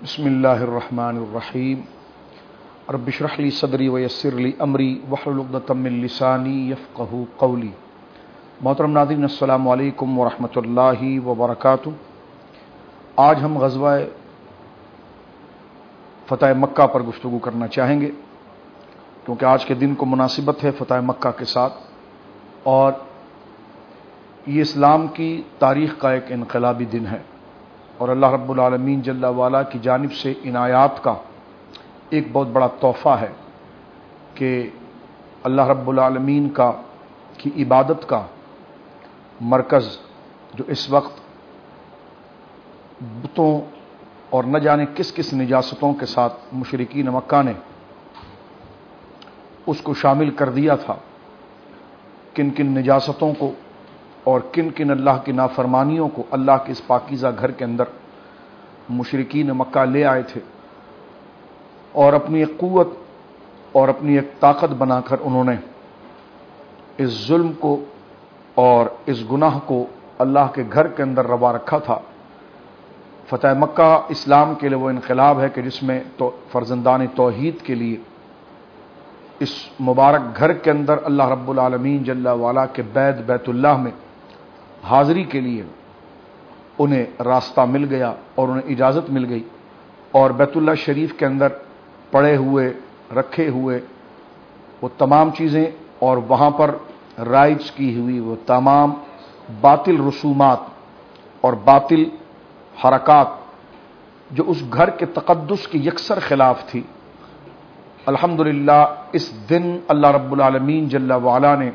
بسم اللہ الرحمن الرحیم رب اشرح لی صدری ویسر لی امری واحلل عقدۃ من لسانی یفقہوا قولی۔ محترم ناظرین، السلام علیکم ورحمۃ اللہ وبرکاتہ۔ آج ہم غزوہ فتح مکہ پر گفتگو کرنا چاہیں گے، کیونکہ آج کے دن کو مناسبت ہے فتح مکہ کے ساتھ، اور یہ اسلام کی تاریخ کا ایک انقلابی دن ہے، اور اللہ رب العالمین جل وعلا کی جانب سے ان آیات کا ایک بہت بڑا تحفہ ہے کہ اللہ رب العالمین کی عبادت کا مرکز جو اس وقت بتوں اور نہ جانے کس کس نجاستوں کے ساتھ مشرکین مکہ نے اس کو شامل کر دیا تھا، کن کن نجاستوں کو اور کن کن اللہ کی نافرمانیوں کو اللہ کے اس پاکیزہ گھر کے اندر مشرکین مکہ لے آئے تھے، اور اپنی ایک قوت اور اپنی ایک طاقت بنا کر انہوں نے اس ظلم کو اور اس گناہ کو اللہ کے گھر کے اندر روا رکھا تھا۔ فتح مکہ اسلام کے لیے وہ انقلاب ہے کہ جس میں تو فرزندان توحید کے لیے اس مبارک گھر کے اندر اللہ رب العالمین جل وعلا کے بیت اللہ میں حاضری کے لیے انہیں راستہ مل گیا اور انہیں اجازت مل گئی، اور بیت اللہ شریف کے اندر پڑے ہوئے رکھے ہوئے وہ تمام چیزیں اور وہاں پر رائج کی ہوئی وہ تمام باطل رسومات اور باطل حرکات جو اس گھر کے تقدس کی یکسر خلاف تھی، الحمدللہ اس دن اللہ رب العالمین جل وعلا نے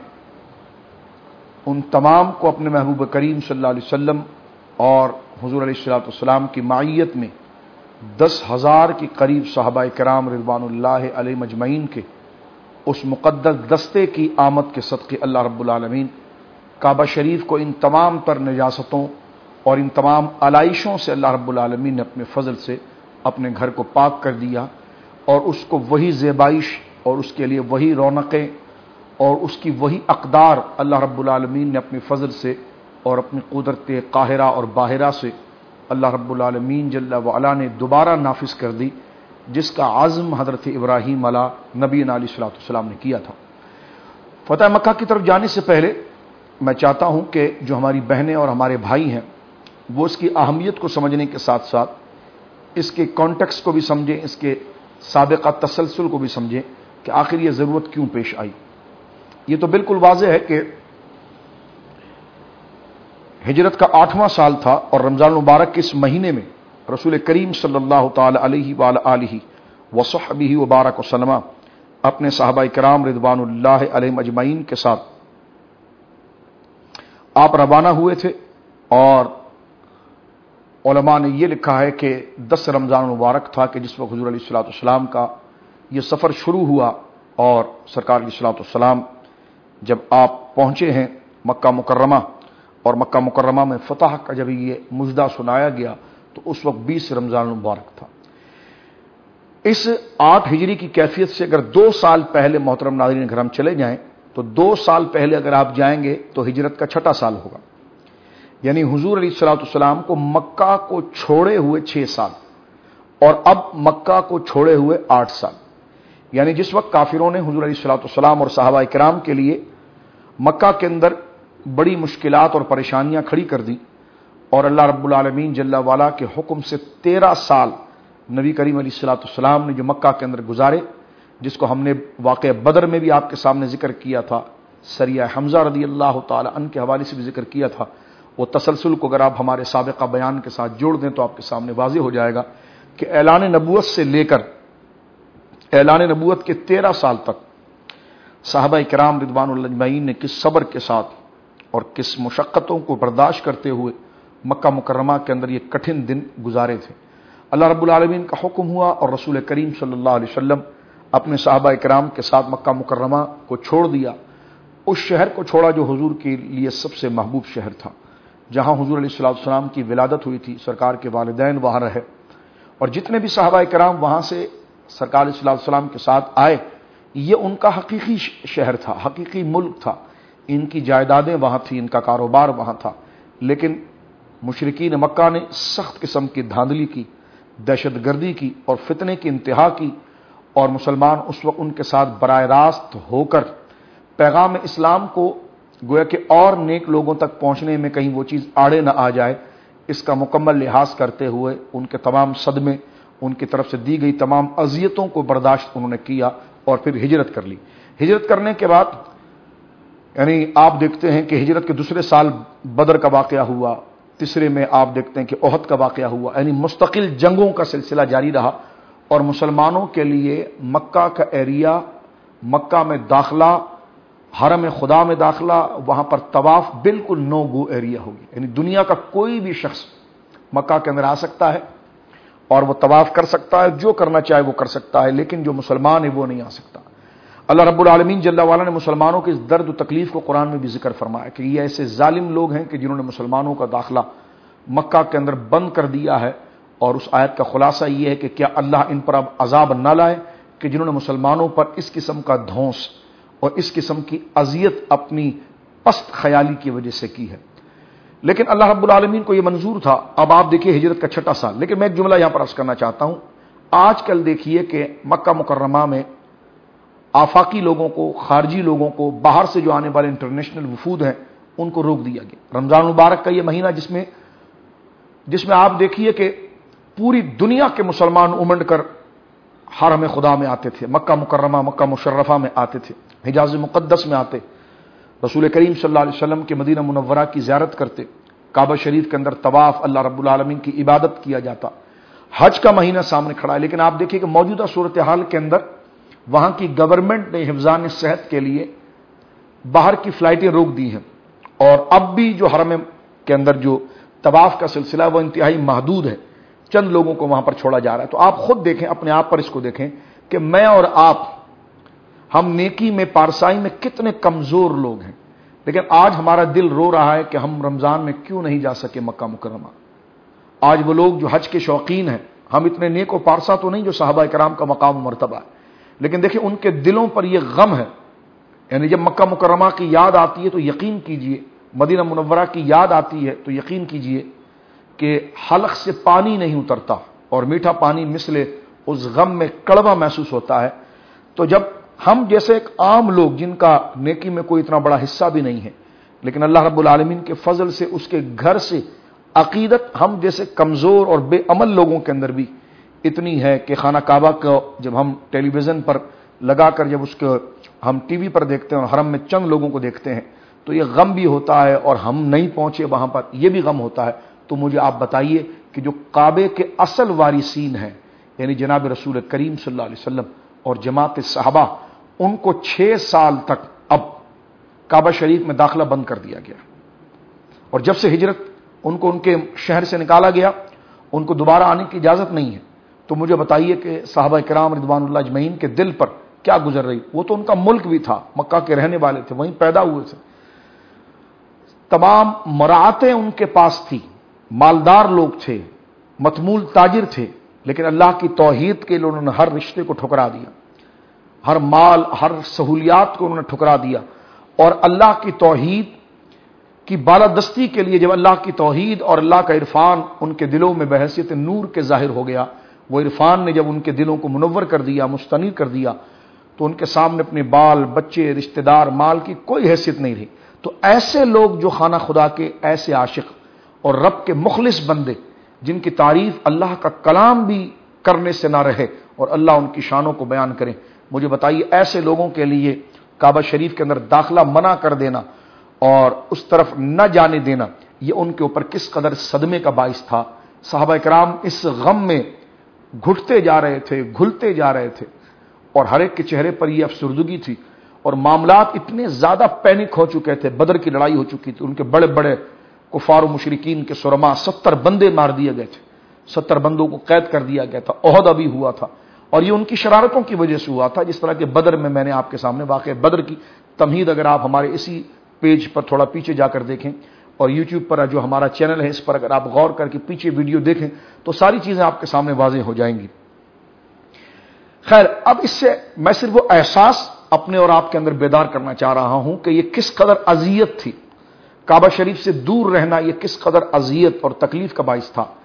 ان تمام کو اپنے محبوب کریم صلی اللہ علیہ وسلم اور حضور علیہ الصلوۃ والسلام کی معیت میں 10,000 کے قریب صحابہ کرام رضوان اللہ علیہ مجمعین کے اس مقدس دستے کی آمد کے صدقے اللہ رب العالمین کعبہ شریف کو ان تمام تر نجاستوں اور ان تمام علائشوں سے اللہ رب العالمین نے اپنے فضل سے اپنے گھر کو پاک کر دیا، اور اس کو وہی زیبائش اور اس کے لیے وہی رونقیں اور اس کی وہی اقدار اللہ رب العالمین نے اپنے فضل سے اور اپنی قدرت قاہرہ اور باہرہ سے اللہ رب العالمین جل وعلا نے دوبارہ نافذ کر دی، جس کا عزم حضرت ابراہیم علیہ نبی علیہ الصلوۃ والسلام نے کیا تھا۔ فتح مکہ کی طرف جانے سے پہلے میں چاہتا ہوں کہ جو ہماری بہنیں اور ہمارے بھائی ہیں وہ اس کی اہمیت کو سمجھنے کے ساتھ ساتھ اس کے کانٹیکسٹ کو بھی سمجھیں، اس کے سابقہ تسلسل کو بھی سمجھیں کہ آخر یہ ضرورت کیوں پیش آئی۔ یہ تو بالکل واضح ہے کہ ہجرت کا 8واں سال تھا، اور رمضان المبارک کے اس مہینے میں رسول کریم صلی اللہ تعالی علیہ وآلہ وصحبہ وبارک وسلم اپنے صحابہ کرام رضوان اللہ علیہ مجمعین کے ساتھ آپ روانہ ہوئے تھے، اور علماء نے یہ لکھا ہے کہ 10 رمضان المبارک تھا کہ جس وقت حضور علیہ الصلوۃ والسلام کا یہ سفر شروع ہوا، اور سرکار علیہ الصلوۃ والسلام جب آپ پہنچے ہیں مکہ مکرمہ، اور مکہ مکرمہ میں فتح کا جب یہ مژدہ سنایا گیا تو اس وقت 20 رمضان المبارک تھا۔ اس 8 ہجری کی کیفیت سے اگر 2 سال پہلے محترم ناظرین اگر ہم چلے جائیں تو 2 سال پہلے اگر آپ جائیں گے تو ہجرت کا 6واں سال ہوگا، یعنی حضور علیہ الصلوۃ والسلام کو مکہ کو چھوڑے ہوئے 6 سال، اور اب مکہ کو چھوڑے ہوئے 8 سال، یعنی جس وقت کافروں نے حضور علیہ الصلوۃ والسلام اور صحابہ کرام کے لیے مکہ کے اندر بڑی مشکلات اور پریشانیاں کھڑی کر دی، اور اللہ رب العالمین جل وعلا کے حکم سے 13 سال نبی کریم علیہ الصلوۃ والسلام نے جو مکہ کے اندر گزارے، جس کو ہم نے واقعہ بدر میں بھی آپ کے سامنے ذکر کیا تھا، سریہ حمزہ رضی اللہ تعالی عنہ کے حوالے سے بھی ذکر کیا تھا، وہ تسلسل کو اگر آپ ہمارے سابقہ بیان کے ساتھ جوڑ دیں تو آپ کے سامنے واضح ہو جائے گا کہ اعلان نبوت سے لے کر اعلان نبوت کے 13 سال تک صحابہ کرام رضوان اللہ اجمعین نے کس صبر کے ساتھ اور کس مشقتوں کو برداشت کرتے ہوئے مکہ مکرمہ کے اندر یہ کٹھن دن گزارے تھے۔ اللہ رب العالمین کا حکم ہوا اور رسول کریم صلی اللہ علیہ وسلم اپنے صحابہ کرام کے ساتھ مکہ مکرمہ کو چھوڑ دیا، اس شہر کو چھوڑا جو حضور کے لیے سب سے محبوب شہر تھا، جہاں حضور علیہ الصلوۃ والسلام کی ولادت ہوئی تھی، سرکار کے والدین وہاں رہے، اور جتنے بھی صحابہ کرام وہاں سے سرکار علیہ الصلوۃ والسلام کے ساتھ آئے، یہ ان کا حقیقی شہر تھا، حقیقی ملک تھا، ان کی جائیدادیں وہاں تھیں، ان کا کاروبار وہاں تھا، لیکن مشرکین مکہ نے سخت قسم کی دھاندلی کی، دہشت گردی کی اور فتنے کی انتہا کی، اور مسلمان اس وقت ان کے ساتھ براہ راست ہو کر پیغام اسلام کو گویا کہ اور نیک لوگوں تک پہنچنے میں کہیں وہ چیز آڑے نہ آ جائے، اس کا مکمل لحاظ کرتے ہوئے ان کے تمام صدمے، ان کی طرف سے دی گئی تمام اذیتوں کو برداشت انہوں نے کیا اور پھر ہجرت کر لی۔ ہجرت کرنے کے بعد یعنی آپ دیکھتے ہیں کہ ہجرت کے دوسرے سال بدر کا واقعہ ہوا، تیسرے میں آپ دیکھتے ہیں کہ احد کا واقعہ ہوا، یعنی مستقل جنگوں کا سلسلہ جاری رہا، اور مسلمانوں کے لیے مکہ کا ایریا، مکہ میں داخلہ، حرم خدا میں داخلہ، وہاں پر طواف بالکل نو گو ایریا ہوگی، یعنی دنیا کا کوئی بھی شخص مکہ کے اندر آ سکتا ہے اور وہ طواف کر سکتا ہے، جو کرنا چاہے وہ کر سکتا ہے، لیکن جو مسلمان ہے وہ نہیں آ سکتا۔ اللہ رب العالمین جل وعلا نے مسلمانوں کے اس درد و تکلیف کو قرآن میں بھی ذکر فرمایا کہ یہ ایسے ظالم لوگ ہیں کہ جنہوں نے مسلمانوں کا داخلہ مکہ کے اندر بند کر دیا ہے، اور اس آیت کا خلاصہ یہ ہے کہ کیا اللہ ان پر اب عذاب نہ لائے کہ جنہوں نے مسلمانوں پر اس قسم کا دھونس اور اس قسم کی اذیت اپنی پست خیالی کی وجہ سے کی ہے۔ لیکن اللہ رب العالمین کو یہ منظور تھا۔ اب آپ دیکھیے ہجرت کا 6واں سال، لیکن میں ایک جملہ یہاں پر عرض کرنا چاہتا ہوں، آج کل دیکھیے کہ مکہ مکرمہ میں آفاقی لوگوں کو، خارجی لوگوں کو، باہر سے جو آنے والے انٹرنیشنل وفود ہیں ان کو روک دیا گیا۔ رمضان مبارک کا یہ مہینہ جس میں آپ دیکھیے کہ پوری دنیا کے مسلمان امنڈ کر حرم خدا میں آتے تھے، مکہ مکرمہ، مکہ مشرفہ میں آتے تھے، حجاز مقدس میں آتے، رسول کریم صلی اللہ علیہ وسلم کے مدینہ منورہ کی زیارت کرتے، کعبہ شریف کے اندر طواف، اللہ رب العالمین کی عبادت کیا جاتا۔ حج کا مہینہ سامنے کھڑا ہے، لیکن آپ دیکھیے کہ موجودہ صورتحال کے اندر وہاں کی گورنمنٹ نے حفظان صحت کے لیے باہر کی فلائٹیں روک دی ہیں، اور اب بھی جو حرم کے اندر جو طواف کا سلسلہ وہ انتہائی محدود ہے، چند لوگوں کو وہاں پر چھوڑا جا رہا ہے۔ تو آپ خود دیکھیں، اپنے آپ پر اس کو دیکھیں کہ میں اور آپ، ہم نیکی میں، پارسائی میں کتنے کمزور لوگ ہیں، لیکن آج ہمارا دل رو رہا ہے کہ ہم رمضان میں کیوں نہیں جا سکے مکہ مکرمہ۔ آج وہ لوگ جو حج کے شوقین ہیں، ہم اتنے نیک و پارسا تو نہیں جو صحابہ کرام کا مقام و مرتبہ ہے، لیکن دیکھیں ان کے دلوں پر یہ غم ہے، یعنی جب مکہ مکرمہ کی یاد آتی ہے تو یقین کیجئے، مدینہ منورہ کی یاد آتی ہے تو یقین کیجئے کہ حلق سے پانی نہیں اترتا، اور میٹھا پانی مثل اس غم میں کڑوا محسوس ہوتا ہے۔ تو جب ہم جیسے ایک عام لوگ جن کا نیکی میں کوئی اتنا بڑا حصہ بھی نہیں ہے، لیکن اللہ رب العالمین کے فضل سے اس کے گھر سے عقیدت ہم جیسے کمزور اور بے عمل لوگوں کے اندر بھی اتنی ہے کہ خانہ کعبہ کو جب ہم ٹیلی ویژن پر لگا کر جب اس کو ہم ٹی وی پر دیکھتے ہیں اور حرم میں چند لوگوں کو دیکھتے ہیں تو یہ غم بھی ہوتا ہے، اور ہم نہیں پہنچے وہاں پر یہ بھی غم ہوتا ہے۔ تو مجھے آپ بتائیے کہ جو کعبے کے اصل وارثین ہیں، یعنی جناب رسول کریم صلی اللہ علیہ وسلم اور جماعت صحابہ، ان کو 6 سال تک اب کعبہ شریف میں داخلہ بند کر دیا گیا، اور جب سے ہجرت ان کو ان کے شہر سے نکالا گیا، ان کو دوبارہ آنے کی اجازت نہیں ہے۔ تو مجھے بتائیے کہ صحابہ کرام رضوان اللہ اجمعین کے دل پر کیا گزر رہی؟ وہ تو ان کا ملک بھی تھا، مکہ کے رہنے والے تھے، وہیں پیدا ہوئے تھے، تمام مراعاتیں ان کے پاس تھی، مالدار لوگ تھے، متمول تاجر تھے، لیکن اللہ کی توحید کے لیے انہوں نے ہر رشتے کو ٹھکرا دیا، ہر مال، ہر سہولیات کو انہوں نے ٹھکرا دیا، اور اللہ کی توحید کی بالادستی کے لیے جب اللہ کی توحید اور اللہ کا عرفان ان کے دلوں میں بحیثیت نور کے ظاہر ہو گیا، وہ عرفان نے جب ان کے دلوں کو منور کر دیا، مستنیر کر دیا، تو ان کے سامنے اپنے بال، بچے، رشتہ دار، مال کی کوئی حیثیت نہیں رہی۔ تو ایسے لوگ جو خانہ خدا کے ایسے عاشق اور رب کے مخلص بندے، جن کی تعریف اللہ کا کلام بھی کرنے سے نہ رہے اور اللہ ان کی شانوں کو بیان کرے، مجھے بتائیے ایسے لوگوں کے لیے کعبہ شریف کے اندر داخلہ منع کر دینا اور اس طرف نہ جانے دینا، یہ ان کے اوپر کس قدر صدمے کا باعث تھا۔ صحابہ کرام اس غم میں گھٹتے جا رہے تھے، گھلتے جا رہے تھے، اور ہر ایک کے چہرے پر یہ افسردگی تھی، اور معاملات اتنے زیادہ پینک ہو چکے تھے، بدر کی لڑائی ہو چکی تھی، ان کے بڑے بڑے کفار و مشرکین کے سرما 70 بندے مار دیے گئے تھے، 70 بندوں کو قید کر دیا گیا تھا، احد ابھی ہوا تھا، اور یہ ان کی شرارتوں کی وجہ سے ہوا تھا، جس طرح کہ بدر میں نے آپ کے سامنے واقع بدر کی تمہید اگر آپ ہمارے اسی پیج پر تھوڑا پیچھے جا کر دیکھیں، اور یوٹیوب پر جو ہمارا چینل ہے اس پر اگر آپ غور کر کے پیچھے ویڈیو دیکھیں تو ساری چیزیں آپ کے سامنے واضح ہو جائیں گی۔ خیر، اب اس سے میں صرف وہ احساس اپنے اور آپ کے اندر بیدار کرنا چاہ رہا ہوں کہ یہ کس قدر اذیت تھی، کعبہ شریف سے دور رہنا یہ کس قدر اذیت اور تکلیف کا باعث تھا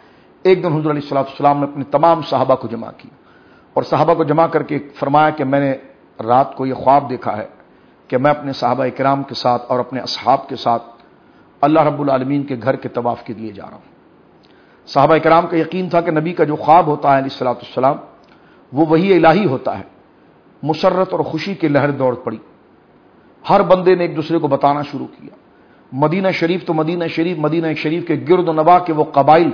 ایک دن حضور علیہ الصلوۃ والسلام نے اپنے تمام صحابہ کو جمع کی اور صحابہ کو جمع کر کے فرمایا کہ میں نے رات کو یہ خواب دیکھا ہے کہ میں اپنے صحابہ کرام کے ساتھ اور اپنے اصحاب کے ساتھ اللہ رب العالمین کے گھر کے طواف کے لیے جا رہا ہوں۔ صحابہ کرام کا یقین تھا کہ نبی کا جو خواب ہوتا ہے علیہ الصلوۃ والسلام وہ وحی الہی ہوتا ہے۔ مسرت اور خوشی کی لہر دوڑ پڑی، ہر بندے نے ایک دوسرے کو بتانا شروع کیا۔ مدینہ شریف تو مدینہ شریف کے گرد و نواح کے وہ قبائل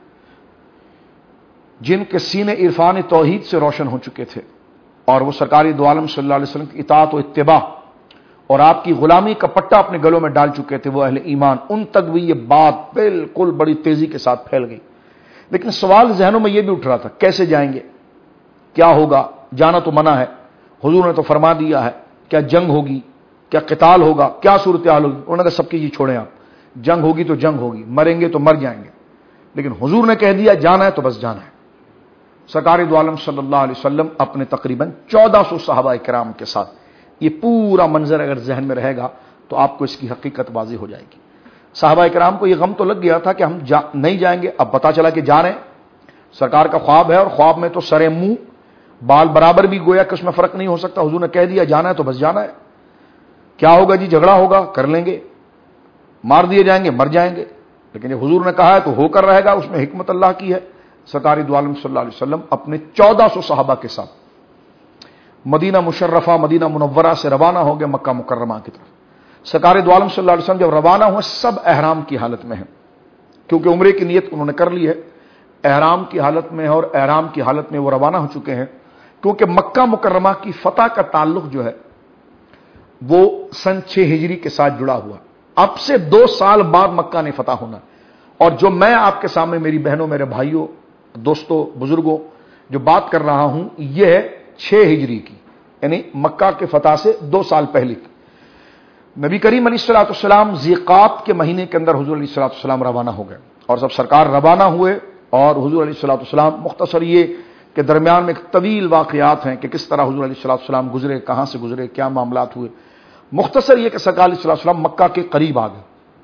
جن کے سینے عرفان توحید سے روشن ہو چکے تھے اور وہ سرکار دو عالم صلی اللہ علیہ وسلم کی اطاعت و اتباع اور آپ کی غلامی کا پٹا اپنے گلوں میں ڈال چکے تھے، وہ اہل ایمان، ان تک بھی یہ بات بالکل بڑی تیزی کے ساتھ پھیل گئی۔ لیکن سوال ذہنوں میں یہ بھی اٹھ رہا تھا، کیسے جائیں گے، کیا ہوگا، جانا تو منع ہے، حضور نے تو فرما دیا ہے، کیا جنگ ہوگی، کیا قتال ہوگا، کیا صورتحال ہوگی؟ انہوں نے کہا سب کی چیز چھوڑیں آپ، جنگ ہوگی تو جنگ ہوگی، مریں گے تو مر جائیں گے، لیکن حضور نے کہہ دیا جانا ہے تو بس جانا ہے۔ سرکار دو عالم صلی اللہ علیہ وسلم اپنے تقریباً 1400 صحابہ کرام کے ساتھ، یہ پورا منظر اگر ذہن میں رہے گا تو آپ کو اس کی حقیقت واضح ہو جائے گی۔ صحابہ کرام کو یہ غم تو لگ گیا تھا کہ ہم نہیں جائیں گے، اب پتا چلا کہ جا رہے ہیں، سرکار کا خواب ہے اور خواب میں تو سر منہ بال برابر بھی گویا کہ اس میں فرق نہیں ہو سکتا۔ حضور نے کہہ دیا جانا ہے تو بس جانا ہے، کیا ہوگا جی، جھگڑا ہوگا کر لیں گے، مار دیے جائیں گے مر جائیں گے، لیکن جب حضور نے کہا ہے تو ہو کر رہے گا، اس میں حکمت اللہ کی ہے۔ سرکار دو عالم صلی اللہ علیہ وسلم اپنے 1400 صحابہ کے ساتھ مدینہ مشرفہ مدینہ منورہ سے روانہ ہو گئے مکہ مکرمہ کی طرف۔ سرکار دو عالم صلی اللہ علیہ وسلم جب روانہ ہوئے سب احرام کی حالت میں ہیں، کیونکہ عمرے کی نیت انہوں نے کر لی ہے، احرام کی حالت میں اور احرام کی حالت میں وہ روانہ ہو چکے ہیں، کیونکہ مکہ مکرمہ کی فتح کا تعلق جو ہے وہ سن 6 ہجری کے ساتھ جڑا ہوا۔ اب سے 2 سال بعد مکہ نے فتح ہونا، اور جو میں آپ کے سامنے میری بہنوں میرے بھائیوں دوستوں بزرگوں جو بات کر رہا ہوں یہ ہے 6 ہجری کی، یعنی مکہ کے فتح سے 2 سال پہلے کی۔ نبی کریم علیہ الصلوۃ والسلام ذیقعت کے مہینے کے اندر حضور علیہ الصلوۃ والسلام روانہ ہو گئے، اور جب سرکار روانہ ہوئے اور حضور علیہ الصلوۃ والسلام، مختصر یہ کہ درمیان میں ایک طویل واقعات ہیں کہ کس طرح حضور علیہ الصلوۃ والسلام گزرے، کہاں سے گزرے، کیا معاملات ہوئے۔ مختصر یہ کہ سرکار علیہ الصلوۃ والسلام مکہ کے قریب آ گئے،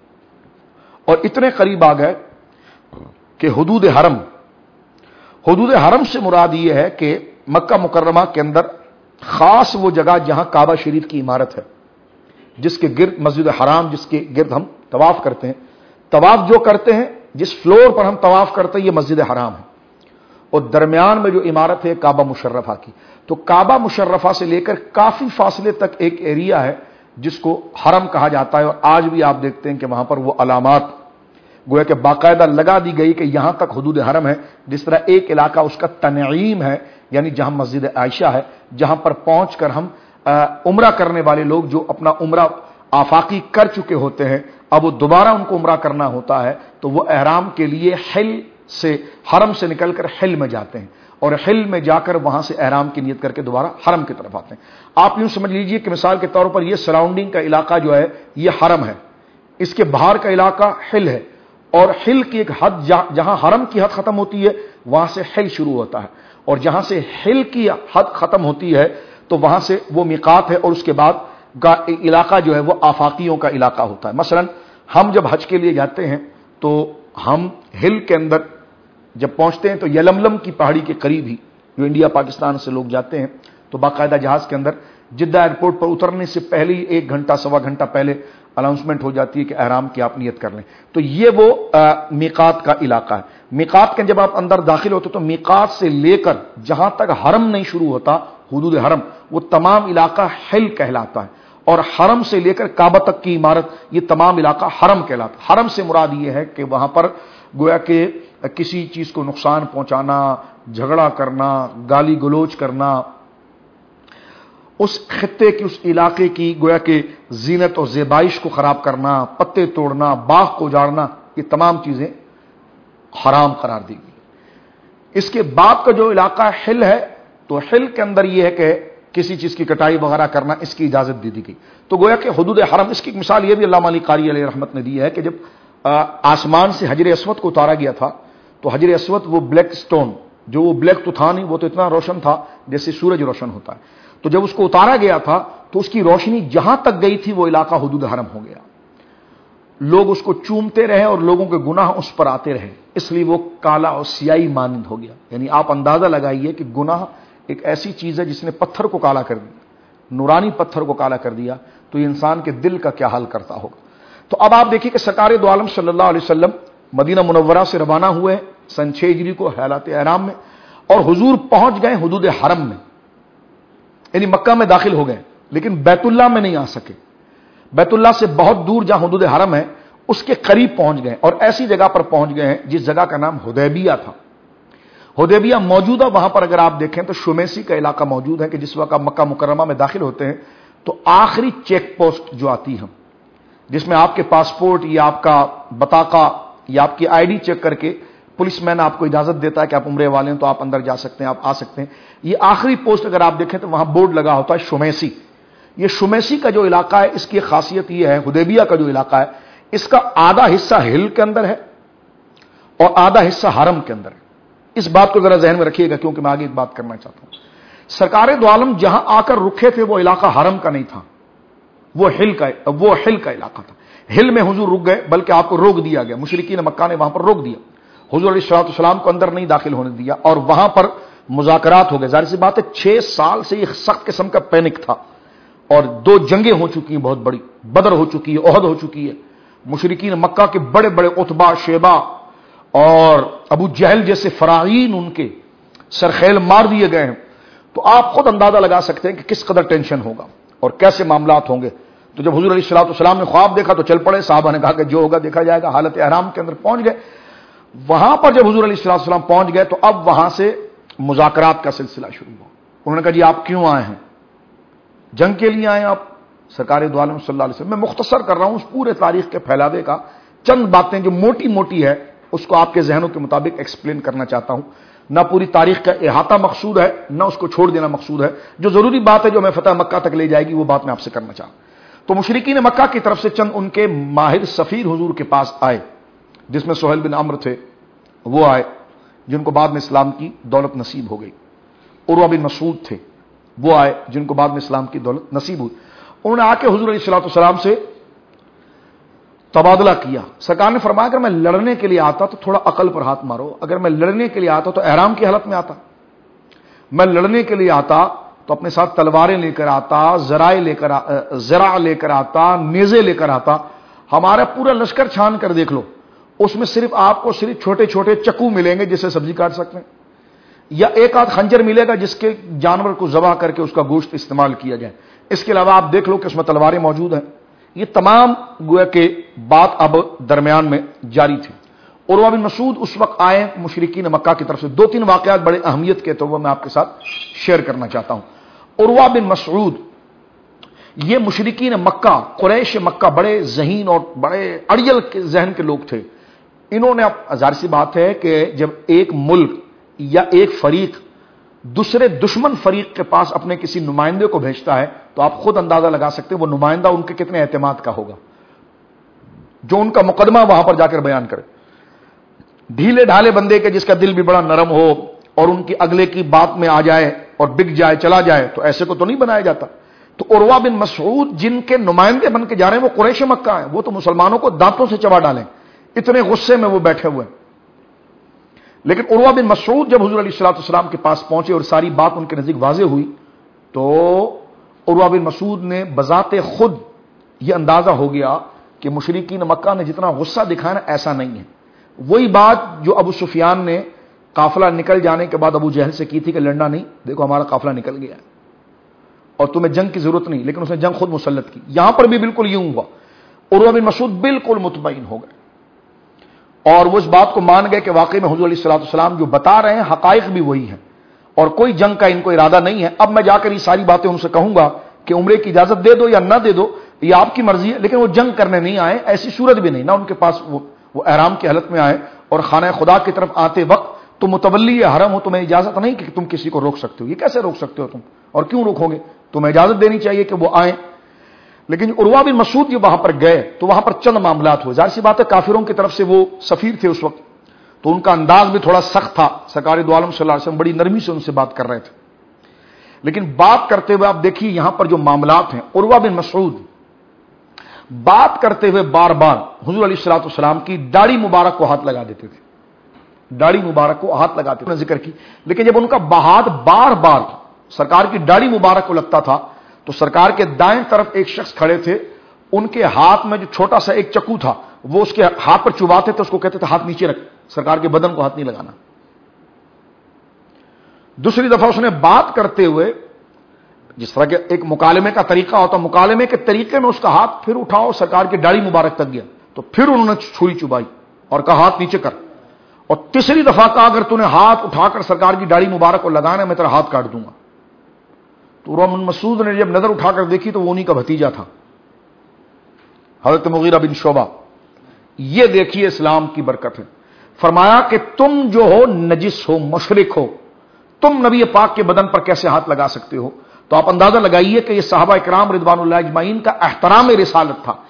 اور اتنے قریب آ گئے کہ حدود حرم سے مراد یہ ہے کہ مکہ مکرمہ کے اندر خاص وہ جگہ جہاں کعبہ شریف کی عمارت ہے، جس کے گرد مسجد حرام، جس کے گرد ہم طواف کرتے ہیں، طواف جو کرتے ہیں جس فلور پر ہم طواف کرتے ہیں یہ مسجد حرام ہے، اور درمیان میں جو عمارت ہے کعبہ مشرفہ کی، تو کعبہ مشرفہ سے لے کر کافی فاصلے تک ایک ایریا ہے جس کو حرم کہا جاتا ہے، اور آج بھی آپ دیکھتے ہیں کہ وہاں پر وہ علامات گویا کہ باقاعدہ لگا دی گئی کہ یہاں تک حدود حرم ہے۔ جس طرح ایک علاقہ اس کا تنعیم ہے، یعنی جہاں مسجد عائشہ ہے، جہاں پر پہنچ کر ہم عمرہ کرنے والے لوگ جو اپنا عمرہ آفاقی کر چکے ہوتے ہیں، اب وہ دوبارہ ان کو عمرہ کرنا ہوتا ہے تو وہ احرام کے لیے حرم سے نکل کر حل میں جاتے ہیں، اور حل میں جا کر وہاں سے احرام کی نیت کر کے دوبارہ حرم کی طرف آتے ہیں۔ آپ یوں سمجھ لیجئے کہ مثال کے طور پر یہ سراؤنڈنگ کا علاقہ جو ہے یہ حرم ہے، اس کے باہر کا علاقہ حل ہے، اور حل کی ایک حد جہاں حرم کی حد ختم ہوتی ہے وہاں سے حل شروع ہوتا ہے، اور جہاں سے حل کی حد ختم ہوتی ہے تو وہاں سے وہ میقات ہے، اور اس کے بعد کا علاقہ جو ہے وہ آفاقیوں کا علاقہ ہوتا ہے۔ مثلا ہم جب حج کے لیے جاتے ہیں تو ہم ہل کے اندر جب پہنچتے ہیں تو یلملم کی پہاڑی کے قریب ہی، جو انڈیا پاکستان سے لوگ جاتے ہیں تو باقاعدہ جہاز کے اندر جدہ ایئرپورٹ پر اترنے سے پہلے ہی 1 گھنٹہ سوا گھنٹہ پہلے اناؤنسمنٹ ہو جاتی ہے کہ احرام کی آپ نیت کر لیں، تو یہ وہ میقات کا علاقہ ہے۔ میقات کے جب آپ اندر داخل ہوتے تو میقات سے لے کر جہاں تک حرم نہیں شروع ہوتا حدود حرم، وہ تمام علاقہ حل کہلاتا ہے، اور حرم سے لے کر کعبہ تک کی عمارت یہ تمام علاقہ حرم کہلاتا ہے۔ حرم سے مراد یہ ہے کہ وہاں پر گویا کہ کسی چیز کو نقصان پہنچانا، جھگڑا کرنا، گالی گلوچ کرنا، اس خطے کی اس علاقے کی گویا کہ زینت اور زیبائش کو خراب کرنا، پتے توڑنا، باغ کو اجاڑنا، یہ تمام چیزیں حرام قرار دی گئی۔ اس کے بعد کا جو علاقہ حل ہے تو حل کے اندر یہ ہے کہ کسی چیز کی کٹائی وغیرہ کرنا اس کی اجازت دے دی گئی، تو گویا کہ حدود حرم۔ اس کی ایک مثال یہ بھی علامہ علی قاری علیہ رحمت نے دی ہے کہ جب آسمان سے حجر اسود کو اتارا گیا تھا تو حجر اسود وہ بلیک سٹون، جو وہ بلیک تو تھا نہیں، وہ تو اتنا روشن تھا جیسے سورج روشن ہوتا ہے، تو جب اس کو اتارا گیا تھا تو اس کی روشنی جہاں تک گئی تھی وہ علاقہ حدود حرم ہو گیا، لوگ اس کو چومتے رہے اور لوگوں کے گناہ اس پر آتے رہے، اس لیے وہ کالا اور سیاہی مانند ہو گیا۔ یعنی آپ اندازہ لگائیے کہ گناہ ایک ایسی چیز ہے جس نے پتھر کو کالا کر دیا، نورانی پتھر کو کالا کر دیا، تو یہ انسان کے دل کا کیا حال کرتا ہوگا۔ تو اب آپ دیکھیے کہ سرکار دو عالم صلی اللہ علیہ وسلم مدینہ منورہ سے روانہ ہوئے سن 6 ہجری کو حالات احرام میں، اور حضور پہنچ گئے حدود حرم میں، یعنی مکہ میں داخل ہو گئے، لیکن بیت اللہ میں نہیں آ سکے۔ بیت اللہ سے بہت دور جہاں حدود حرم ہے اس کے قریب پہنچ گئے، اور ایسی جگہ پر پہنچ گئے ہیں جس جگہ کا نام حدیبیہ تھا۔ حدیبیہ موجودہ وہاں پر اگر آپ دیکھیں تو شمیسی کا علاقہ موجود ہے کہ جس وقت آپ مکہ مکرمہ میں داخل ہوتے ہیں تو آخری چیک پوسٹ جو آتی ہے جس میں آپ کے پاسپورٹ یا آپ کا بطاقہ یا آپ کی آئی ڈی چیک کر کے پولیس مین آپ کو اجازت دیتا ہے کہ آپ عمرے والے ہیں تو آپ اندر جا سکتے ہیں، آپ آ سکتے ہیں۔ یہ آخری پوسٹ اگر آپ دیکھیں تو وہاں بورڈ لگا ہوتا ہے شمیسی۔ یہ شمیسی کا جو علاقہ ہے اس کی خاصیت یہ ہے، حدیبیہ کا جو علاقہ ہے اس کا آدھا حصہ ہل کے اندر ہے اور آدھا حصہ حرم کے اندر ہے۔ اس بات کو ذرا ذہن میں رکھیے گا کیونکہ میں آگے ایک بات کرنا چاہتا ہوں۔ سرکار دو عالم جہاں آ کر رکے تھے وہ علاقہ حرم کا نہیں تھا، وہ ہل کا علاقہ تھا۔ ہل میں حضور رک گئے، بلکہ آپ کو روک دیا گیا، مشرکین مکہ نے وہاں پر روک دیا، حضور علیہ الصلوۃ والسلام کو اندر نہیں داخل ہونے دیا، اور وہاں پر مذاکرات ہو گئے۔ ظاہر سی بات ہے 6 سال سے یہ سخت قسم کا پینک تھا، اور 2 جنگیں ہو چکی ہیں بہت بڑی، بدر ہو چکی ہے، احد ہو چکی ہے۔ مشرکین مکہ کے بڑے بڑے عتبہ، شیبہ اور ابو جہل جیسے فراعین ان کے سرخیل مار دیے گئے ہیں۔ تو آپ خود اندازہ لگا سکتے ہیں کہ کس قدر ٹینشن ہوگا اور کیسے معاملات ہوں گے۔ تو جب حضور علیہ الصلوۃ والسلام نے خواب دیکھا تو چل پڑے، صحابہ نے کہا کہ جو ہوگا دیکھا جائے گا، حالت احرام کے اندر پہنچ گئے۔ وہاں پر جب حضور علیہ الصلوۃ والسلام پہنچ گئے تو اب وہاں سے مذاکرات کا سلسلہ شروع ہوا۔ انہوں نے کہا جی آپ کیوں آئے ہیں؟ جنگ کے لیے آئے ہیں آپ؟ سرکار دو عالم صلی اللہ علیہ وسلم، میں مختصر کر رہا ہوں اس پورے تاریخ کے پھیلاوے کا چند باتیں جو موٹی موٹی ہے اس کو آپ کے ذہنوں کے مطابق ایکسپلین کرنا چاہتا ہوں۔ نہ پوری تاریخ کا احاطہ مقصود ہے، نہ اس کو چھوڑ دینا مقصود ہے، جو ضروری بات ہے جو میں فتح مکہ تک لے جائے گی وہ بات میں آپ سے کرنا چاہتا ہوں۔ تو مشرکین مکہ کی طرف سے چند ان کے ماہر سفیر حضور کے پاس آئے، جس میں سہیل بن عمرو تھے، وہ آئے جن کو بعد میں اسلام کی دولت نصیب ہو گئی۔ عروہ بن مسعود تھے، وہ آئے جن کو بعد میں اسلام کی دولت نصیب ہوئی۔ انہوں نے آ کے حضور علیہ الصلوۃ والسلام سے تبادلہ کیا۔ سرکار نے فرمایا اگر میں لڑنے کے لیے آتا تو تھوڑا عقل پر ہاتھ مارو، اگر میں لڑنے کے لیے آتا تو احرام کی حالت میں آتا، میں لڑنے کے لیے آتا تو اپنے ساتھ تلواریں لے کر آتا، زرع لے کر آتا، نیزے لے کر آتا۔ ہمارا پورا لشکر چھان کر دیکھ لو، اس میں صرف آپ کو صرف چھوٹے چھوٹے چکو ملیں گے جس سے سبزی کاٹ سکتے ہیں، یا ایک آدھ خنجر ملے گا جس کے جانور کو ذبح کر کے اس کا گوشت استعمال کیا جائے۔ اس کے علاوہ آپ دیکھ لو کہ اس میں تلواریں موجود ہیں۔ یہ تمام گویا کہ بات اب درمیان میں جاری تھی۔ عروہ بن مسعود اس وقت آئے مشرکین مکہ کی طرف سے۔ 2-3 واقعات بڑے اہمیت کے تو وہ میں آپ کے ساتھ شیئر کرنا چاہتا ہوں۔ عروہ بن مسعود یہ مشرکین مکہ، قریش مکہ بڑے ذہین اور بڑے اڑیل کے ذہن کے لوگ تھے۔ انہوں نے ظاہر سی بات ہے کہ جب ایک ملک یا ایک فریق دوسرے دشمن فریق کے پاس اپنے کسی نمائندے کو بھیجتا ہے تو آپ خود اندازہ لگا سکتے ہیں وہ نمائندہ ان کے کتنے اعتماد کا ہوگا، جو ان کا مقدمہ وہاں پر جا کر بیان کرے۔ ڈھیلے ڈھالے بندے کے جس کا دل بھی بڑا نرم ہو اور ان کی اگلے کی بات میں آ جائے اور بک جائے، چلا جائے، تو ایسے کو تو نہیں بنایا جاتا۔ تو عروہ بن مسعود جن کے نمائندے بن کے جا رہے ہیں وہ قریش مکہ ہیں، وہ تو مسلمانوں کو دانتوں سے چبا ڈالیں، اتنے غصے میں وہ بیٹھے ہوئے ہیں۔ لیکن عروہ بن مسعود جب حضور علیہ الصلوۃ والسلام کے پاس پہنچے اور ساری بات ان کے نزدیک واضح ہوئی تو عروہ بن مسعود نے بذات خود یہ اندازہ ہو گیا کہ مشرکین مکہ نے جتنا غصہ دکھایا نا ایسا نہیں ہے۔ وہی بات جو ابو سفیان نے قافلہ نکل جانے کے بعد ابو جہل سے کی تھی کہ لڑنا نہیں، دیکھو ہمارا قافلہ نکل گیا ہے اور تمہیں جنگ کی ضرورت نہیں، لیکن اس نے جنگ خود مسلط کی۔ یہاں پر بھی بالکل یوں ہوا، عروہ بن مسعود بالکل مطمئن ہو گئے اور وہ اس بات کو مان گئے کہ واقعی میں حضور علیہ الصلوۃ والسلام جو بتا رہے ہیں حقائق بھی وہی ہیں اور کوئی جنگ کا ان کو ارادہ نہیں ہے۔ اب میں جا کر یہ ساری باتیں ان سے کہوں گا کہ عمرے کی اجازت دے دو یا نہ دے دو یہ آپ کی مرضی ہے، لیکن وہ جنگ کرنے نہیں آئے، ایسی صورت بھی نہیں، نہ ان کے پاس وہ احرام کی حالت میں آئے اور خانہ خدا کی طرف آتے وقت تم متولی حرم ہو، تمہیں اجازت نہیں کہ تم کسی کو روک سکتے ہو۔ یہ کیسے روک سکتے ہو تم، اور کیوں روکو گے؟ تمہیں اجازت دینی چاہیے کہ وہ آئیں۔ لیکن عروہ بن مسعود جو وہاں پر گئے تو وہاں پر چند معاملات ہوئے۔ ظاہر سی بات ہے کافروں کی طرف سے وہ سفیر تھے اس وقت، تو ان کا انداز بھی تھوڑا سخت تھا۔ سرکار دو عالم صلی اللہ علیہ وسلم بڑی نرمی سے ان سے بات کر رہے تھے، لیکن بات کرتے ہوئے آپ دیکھیے یہاں پر جو معاملات ہیں۔ عروہ بن مسعود بات کرتے ہوئے بار بار حضور علیہ الصلوۃ والسلام کی داڑھی مبارک کو ہاتھ لگا دیتے تھے، داڑھی مبارک کو ہاتھ لگاتے تھے، ذکر کی. لیکن جب ان کا ہاتھ بار بار سرکار کی داڑھی مبارک کو لگتا تھا تو سرکار کے دائیں طرف ایک شخص کھڑے تھے، ان کے ہاتھ میں جو چھوٹا سا ایک چکو تھا وہ اس کے ہاتھ پر چباتے تھے، اس کو کہتے تھے ہاتھ نیچے رکھ، سرکار کے بدن کو ہاتھ نہیں لگانا. دوسری دفعہ اس نے بات کرتے ہوئے، جس طرح کے ایک مکالمے کا طریقہ ہوتا، مکالمے کے طریقے میں اس کا ہاتھ پھر اٹھاؤ، سرکار کی داڑھی مبارک تک گیا تو پھر انہوں نے چھری چبائی اور کہا ہاتھ نیچے کر. اور تیسری دفعہ کہا اگر تو نے ہاتھ اٹھا کر سرکار کی داڑھی مبارک کو لگانا میں تیرا ہاتھ کاٹ دوں گا. تو عروہ بن مسعود نے جب نظر اٹھا کر دیکھی تو وہ انہی کا بھتیجا تھا، حضرت مغیرہ بن شعبہ. یہ دیکھیے اسلام کی برکت ہے. فرمایا کہ تم جو ہو نجس ہو، مشرک ہو، تم نبی پاک کے بدن پر کیسے ہاتھ لگا سکتے ہو؟ تو آپ اندازہ لگائیے کہ یہ صحابہ اکرام رضوان اللہ اجمعین کا احترام رسالت تھا.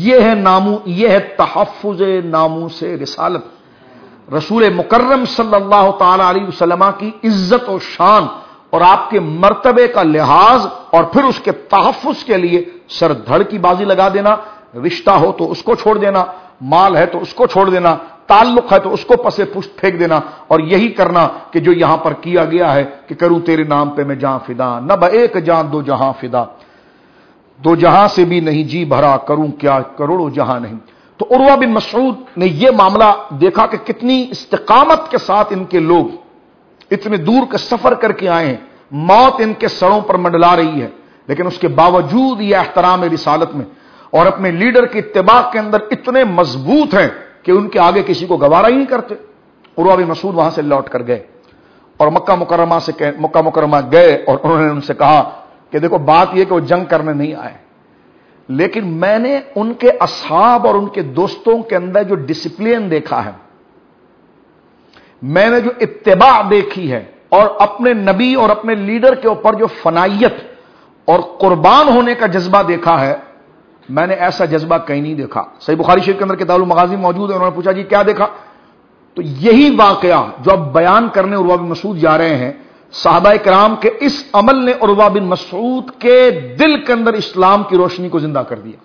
یہ ہے تحفظ ناموس رسالت. رسول مکرم صلی اللہ تعالی علیہ وسلم کی عزت و شان اور آپ کے مرتبے کا لحاظ اور پھر اس کے تحفظ کے لیے سر دھڑ کی بازی لگا دینا، رشتہ ہو تو اس کو چھوڑ دینا، مال ہے تو اس کو چھوڑ دینا، تعلق ہے تو اس کو پسے پشت پھینک دینا، اور یہی کرنا کہ جو یہاں پر کیا گیا ہے کہ کروں تیرے نام پہ میں جاں فدا، نہ ایک جان دو جہاں فدا، دو جہاں سے بھی نہیں جی بھرا، کروں کیا کروڑوں جہاں نہیں. تو عروہ بن مسعود نے یہ معاملہ دیکھا کہ کتنی استقامت کے ساتھ ان کے لوگ اتنے دور کا سفر کر کے آئے ہیں، موت ان کے سروں پر منڈلا رہی ہے، لیکن اس کے باوجود یہ احترام رسالت میں اور اپنے لیڈر کی اتباع کے اندر اتنے مضبوط ہیں کہ ان کے آگے کسی کو گوارا ہی نہیں کرتے. عروہ بن مسعود وہاں سے لوٹ کر گئے اور مکہ مکرمہ گئے اور انہوں نے ان سے کہا کہ دیکھو بات یہ کہ وہ جنگ کرنے نہیں آئے، لیکن میں نے ان کے اصحاب اور ان کے دوستوں کے اندر جو ڈسپلن دیکھا ہے، میں نے جو اتباع دیکھی ہے اور اپنے نبی اور اپنے لیڈر کے اوپر جو فنائیت اور قربان ہونے کا جذبہ دیکھا ہے، میں نے ایسا جذبہ کہیں نہیں دیکھا. صحیح بخاری شریف کے اندر کتاب المغازی موجود ہے. انہوں نے پوچھا جی کیا دیکھا؟ تو یہی واقعہ جو اب بیان کرنے عروہ بن مسعود جا رہے ہیں، صحابہ کرام کے اس عمل نے عروہ بن مسعود کے دل کے اندر اسلام کی روشنی کو زندہ کر دیا،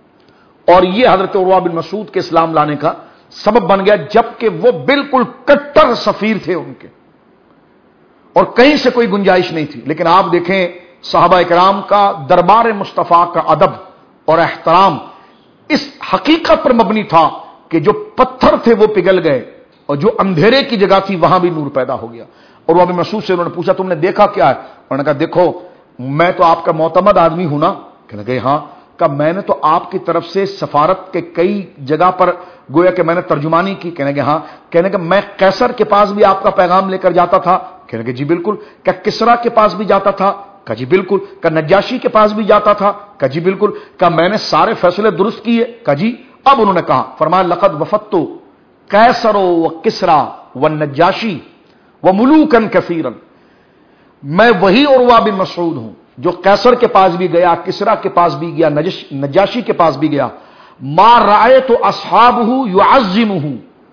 اور یہ حضرت عروہ بن مسعود کے اسلام لانے کا سبب بن گیا، جبکہ وہ بالکل کٹر سفیر تھے ان کے اور کہیں سے کوئی گنجائش نہیں تھی. لیکن آپ دیکھیں صحابہ کرام کا دربار مصطفیٰ کا ادب اور احترام اس حقیقت پر مبنی تھا کہ جو پتھر تھے وہ پگھل گئے اور جو اندھیرے کی جگہ تھی وہاں بھی نور پیدا ہو گیا. اور وہ ابن مسعود سے انہوں نے پوچھا تم نے دیکھا کیا ہے؟ انہوں نے کہا دیکھو میں تو آپ کا معتمد آدمی ہوں نا. کہنے لگے ہاں. کہا میں نے تو آپ کی طرف سے سفارت کے کئی جگہ پر گویا کہ میں نے ترجمانی کی. کہنے لگے ہاں. کہنے کہ میں قیصر کے پاس بھی آپ کا پیغام لے کر جاتا تھا. کہنے لگے جی بالکل. کہ کسرا کے پاس بھی جاتا تھا؟ کہا جی بالکل. کہ نجاشی کے پاس بھی جاتا تھا؟ کہا جی بالکل. کہ میں نے سارے فیصلے درست کیے؟ کہا جی. اب انہوں نے کہا فرمایا لقد وفدت قیصر و کسرا و نجاشی و ملوکن کثیرا، میں وہی عروہ بن مسعود ہوں جو قیصر کے پاس بھی گیا، کسرا کے پاس بھی گیا، نجاشی کے پاس بھی گیا. ما رأیت اصحابہ یعظمہ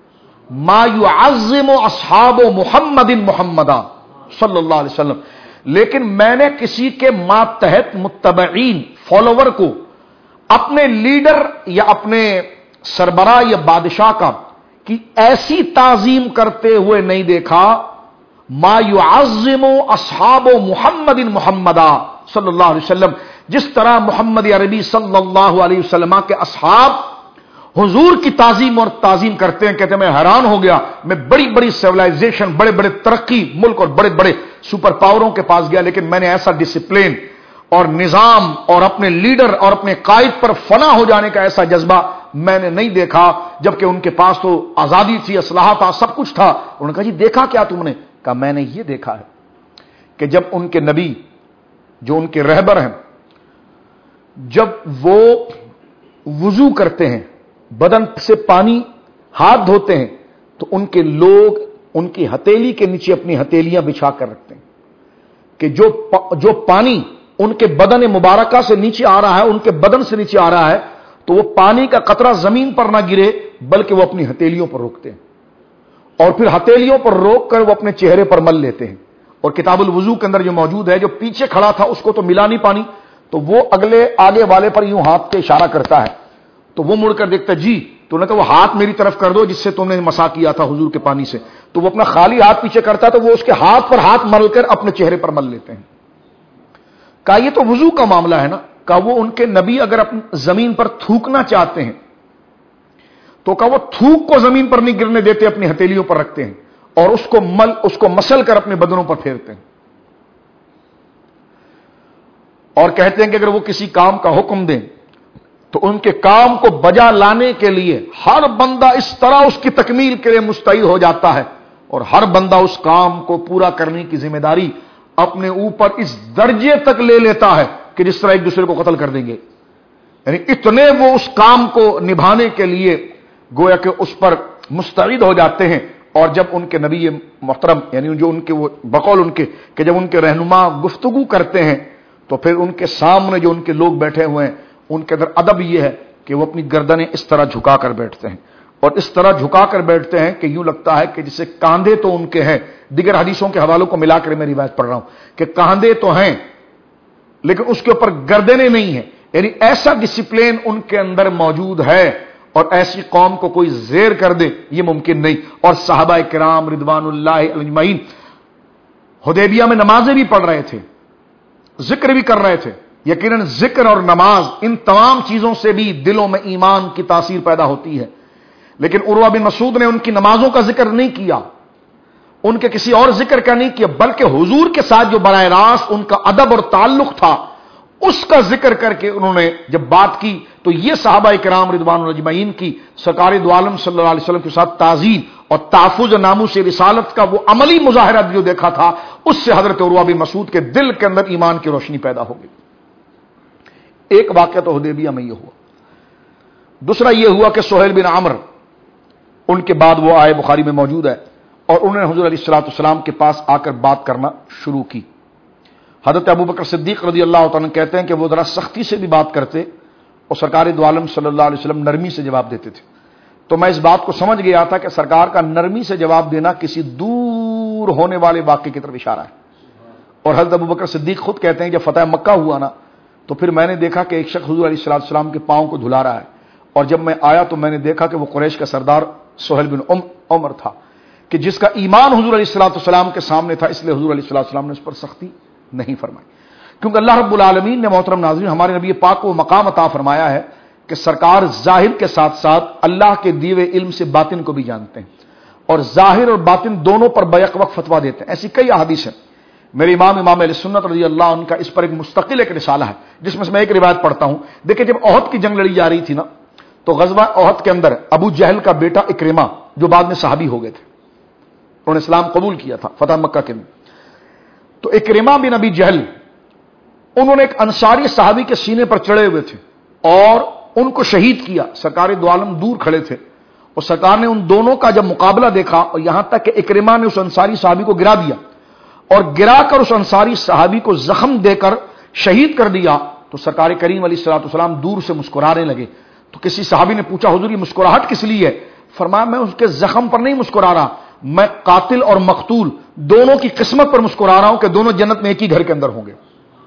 ما یعظم اصحاب محمد محمدا صلی اللہ علیہ وسلم، لیکن میں نے کسی کے ماتحت متبعین فالوور کو اپنے لیڈر یا اپنے سربراہ یا بادشاہ کا کی ایسی تعظیم کرتے ہوئے نہیں دیکھا ما یعظم اصحاب محمد محمدا صلی اللہ علیہ وسلم، جس طرح محمد عربی صلی اللہ علیہ وسلم کے اصحاب حضور کی تعظیم کرتے ہیں. کہتے ہیں میں حیران ہو گیا، میں بڑی بڑی سیولائزیشن، بڑے بڑے ترقی ملک اور بڑے بڑے سپر پاوروں کے پاس گیا، لیکن میں نے ایسا ڈسپلن اور نظام اور اپنے لیڈر اور اپنے قائد پر فنا ہو جانے کا ایسا جذبہ میں نے نہیں دیکھا، جبکہ ان کے پاس تو آزادی تھی، اسلحہ تھا، سب کچھ تھا. انہوں نے کہا جی دیکھا کیا تم نے؟ کہا میں نے یہ دیکھا ہے کہ جب ان کے نبی جو ان کے رہبر ہیں جب وہ وضو کرتے ہیں، بدن سے پانی ہاتھ دھوتے ہیں، تو ان کے لوگ ان کی ہتھیلی کے نیچے اپنی ہتھیلیاں بچھا کر رکھتے ہیں کہ جو پانی ان کے بدن مبارکہ سے نیچے آ رہا ہے، ان کے بدن سے نیچے آ رہا ہے، تو وہ پانی کا قطرہ زمین پر نہ گرے بلکہ وہ اپنی ہتھیلیوں پر روکتے ہیں، اور پھر ہتھیلیوں پر روک کر وہ اپنے چہرے پر مل لیتے ہیں. اور کتاب الوضو کے اندر جو موجود ہے، جو پیچھے کھڑا تھا اس کو تو ملا نہیں پانی، تو وہ آگے والے پر یوں ہاتھ کے اشارہ کرتا ہے تو وہ مڑ کر دیکھتا جی، تو نے کہا وہ ہاتھ میری طرف کر دو جس سے تم نے مسا کیا تھا حضور کے پانی سے. تو وہ اپنا خالی ہاتھ پیچھے کرتا تو وہ اس کے ہاتھ پر ہاتھ مل کر اپنے چہرے پر مل لیتے ہیں. کہا یہ تو وضو کا معاملہ ہے نا. کہا وہ ان کے نبی اگر اپنی زمین پر تھوکنا چاہتے ہیں تو کہا وہ تھوک کو زمین پر نہیں گرنے دیتے، اپنی ہتھیلیوں پر رکھتے ہیں اور اس کو مسل کر اپنے بدنوں پر پھیرتے ہیں، اور کہتے ہیں کہ اگر وہ کسی کام کا حکم دیں تو ان کے کام کو بجا لانے کے لیے ہر بندہ اس طرح اس کی تکمیل کے لیے مستعد ہو جاتا ہے، اور ہر بندہ اس کام کو پورا کرنے کی ذمہ داری اپنے اوپر اس درجے تک لے لیتا ہے کہ جس طرح ایک دوسرے کو قتل کر دیں گے. یعنی اتنے وہ اس کام کو نبھانے کے لیے گویا کہ اس پر مستعد ہو جاتے ہیں. اور جب ان کے نبی محترم یعنی جو ان کے وہ بقول ان کے کہ جب ان کے رہنما گفتگو کرتے ہیں تو پھر ان کے سامنے جو ان کے لوگ بیٹھے ہوئے ہیں ان کے اندر ادب یہ ہے کہ وہ اپنی گردنیں اس طرح جھکا کر بیٹھتے ہیں، اور اس طرح جھکا کر بیٹھتے ہیں کہ یوں لگتا ہے کہ جسے کاندھے تو ان کے ہیں، دیگر حدیثوں کے حوالوں کو ملا کر میں روایت پڑھ رہا ہوں کہ کاندھے تو ہیں لیکن اس کے اوپر گردنیں نہیں ہیں. یعنی ایسا ڈسپلین ان کے اندر موجود ہے، اور ایسی قوم کو کوئی زیر کر دے یہ ممکن نہیں. اور صحابہ کرام رضوان اللہ اجمعین حدیبیہ میں نمازیں بھی پڑھ رہے تھے، ذکر بھی کر رہے تھے. یقیناً ذکر اور نماز ان تمام چیزوں سے بھی دلوں میں ایمان کی تاثیر پیدا ہوتی ہے، لیکن عروہ بن مسعود نے ان کی نمازوں کا ذکر نہیں کیا، ان کے کسی اور ذکر کا نہیں کیا، بلکہ حضور کے ساتھ جو براہ راست ان کا ادب اور تعلق تھا اس کا ذکر کر کے انہوں نے جب بات کی تو یہ صحابہ کرام رضوان اللہ اجمعین کی سرکار دو عالم صلی اللہ علیہ وسلم کے ساتھ تعظیم اور تحفظ ناموس رسالت کا وہ عملی مظاہرہ جو دیکھا تھا اس سے حضرت عروہ بن مسعود کے دل کے اندر ایمان کی روشنی پیدا ہو گئی. ایک واقعہ تو حدیبیہ میں یہ ہوا. دوسرا یہ ہوا کہ سہیل بن عمرو ان کے بعد وہ آئے، بخاری میں موجود ہے، اور انہوں نے حضور علیہ الصلوۃ والسلام کے پاس آ کر بات کرنا شروع کی. حضرت ابوبکر صدیق رضی اللہ تعالیٰ کہتے ہیں کہ وہ ذرا سختی سے بھی بات کرتے اور سرکار دو عالم صلی اللہ علیہ وسلم نرمی سے جواب دیتے تھے. تو میں اس بات کو سمجھ گیا تھا کہ سرکار کا نرمی سے جواب دینا کسی دور ہونے والے واقعے کی طرف اشارہ ہے. اور حضرت ابوبکر صدیق خود کہتے ہیں جب فتح مکہ ہوا نا تو پھر میں نے دیکھا کہ ایک شخص حضور علیہ الصلوۃ والسلام کے پاؤں کو دھلا رہا ہے، اور جب میں آیا تو میں نے دیکھا کہ وہ قریش کا سردار سہیل بن عمر تھا کہ جس کا ایمان حضور علیہ الصلوۃ والسلام کے سامنے تھا، اس لیے حضور علیہ الصلوۃ والسلام نے اس پر سختی نہیں فرمائی. کیونکہ اللہ رب العالمین نے محترم ناظرین ہمارے نبی پاک کو مقام عطا فرمایا ہے کہ سرکار ظاہر کے ساتھ ساتھ اللہ کے دیے ہوئے علم سے باطن کو بھی جانتے ہیں، اور ظاہر اور باطن دونوں پر بیک وقت فتویٰ دیتے ہیں. ایسی کئی احادیث ہیں. میرے امام اہل سنت رضی اللہ عنہ کا اس پر ایک مستقل ایک رسالہ ہے جس میں سے میں ایک روایت پڑھتا ہوں. دیکھیں جب احد کی جنگ لڑی جا رہی تھی نا تو غزوہ احد کے اندر ابو جہل کا بیٹا اکرمہ جو بعد میں صحابی ہو گئے تھے، انہوں نے اسلام قبول کیا تھا فتح مکہ کے میں. تو اکرمہ بن ابی جہل انہوں نے ایک انصاری صحابی کے سینے پر چڑھے ہوئے تھے اور ان کو شہید کیا. سرکار دو عالم دور کھڑے تھے اور سرکار نے ان دونوں کا جب مقابلہ دیکھا اور یہاں تک کہ اکرمہ نے اس انصاری صحابی کو گرا دیا اور گرا کر اس انصاری صحابی کو زخم دے کر شہید کر دیا تو سرکار کریم علیہ الصلوۃ والسلام دور سے مسکرانے لگے. تو کسی صحابی نے پوچھا حضور یہ مسکراہٹ کس لیے ہے؟ فرمایا میں اس کے زخم پر نہیں مسکرا رہا، میں قاتل اور مقتول دونوں کی قسمت پر مسکرا رہا ہوں کہ دونوں جنت میں ایک ہی گھر کے اندر ہوں گے.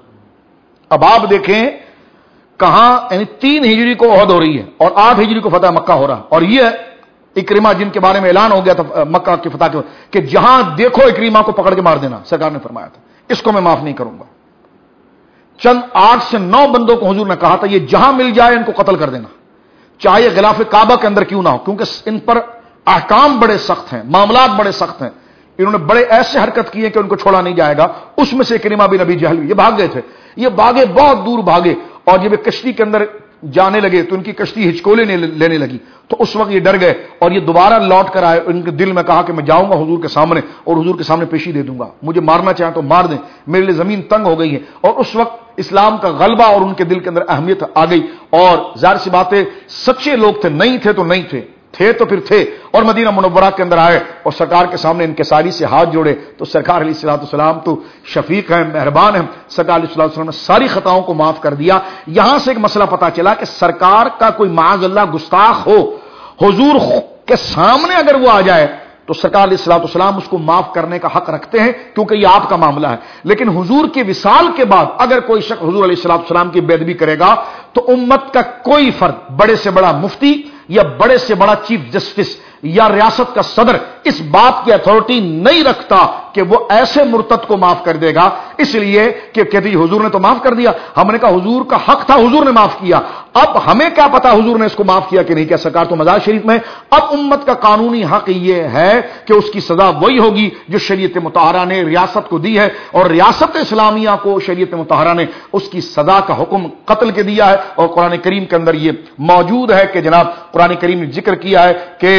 اب آپ دیکھیں کہاں یعنی 3 ہجری کو احد ہو رہی ہے اور 8 ہجری کو فتح مکہ ہو رہا، اور یہ اکرمہ جن کے بارے میں اعلان ہو گیا تھا مکہ کی فتح کے کہ جہاں دیکھو اکرمہ کو پکڑ کے مار دینا، سرکار نے فرمایا تھا اس کو میں معاف نہیں کروں گا. چند 8 سے 9 بندوں کو حضور نے کہا تھا یہ جہاں مل جائے ان کو قتل کر دینا، چاہے غلاف کعبہ کے اندر کیوں نہ ہو، کیونکہ ان پر احکام بڑے سخت ہیں، معاملات بڑے سخت ہیں. انہوں نے بڑے ایسے حرکت کی ہے کہ ان کو چھوڑا نہیں جائے گا. اس میں سے اکرمہ بن ابی جہل یہ بھاگ گئے تھے، یہ بھاگے بہت دور بھاگے، اور جب یہ کشتی کے اندر جانے لگے تو ان کی کشتی ہچکولے لینے لگی. تو اس وقت یہ ڈر گئے اور یہ دوبارہ لوٹ کر آئے. ان کے دل میں کہا کہ میں جاؤں گا حضور کے سامنے اور حضور کے سامنے پیشی دے دوں گا، مجھے مارنا چاہیں تو مار دیں، میرے لیے زمین تنگ ہو گئی ہے. اور اس وقت اسلام کا غلبہ اور ان کے دل کے اندر اہمیت آ گئی، اور ظاہر سی بات ہے سچے لوگ تھے، نہیں تھے تو نہیں تھے، تھے تو پھر تھے، اور مدینہ منورہ کے اندر آئے اور سرکار کے سامنے انکساری سے ہاتھ جوڑے. تو سرکار علیہ الصلوۃ والسلام تو شفیق ہیں، مہربان ہیں. سرکار علیہ الصلوۃ والسلام نے ساری خطاؤں کو معاف کر دیا. یہاں سے ایک مسئلہ پتا چلا کہ سرکار کا کوئی معاذ اللہ گستاخ ہو، حضور کے سامنے اگر وہ آ جائے تو سرکار علیہ الصلوۃ والسلام اس کو معاف کرنے کا حق رکھتے ہیں کیونکہ یہ آپ کا معاملہ ہے. لیکن حضور کے وصال کے بعد اگر کوئی شخص حضور علیہ الصلوۃ والسلام کی بے ادبی کرے گا تو امت کا کوئی فرد، بڑے سے بڑا مفتی یا بڑے سے بڑا چیف جسٹس یا ریاست کا صدر اس بات کی اتھارٹی نہیں رکھتا کہ وہ ایسے مرتد کو معاف کر دے گا، اس لیے کہ کہتے ہیں حضور نے تو معاف کر دیا. ہم نے کہا حضور کا حق تھا، حضور نے معاف کیا. اب ہمیں کیا پتا حضور نے اس کو معاف کیا کہ نہیں کیا، سرکار تو مزار شریف میں. اب امت کا قانونی حق یہ ہے کہ اس کی سزا وہی ہوگی جو شریعت مطہرہ نے ریاست کو دی ہے، اور ریاست اسلامیہ کو شریعت مطہرہ نے اس کی سزا کا حکم قتل کے دیا ہے. اور قرآن کریم کے اندر یہ موجود ہے کہ جناب قرآن کریم نے ذکر کیا ہے کہ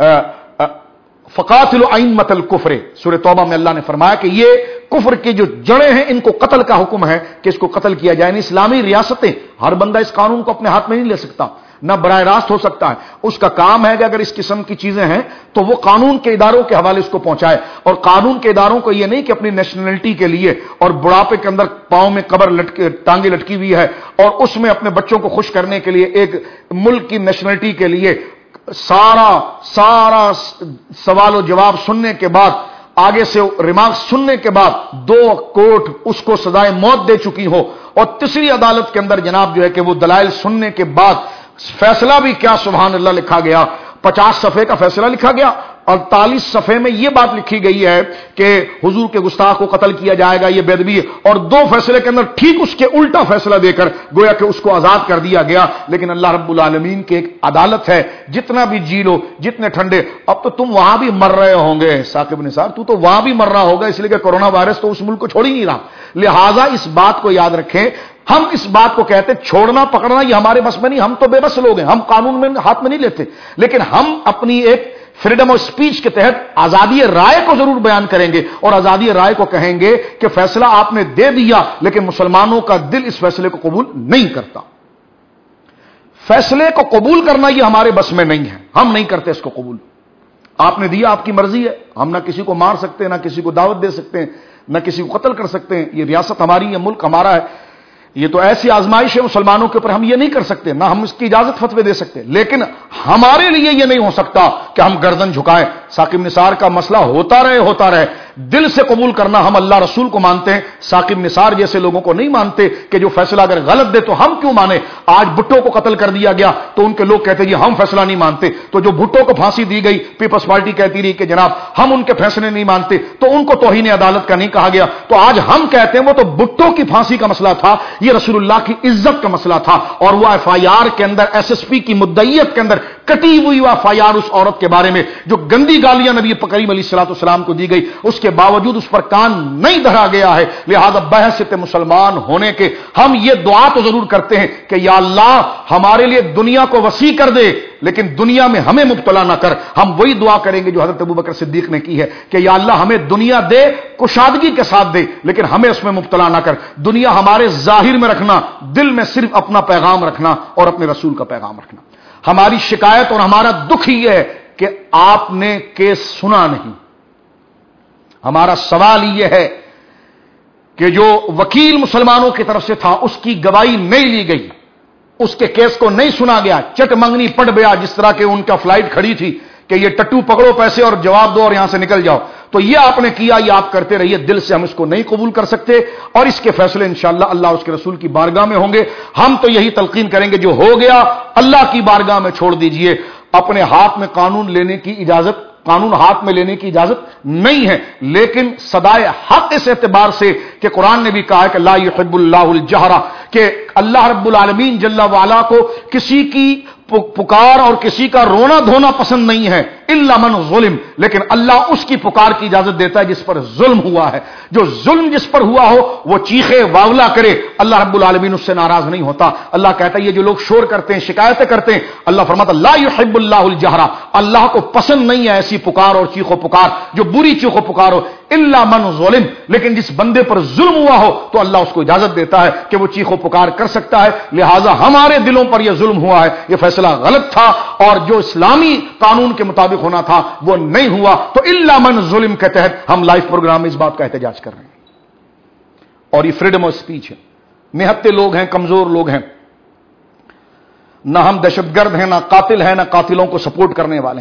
فقاتل ائمۃ الکفر، سورہ توبہ میں اللہ نے فرمایا کہ یہ کفر کی جو جڑیں ہیں ان کو قتل کا حکم ہے کہ اس کو قتل کیا جائے. یعنی اسلامی ریاستیں، ہر بندہ اس قانون کو اپنے ہاتھ میں نہیں لے سکتا، نہ براہ راست ہو سکتا ہے. اس کا کام ہے کہ اگر اس قسم کی چیزیں ہیں تو وہ قانون کے اداروں کے حوالے اس کو پہنچائے. اور قانون کے اداروں کو یہ نہیں کہ اپنی نیشنلٹی کے لیے اور بڑھاپے کے اندر پاؤں میں قبر ٹانگیں لٹکی ہوئی ہے اور اس میں اپنے بچوں کو خوش کرنے کے لیے ایک ملک کی نیشنلٹی کے لیے سارا سوال و جواب سننے کے بعد، آگے سے ریمارک سننے کے بعد 2 کورٹ اس کو سزائے موت دے چکی ہو اور تیسری عدالت کے اندر جناب جو ہے کہ وہ دلائل سننے کے بعد فیصلہ بھی کیا سبحان اللہ لکھا گیا، 50 صفحے کا فیصلہ لکھا گیا. 48 صفحے میں یہ بات لکھی گئی ہے کہ حضور کے گستاخ کو قتل کیا جائے گا، یہ بے ادبی ہے. اور 2 فیصلے کے اندر ٹھیک اس کے الٹا فیصلہ دے کر گویا کہ اس کو آزاد کر دیا گیا. لیکن اللہ رب العالمین کی ایک عدالت ہے، جتنا بھی جی لو، جتنے ٹھنڈے. اب تو تم وہاں بھی مر رہے ہوں گے ثاقب نثار، تو وہاں بھی مر رہا ہوگا، اس لیے کہ کورونا وائرس تو اس ملک کو چھوڑ ہی نہیں رہا. لہٰذا اس بات کو یاد رکھیں. ہم اس بات کو کہتے چھوڑنا پکڑنا یہ ہمارے بس میں نہیں، ہم تو بے بس لوگ ہیں، ہم قانون میں ہاتھ میں نہیں لیتے. لیکن ہم اپنی ایک فریڈم آف سپیچ کے تحت آزادی رائے کو ضرور بیان کریں گے اور آزادی رائے کو کہیں گے کہ فیصلہ آپ نے دے دیا لیکن مسلمانوں کا دل اس فیصلے کو قبول نہیں کرتا. فیصلے کو قبول کرنا یہ ہمارے بس میں نہیں ہے، ہم نہیں کرتے اس کو قبول. آپ نے دیا، آپ کی مرضی ہے، ہم نہ کسی کو مار سکتے ہیں، نہ کسی کو دعوت دے سکتے ہیں، نہ کسی کو قتل کر سکتے ہیں. یہ ریاست ہماری ہے، ملک ہمارا ہے. یہ تو ایسی آزمائش ہے مسلمانوں کے اوپر، ہم یہ نہیں کر سکتے، نہ ہم اس کی اجازت فتوے دے سکتے. لیکن ہمارے لیے یہ نہیں ہو سکتا کہ ہم گردن جھکائیں. ثاقب نثار کا مسئلہ ہوتا رہے. دل سے قبول کرنا، ہم اللہ رسول کو مانتے ہیں، ثاقب نثار جیسے لوگوں کو نہیں مانتے کہ جو فیصلہ اگر غلط دے تو ہم کیوں مانے. آج بھٹو کو قتل کر دیا گیا تو ان کے لوگ کہتے ہیں ہم فیصلہ نہیں مانتے. تو جو بھٹو کو پھانسی دی گئی، پیپلز پارٹی کہتی رہی کہ جناب ہم ان کے فیصلے نہیں مانتے، تو ان کو توہین عدالت کا نہیں کہا گیا. تو آج ہم کہتے ہیں وہ تو بھٹو کی پھانسی کا مسئلہ تھا، یہ رسول اللہ کی عزت کا مسئلہ تھا. اور وہ ایف آئی آر کے اندر SSP کی مدعیت کے اندر کٹی ہوئی ایف آئی آر اس عورت کے بارے میں جو گندی گالیاں نبی کریم علیہ الصلوۃ والسلام کو دی گئی، اس کے باوجود اس پر کان نہیں دھرا گیا ہے. لہذا بحیثیت مسلمان ہونے کے ہم یہ دعا تو ضرور کرتے ہیں کہ یا اللہ ہمارے لیے دنیا کو وسیع کر دے لیکن دنیا میں ہمیں مبتلا نہ کر. ہم وہی دعا کریں گے جو حضرت ابوبکر صدیق نے کی ہے کہ یا اللہ ہمیں دنیا دے، کشادگی کے ساتھ دے، لیکن ہمیں اس میں مبتلا نہ کر. دنیا ہمارے ظاہر میں رکھنا، دل میں صرف اپنا پیغام رکھنا اور اپنے رسول کا پیغام رکھنا. ہماری شکایت اور ہمارا دکھ یہ ہے کہ آپ نے کیس سنا نہیں. ہمارا سوال یہ ہے کہ جو وکیل مسلمانوں کی طرف سے تھا اس کی گواہی نہیں لی گئی، اس کے کیس کو نہیں سنا گیا. چٹ منگنی پڑ گیا، جس طرح کہ ان کا فلائٹ کھڑی تھی کہ یہ ٹٹو پکڑو پیسے اور جواب دو اور یہاں سے نکل جاؤ. تو یہ آپ نے کیا، یہ آپ کرتے رہیے. دل سے ہم اس کو نہیں قبول کر سکتے اور اس کے فیصلے انشاءاللہ اللہ اس کے رسول کی بارگاہ میں ہوں گے. ہم تو یہی تلقین کریں گے جو ہو گیا اللہ کی بارگاہ میں چھوڑ دیجئے. اپنے ہاتھ میں قانون لینے کی اجازت، قانون ہاتھ میں لینے کی اجازت نہیں ہے، لیکن صدائے حق اس اعتبار سے کہ قرآن نے بھی کہا ہے کہ لا یحب اللہ الجہر، کہ اللہ رب العالمین جل وعلا کو کسی کی پکار اور کسی کا رونا دھونا پسند نہیں ہے الا من ظلم، لیکن اللہ اس کی پکار کی اجازت دیتا ہے جس پر ظلم ہوا ہے. جو ظلم جس پر ہوا ہو وہ چیخے واولا کرے، اللہ رب العالمین اس سے ناراض نہیں ہوتا. اللہ کہتا ہے یہ جو لوگ شور کرتے ہیں، شکایتیں کرتے ہیں، اللہ فرماتا لا یحب اللہ الجہر، اللہ کو پسند نہیں ہے ایسی پکار اور چیخ و پکار جو بری چیخ و پکار ہو. الا من ظلم، لیکن جس بندے پر ظلم ہوا ہو تو اللہ اس کو اجازت دیتا ہے کہ وہ چیخ و پکار کر سکتا ہے. لہذا ہمارے دلوں پر یہ ظلم ہوا ہے، یہ فیصلہ غلط تھا اور جو اسلامی قانون کے مطابق ہونا تھا وہ نہیں ہوا. تو الا من ظلم کے تحت ہم لائیو پروگرام میں اس بات کا احتجاج کر رہے ہیں. اور یہ فریڈم آف سپیچ ہے. نہتے لوگ ہیں، کمزور لوگ ہیں، نہ ہم دہشت گرد ہیں، نہ قاتل ہیں، نہ قاتلوں کو سپورٹ کرنے والے ہیں.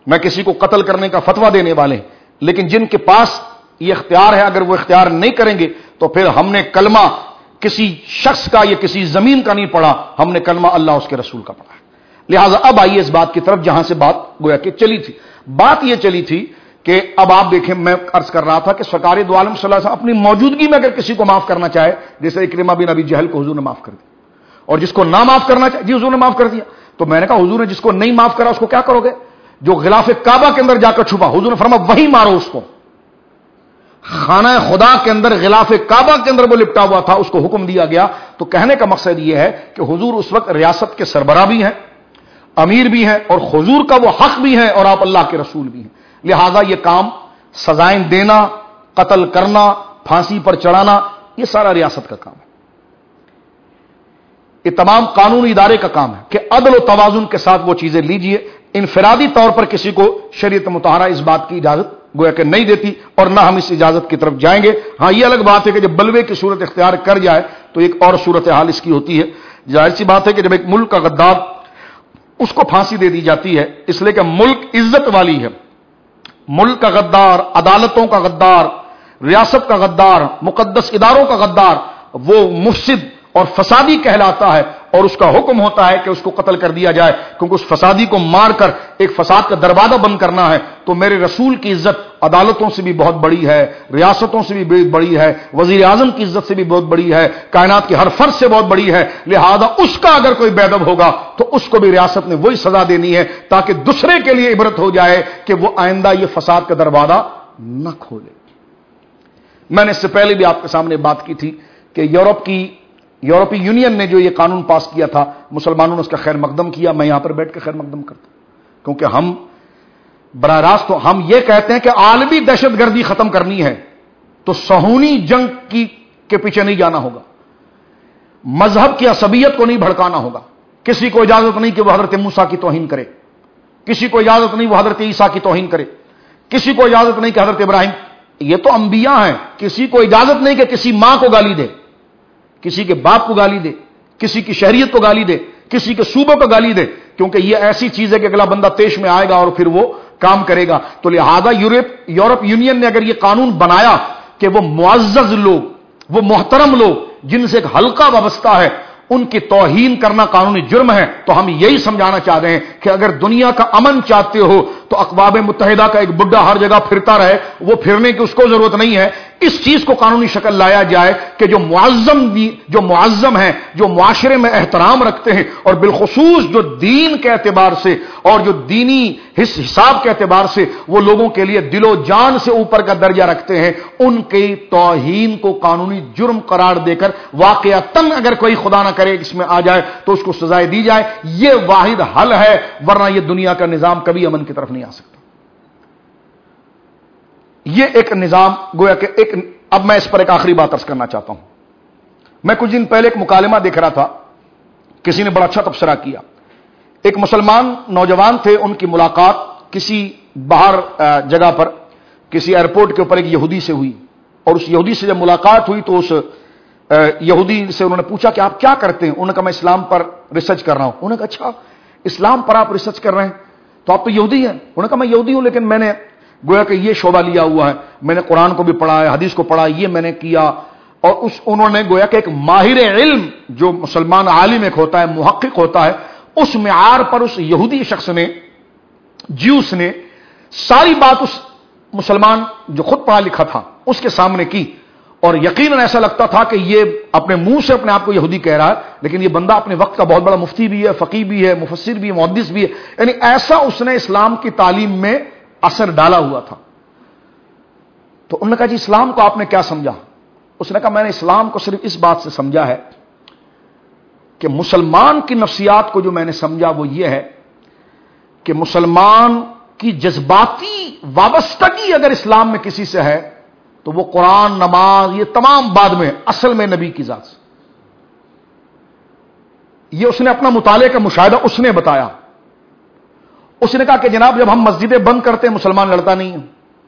میں کسی کو قتل کرنے کا فتویٰ دینے والے ہیں، لیکن جن کے پاس یہ اختیار ہے اگر وہ اختیار نہیں کریں گے تو پھر ہم نے کلمہ کسی شخص کا یا کسی زمین کا نہیں پڑھا، ہم نے کلمہ اللہ اس کے رسول کا پڑھا ہے۔ لہٰذا اب آئیے اس بات کی طرف جہاں سے بات گویا کہ چلی تھی۔ بات یہ چلی تھی کہ اب آپ دیکھیں، میں عرض کر رہا تھا کہ سرکار دو عالم صلی اللہ علیہ وسلم اپنی موجودگی میں اگر کسی کو معاف کرنا چاہے، جیسے اکرمہ بن ابی جہل کو حضور نے معاف کر دیا، اور جس کو نہ معاف کرنا چاہے جی حضور نے معاف کر دیا، تو میں نے کہا حضور نے جس کو نہیں معاف کرا اس کو کیا کرو گے؟ جو غلاف کعبہ کے اندر جا کر چھپا، حضور نے فرمایا وہی مارو اس کو۔ خانہ خدا کے اندر غلاف کعبہ کے اندر وہ لپٹا ہوا تھا، اس کو حکم دیا گیا۔ تو کہنے کا مقصد یہ ہے کہ حضور اس وقت ریاست کے سربراہ بھی ہیں، امیر بھی ہیں، اور حضور کا وہ حق بھی ہے، اور آپ اللہ کے رسول بھی ہیں۔ لہذا یہ کام سزائیں دینا، قتل کرنا، پھانسی پر چڑھانا، یہ سارا ریاست کا کام ہے، یہ تمام قانونی ادارے کا کام ہے کہ عدل و توازن کے ساتھ وہ چیزیں لیجئے۔ انفرادی طور پر کسی کو شریعت مطہرہ اس بات کی اجازت گویا کہ نہیں دیتی، اور نہ ہم اس اجازت کی طرف جائیں گے۔ ہاں یہ الگ بات ہے کہ جب بلوے کی صورت اختیار کر جائے تو ایک اور صورتحال اس کی ہوتی ہے۔ ظاہر سی بات ہے کہ جب ایک ملک کا غدار، اس کو پھانسی دے دی جاتی ہے، اس لیے کہ ملک عزت والی ہے، ملک کا غدار، عدالتوں کا غدار، ریاست کا غدار، مقدس اداروں کا غدار، وہ مفسد اور فسادی کہلاتا ہے، اور اس کا حکم ہوتا ہے کہ اس کو قتل کر دیا جائے، کیونکہ اس فسادی کو مار کر ایک فساد کا دروازہ بند کرنا ہے۔ تو میرے رسول کی عزت عدالتوں سے بھی بہت بڑی ہے، ریاستوں سے بھی بہت بڑی ہے، وزیر اعظم کی عزت سے بھی بہت بڑی ہے، کائنات کے ہر فرد سے بہت بڑی ہے۔ لہذا اس کا اگر کوئی بے ادب ہوگا تو اس کو بھی ریاست نے وہی سزا دینی ہے، تاکہ دوسرے کے لیے عبرت ہو جائے کہ وہ آئندہ یہ فساد کا دروازہ نہ کھولے۔ میں نے اس سے پہلے بھی آپ کے سامنے بات کی تھی کہ یورپی یونین نے جو یہ قانون پاس کیا تھا، مسلمانوں نے اس کا خیر مقدم کیا۔ میں یہاں پر بیٹھ کے خیر مقدم کرتا ہوں، کیونکہ ہم براہ راست ہم یہ کہتے ہیں کہ عالمی دہشت گردی ختم کرنی ہے تو صہیونی جنگ کے پیچھے نہیں جانا ہوگا، مذہب کی عصبیت کو نہیں بھڑکانا ہوگا۔ کسی کو اجازت نہیں کہ وہ حضرت موسیٰ کی توہین کرے، کسی کو اجازت نہیں وہ حضرت عیسیٰ کی توہین کرے، کسی کو اجازت نہیں کہ حضرت ابراہیم، یہ تو انبیاء ہیں، کسی کو اجازت نہیں کہ کسی ماں کو گالی دے، کسی کے باپ کو گالی دے، کسی کی شہریت کو گالی دے، کسی کے صوبوں کو گالی دے، کیونکہ یہ ایسی چیز ہے کہ اگلا بندہ پیش میں آئے گا اور پھر وہ کام کرے گا۔ تو لہذا یورپ یونین نے اگر یہ قانون بنایا کہ وہ معزز لوگ، وہ محترم لوگ جن سے ایک حلقہ وابستہ ہے، ان کی توہین کرنا قانونی جرم ہے، تو ہم یہی سمجھانا چاہ رہے ہیں کہ اگر دنیا کا امن چاہتے ہو تو اقوام متحدہ کا ایک بڈھا ہر جگہ پھرتا رہے، وہ پھرنے کی اس کو ضرورت نہیں ہے۔ اس چیز کو قانونی شکل لایا جائے کہ جو معظم ہیں، جو معاشرے میں احترام رکھتے ہیں، اور بالخصوص جو دین کے اعتبار سے اور جو دینی حساب کے اعتبار سے وہ لوگوں کے لیے دل و جان سے اوپر کا درجہ رکھتے ہیں، ان کی توہین کو قانونی جرم قرار دے کر واقعتاً اگر کوئی خدا نہ کرے اس میں آ جائے تو اس کو سزائیں دی جائے۔ یہ واحد حل ہے، ورنہ یہ دنیا کا نظام کبھی امن کی طرف نہیں آ سکتا۔ یہ ایک نظام گویا کہ اب میں اس پر ایک آخری بات عرض کرنا چاہتا ہوں۔ میں کچھ دن پہلے ایک مکالمہ دیکھ رہا تھا، کسی نے بڑا اچھا تبصرہ کیا۔ ایک مسلمان نوجوان تھے، ان کی ملاقات کسی باہر جگہ پر کسی ایئرپورٹ کے اوپر ایک یہودی سے ہوئی، اور اس یہودی سے جب ملاقات ہوئی تو اس یہودی سے انہوں نے پوچھا کہ آپ کیا کرتے ہیں؟ انہوں نے کہا میں اسلام پر ریسرچ کر رہا ہوں۔ انہوں نے کہا اچھا اسلام پر آپ ریسرچ کر رہے ہیں تو آپ تو یہودی ہیں؟ انہوں نے کہا میں یہودی ہوں، لیکن میں نے گویا کہ یہ شعبہ لیا ہوا ہے، میں نے قرآن کو بھی پڑھا ہے، حدیث کو پڑھا، یہ میں نے کیا۔ اور انہوں نے گویا کہ ایک ماہر علم جو مسلمان عالم ایک ہوتا ہے، محقق ہوتا ہے، اس معیار پر اس یہودی شخص نے، جیوس نے ساری بات اس مسلمان جو خود پڑھا لکھا تھا اس کے سامنے کی، اور یقیناً ایسا لگتا تھا کہ یہ اپنے منہ سے اپنے آپ کو یہودی کہہ رہا ہے، لیکن یہ بندہ اپنے وقت کا بہت بڑا مفتی بھی ہے، فقیہ بھی ہے، مفسر بھی ہے، محدث بھی ہے، یعنی ایسا اس نے اسلام کی تعلیم میں اثر ڈالا ہوا تھا۔ تو انہوں نے کہا جی اسلام کو آپ نے کیا سمجھا؟ اس نے کہا میں نے اسلام کو صرف اس بات سے سمجھا ہے کہ مسلمان کی نفسیات کو جو میں نے سمجھا وہ یہ ہے کہ مسلمان کی جذباتی وابستگی اگر اسلام میں کسی سے ہے تو وہ قرآن، نماز، یہ تمام بعد میں، اصل میں نبی کی ذات سے۔ یہ اس نے اپنا مطالعے کا مشاہدہ اس نے بتایا۔ اس نے کہا کہ جناب جب ہم مسجدیں بند کرتے ہیں مسلمان لڑتا نہیں ہے،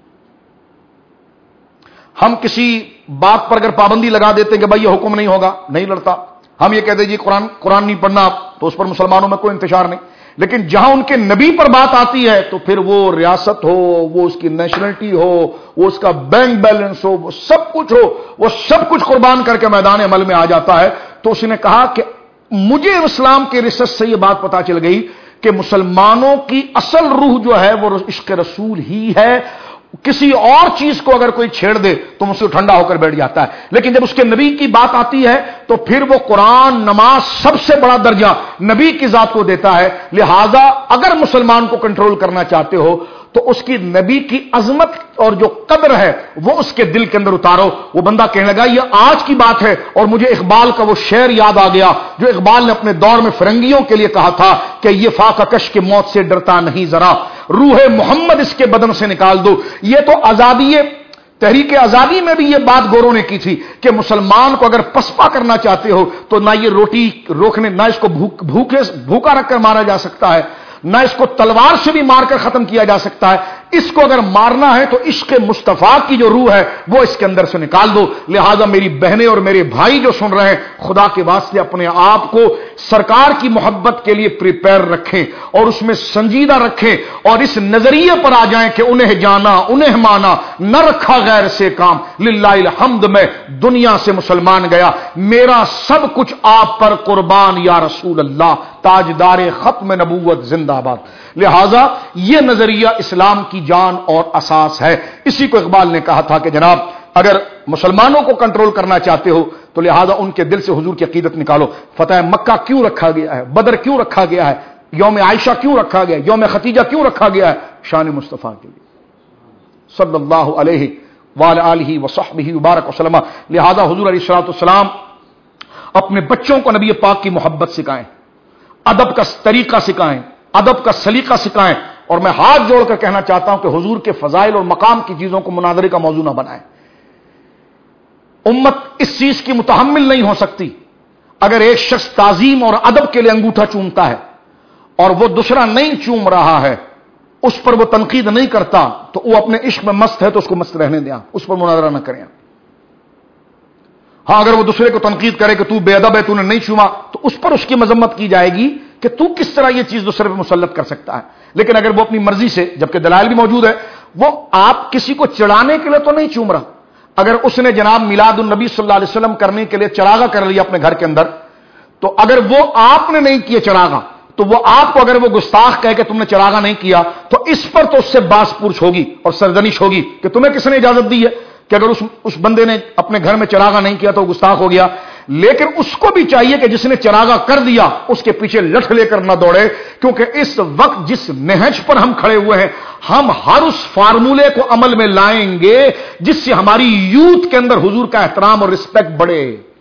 ہم کسی بات پر اگر پابندی لگا دیتے ہیں کہ بھائی یہ حکم نہیں ہوگا، نہیں لڑتا۔ ہم یہ کہتے ہیں جی قرآن نہیں پڑھنا آپ، تو اس پر مسلمانوں میں کوئی انتشار نہیں۔ لیکن جہاں ان کے نبی پر بات آتی ہے تو پھر وہ ریاست ہو، وہ اس کی نیشنلٹی ہو، وہ اس کا بینک بیلنس ہو، وہ سب کچھ ہو، وہ سب کچھ قربان کر کے میدان عمل میں آ جاتا ہے۔ تو اس نے کہا کہ مجھے اسلام کے ریسرچ سے یہ بات پتا چل گئی کہ مسلمانوں کی اصل روح جو ہے وہ عشق رسول ہی ہے۔ کسی اور چیز کو اگر کوئی چھیڑ دے تو اس سے ٹھنڈا ہو کر بیٹھ جاتا ہے، لیکن جب اس کے نبی کی بات آتی ہے تو پھر وہ قرآن، نماز سب سے بڑا درجہ نبی کی ذات کو دیتا ہے۔ لہذا اگر مسلمان کو کنٹرول کرنا چاہتے ہو تو اس کی نبی کی عظمت اور جو قدر ہے وہ اس کے دل کے اندر اتارو۔ وہ بندہ کہنے لگا یہ آج کی بات ہے، اور مجھے اقبال کا وہ شعر یاد آ گیا جو اقبال نے اپنے دور میں فرنگیوں کے لیے کہا تھا کہ یہ فاقہ کش کے موت سے ڈرتا نہیں ذرا، روح محمد اس کے بدن سے نکال دو۔ یہ تو آزادی، تحریک آزادی میں بھی یہ بات گوروں نے کی تھی کہ مسلمان کو اگر پسپا کرنا چاہتے ہو تو نہ یہ روٹی روکنے، نہ اس کو بھوکا رکھ کر مارا جا سکتا ہے، نہ اس کو تلوار سے بھی مار کر ختم کیا جا سکتا ہے، اس کو اگر مارنا ہے تو عشق مصطفیٰ کی جو روح ہے وہ اس کے اندر سے نکال دو۔ لہذا میری بہنیں اور میرے بھائی جو سن رہے ہیں، خدا کے واسطے اپنے آپ کو سرکار کی محبت کے لیے پریپیئر رکھیں اور اس میں سنجیدہ رکھیں، اور اس نظریے پر آ جائیں کہ انہیں جانا انہیں مانا، نہ رکھا غیر سے کام، للہ الحمد میں دنیا سے مسلمان گیا، میرا سب کچھ آپ پر قربان یا رسول اللہ، تاجدار ختم نبوت زندہ باد۔ لہذا یہ نظریہ اسلام کی جان اور اساس ہے۔ اسی کو اقبال نے کہا تھا کہ جناب اگر مسلمانوں کو کنٹرول کرنا چاہتے ہو تو لہذا ان کے دل سے حضور کی عقیدت نکالو۔ فتح مکہ کیوں رکھا گیا ہے، بدر کیوں رکھا گیا ہے، یوم عائشہ کیوں رکھا گیا ہے، یوم ختیجہ کیوں رکھا گیا ہے؟ شان مصطفیٰ کے لیے صلی اللہ علیہ وآلہ وصحبہ وبارک وسلم۔ لہذا حضور علیہ الصلوۃ والسلام اپنے بچوں کو نبی پاک کی محبت سکھائیں، ادب کا طریقہ سکھائیں، ادب کا سلیقہ سکھائیں، اور میں ہاتھ جوڑ کر کہنا چاہتا ہوں کہ حضور کے فضائل اور مقام کی چیزوں کو مناظرے کا موضوع نہ بنائیں۔ امت اس چیز کی متحمل نہیں ہو سکتی اگر ایک شخص تعظیم اور ادب کے لیے انگوٹھا چومتا ہے اور وہ دوسرا نہیں چوم رہا ہے، اس پر وہ تنقید نہیں کرتا، تو وہ اپنے عشق میں مست ہے تو اس کو مست رہنے دیں، اس پر مناظرہ نہ کریں۔ ہاں اگر وہ دوسرے کو تنقید کرے کہ تو بے ادب ہے، تو نے نہیں چوما، تو اس پر اس کی مذمت کی جائے گی کہ تو کس طرح یہ چیز دوسرے پہ مسلط کر سکتا ہے۔ لیکن اگر وہ اپنی مرضی سے، جبکہ دلائل بھی موجود ہے، وہ آپ کسی کو چڑھانے کے لیے تو نہیں چوم رہا۔ اگر اس نے جناب میلاد النبی صلی اللہ علیہ وسلم کرنے کے لیے چراغا کر لیا اپنے گھر کے اندر، تو اگر وہ آپ نے نہیں کیا چراغا، تو وہ آپ کو اگر وہ گستاخ کہے کہ تم نے چراغا نہیں کیا، تو اس پر تو اس سے باس پرچھ ہوگی اور سرزنش ہوگی کہ تمہیں کس نے اجازت دی ہے کہ اگر اس بندے نے اپنے گھر میں چراغا نہیں کیا تو وہ گستاخ ہو گیا۔ لیکن اس کو بھی چاہیے کہ جس نے چراغا کر دیا اس کے پیچھے لٹھ لے کر نہ دوڑے، کیونکہ اس وقت جس نہج پر ہم کھڑے ہوئے ہیں، ہم ہر اس فارمولے کو عمل میں لائیں گے جس سے ہماری یوتھ کے اندر حضور کا احترام اور رسپیکٹ بڑھے۔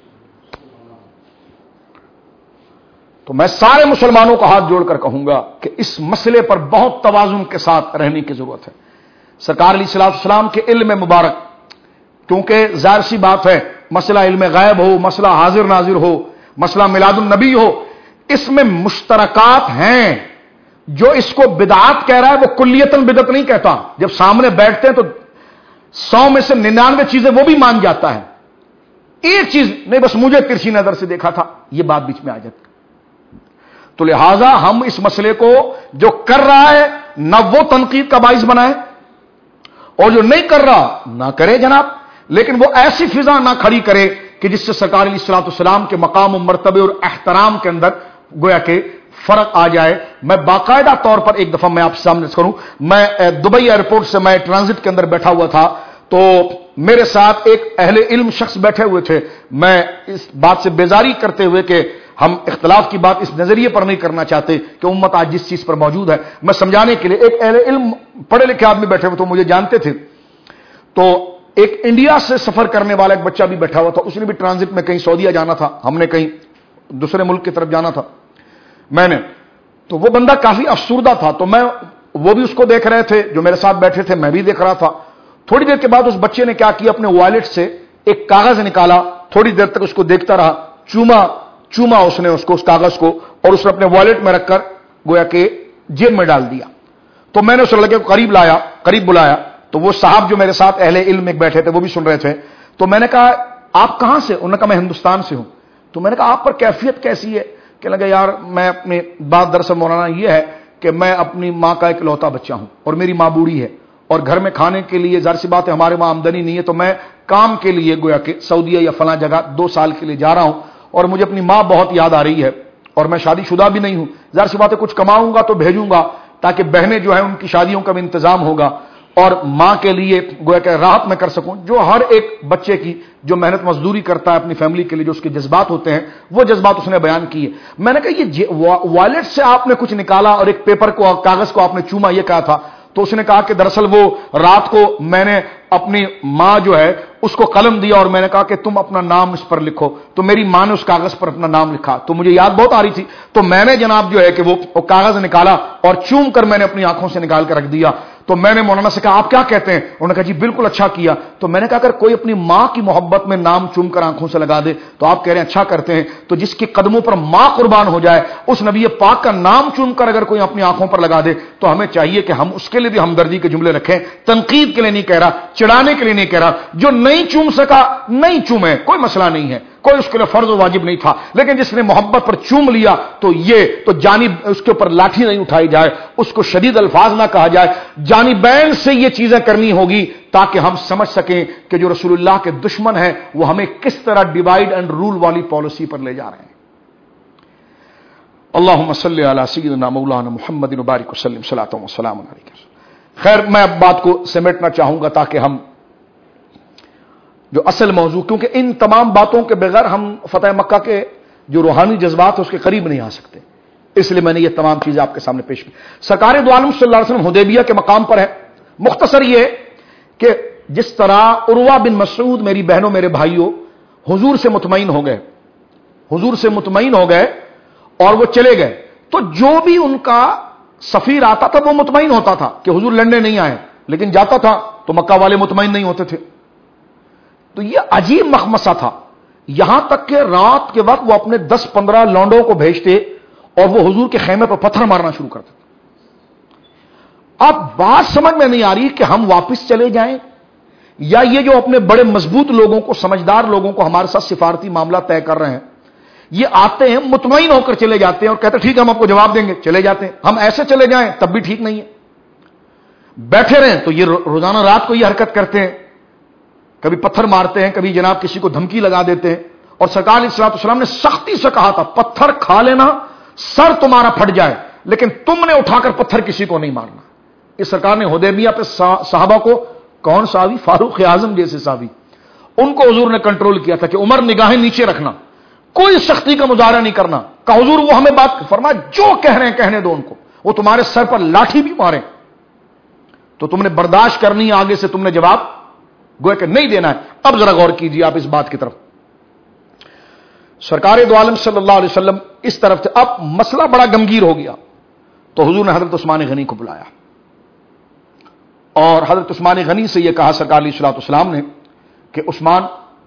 تو میں سارے مسلمانوں کو ہاتھ جوڑ کر کہوں گا کہ اس مسئلے پر بہت توازن کے ساتھ رہنے کی ضرورت ہے۔ سرکار علیہ الصلوۃ والسلام کے علم مبارک، کیونکہ ظاہر سی بات ہے مسئلہ علم غیب ہو، مسئلہ حاضر ناظر ہو، مسئلہ میلاد النبی ہو، اس میں مشترکات ہیں۔ جو اس کو بدعات کہہ رہا ہے وہ کلیتاً بدعت نہیں کہتا، جب سامنے بیٹھتے ہیں تو 100 میں سے 99 چیزیں وہ بھی مان جاتا ہے، ایک چیز نہیں بس مجھے ترچھی نظر سے دیکھا تھا، یہ بات بیچ میں آ جاتی۔ تو لہذا ہم اس مسئلے کو جو کر رہا ہے نہ وہ تنقید کا باعث بنائے، اور جو نہیں کر رہا نہ کرے جناب، لیکن وہ ایسی فضا نہ کھڑی کرے کہ جس سے سرکار علیہ الصلوۃ والسلام کے مقام و مرتبے اور احترام کے اندر گویا کہ فرق آ جائے۔ میں باقاعدہ طور پر ایک دفعہ میں آپ سامنے کروں، میں دبئی ایئرپورٹ سے میں ٹرانزٹ کے اندر بیٹھا ہوا تھا، تو میرے ساتھ ایک اہل علم شخص بیٹھے ہوئے تھے۔ میں اس بات سے بیزاری کرتے ہوئے کہ ہم اختلاف کی بات اس نظریے پر نہیں کرنا چاہتے کہ امت آج جس چیز پر موجود ہے، میں سمجھانے کے لیے، ایک اہل علم پڑھے لکھے آدمی بیٹھے ہوئے تو مجھے جانتے تھے، تو ایک انڈیا سے سفر کرنے والا ایک بچہ بھی بیٹھا ہوا تھا، اس نے بھی ٹرانزٹ میں کہیں سعودیہ جانا تھا، ہم نے کہیں دوسرے ملک کی طرف جانا تھا، میں نے، تو وہ بندہ کافی افسردہ تھا، تو میں وہ بھی اس کو دیکھ رہے تھے، جو میرے ساتھ بیٹھے تھے میں بھی دیکھ رہا تھا۔ تھوڑی دیر کے بعد اس بچے نے کیا کیا، اپنے والٹ سے ایک کاغذ نکالا، تھوڑی دیر تک اس کو دیکھتا رہا، چوما اس نے اس کاغذ کو، اور اس نے اپنے والٹ میں رکھ کر گویا کہ جیب میں ڈال دیا۔ تو میں نے اس لڑکے کو قریب بلایا، تو وہ صاحب جو میرے ساتھ اہل علم ایک بیٹھے تھے وہ بھی سن رہے تھے، تو میں نے کہا آپ کہاں سے؟ انہوں نے کہا میں ہندوستان سے ہوں۔ تو میں نے کہا آپ پر کیفیت کیسی ہے؟ کہ لگا یار میں اپنے بات دراصل مولانا یہ ہے کہ میں اپنی ماں کا اکلوتا بچہ ہوں اور میری ماں بوڑھی ہے اور گھر میں کھانے کے لیے ظاہر سی بات ہے ہمارے وہاں آمدنی نہیں ہے، تو میں کام کے لیے گویا کہ سعودیہ یا فلاں جگہ 2 سال کے لیے جا رہا ہوں اور مجھے اپنی ماں بہت یاد آ رہی ہے اور میں شادی شدہ بھی نہیں ہوں، ظاہر سی بات ہے کچھ کماؤں گا تو بھیجوں گا تاکہ بہنیں جو ہیں ان کی شادیوں کا بھی انتظام ہوگا اور ماں کے لیے گویا کہ راحت میں کر سکوں، جو ہر ایک بچے کی جو محنت مزدوری کرتا ہے اپنی فیملی کے لیے جو اس کے جذبات ہوتے ہیں وہ جذبات اس نے بیان کیے۔ میں نے کہا یہ والٹ سے آپ نے کچھ نکالا اور ایک پیپر کو کاغذ کو آپ نے چوما، یہ کہا تھا؟ تو اس نے کہا کہ دراصل وہ رات کو میں نے اپنی ماں جو ہے اس کو قلم دیا اور میں نے کہا کہ تم اپنا نام اس پر لکھو، تو میری ماں نے اس کاغذ پر اپنا نام لکھا، تو مجھے یاد بہت آ رہی تھی، تو میں نے جناب جو ہے کہ وہ کاغذ نکالا اور چوم کر میں نے اپنی آنکھوں سے نکال کر رکھ دیا۔ تو میں نے مولانا سے کہا آپ کیا کہتے ہیں؟ انہوں نے کہا جی بالکل اچھا کیا۔ تو میں نے کہا اگر کوئی اپنی ماں کی محبت میں نام چوم کر آنکھوں سے لگا دے تو آپ کہہ رہے ہیں اچھا کرتے ہیں، تو جس کے قدموں پر ماں قربان ہو جائے اس نبی پاک کا نام چوم کر اگر کوئی اپنی آنکھوں پر لگا دے تو ہمیں چاہیے کہ ہم اس کے لیے بھی ہمدردی کے جملے رکھیں، تنقید کے لیے نہیں کہہ رہا، چڑھانے کے لیے نہیں کہہ رہا، جو نہیں چوم سکا نہیں چومے، کوئی مسئلہ نہیں ہے، کوئی اس کے لیے فرض و واجب نہیں تھا، لیکن جس نے محبت پر چوم لیا تو یہ تو جانب اس کے اوپر لاٹھی نہیں اٹھائی جائے، اس کو شدید الفاظ نہ کہا جائے، جانبین سے یہ چیزیں کرنی ہوگی تاکہ ہم سمجھ سکیں کہ جو رسول اللہ کے دشمن ہیں وہ ہمیں کس طرح ڈیوائیڈ اینڈ رول والی پالیسی پر لے جا رہے ہیں۔ اللہم صلی علی سیدنا مولانا محمد وبارک وسلم صلاۃ و سلام علیک۔ خیر میں اب بات کو سمیٹنا چاہوں گا تاکہ ہم جو اصل موضوع، کیونکہ ان تمام باتوں کے بغیر ہم فتح مکہ کے جو روحانی جذبات ہیں اس کے قریب نہیں آ سکتے، اس لیے میں نے یہ تمام چیزیں آپ کے سامنے پیش کی۔ سرکار دو عالم صلی اللہ علیہ وسلم حدیبیہ کے مقام پر ہے۔ مختصر یہ کہ جس طرح عروہ بن مسعود میری بہنوں میرے بھائیوں حضور سے مطمئن ہو گئے، حضور سے مطمئن ہو گئے اور وہ چلے گئے، تو جو بھی ان کا سفیر آتا تھا وہ مطمئن ہوتا تھا کہ حضور لڑنے نہیں آئے، لیکن جاتا تھا تو مکہ والے مطمئن نہیں ہوتے تھے۔ تو یہ عجیب مخمصہ تھا، یہاں تک کہ رات کے وقت وہ اپنے 10-15 لونڈوں کو بھیجتے اور وہ حضور کے خیمے پر پتھر مارنا شروع کرتے تھے۔ اب بات سمجھ میں نہیں آ رہی کہ ہم واپس چلے جائیں یا یہ جو اپنے بڑے مضبوط لوگوں کو، سمجھدار لوگوں کو ہمارے ساتھ سفارتی معاملہ طے کر رہے ہیں، یہ آتے ہیں مطمئن ہو کر چلے جاتے ہیں اور کہتے ہیں ٹھیک ہے ہم آپ کو جواب دیں گے، چلے جاتے ہیں۔ ہم ایسے چلے جائیں تب بھی ٹھیک نہیں ہے، بیٹھے رہیں تو یہ روزانہ رات کو یہ حرکت کرتے ہیں، کبھی پتھر مارتے ہیں، کبھی جناب کسی کو دھمکی لگا دیتے ہیں، اور سرکار علیہ الصلوۃ والسلام نے سختی سے کہا تھا پتھر کھا لینا، سر تمہارا پھٹ جائے لیکن تم نے اٹھا کر پتھر کسی کو نہیں مارنا۔ اس سرکار نے حدیبیہ پہ صحابہ کو، کون صحابی؟ فاروق اعظم جیسے صحابی، ان کو حضور نے کنٹرول کیا تھا کہ عمر نگاہیں نیچے رکھنا، کوئی سختی کا مظاہرہ نہیں کرنا، کہ حضور وہ ہمیں بات فرمایا جو کہہ رہے ہیں کہنے دو ان کو، وہ تمہارے سر پر لاٹھی بھی مارے تو تم نے برداشت کرنی ہے، آگے سے تم نے جواب گویا کہ نہیں دینا ہے۔ اب ذرا غور کیجیے آپ اس بات کی طرف، سرکار دو عالم صلی اللہ علیہ وسلم اس طرف تھے، اب مسئلہ بڑا گمگیر ہو گیا تو حضور نے حضرت عثمان غنی کو بلایا اور حضرت عثمان غنی سے یہ کہا سرکار علیہ الصلوۃ والسلام نے کہ عثمان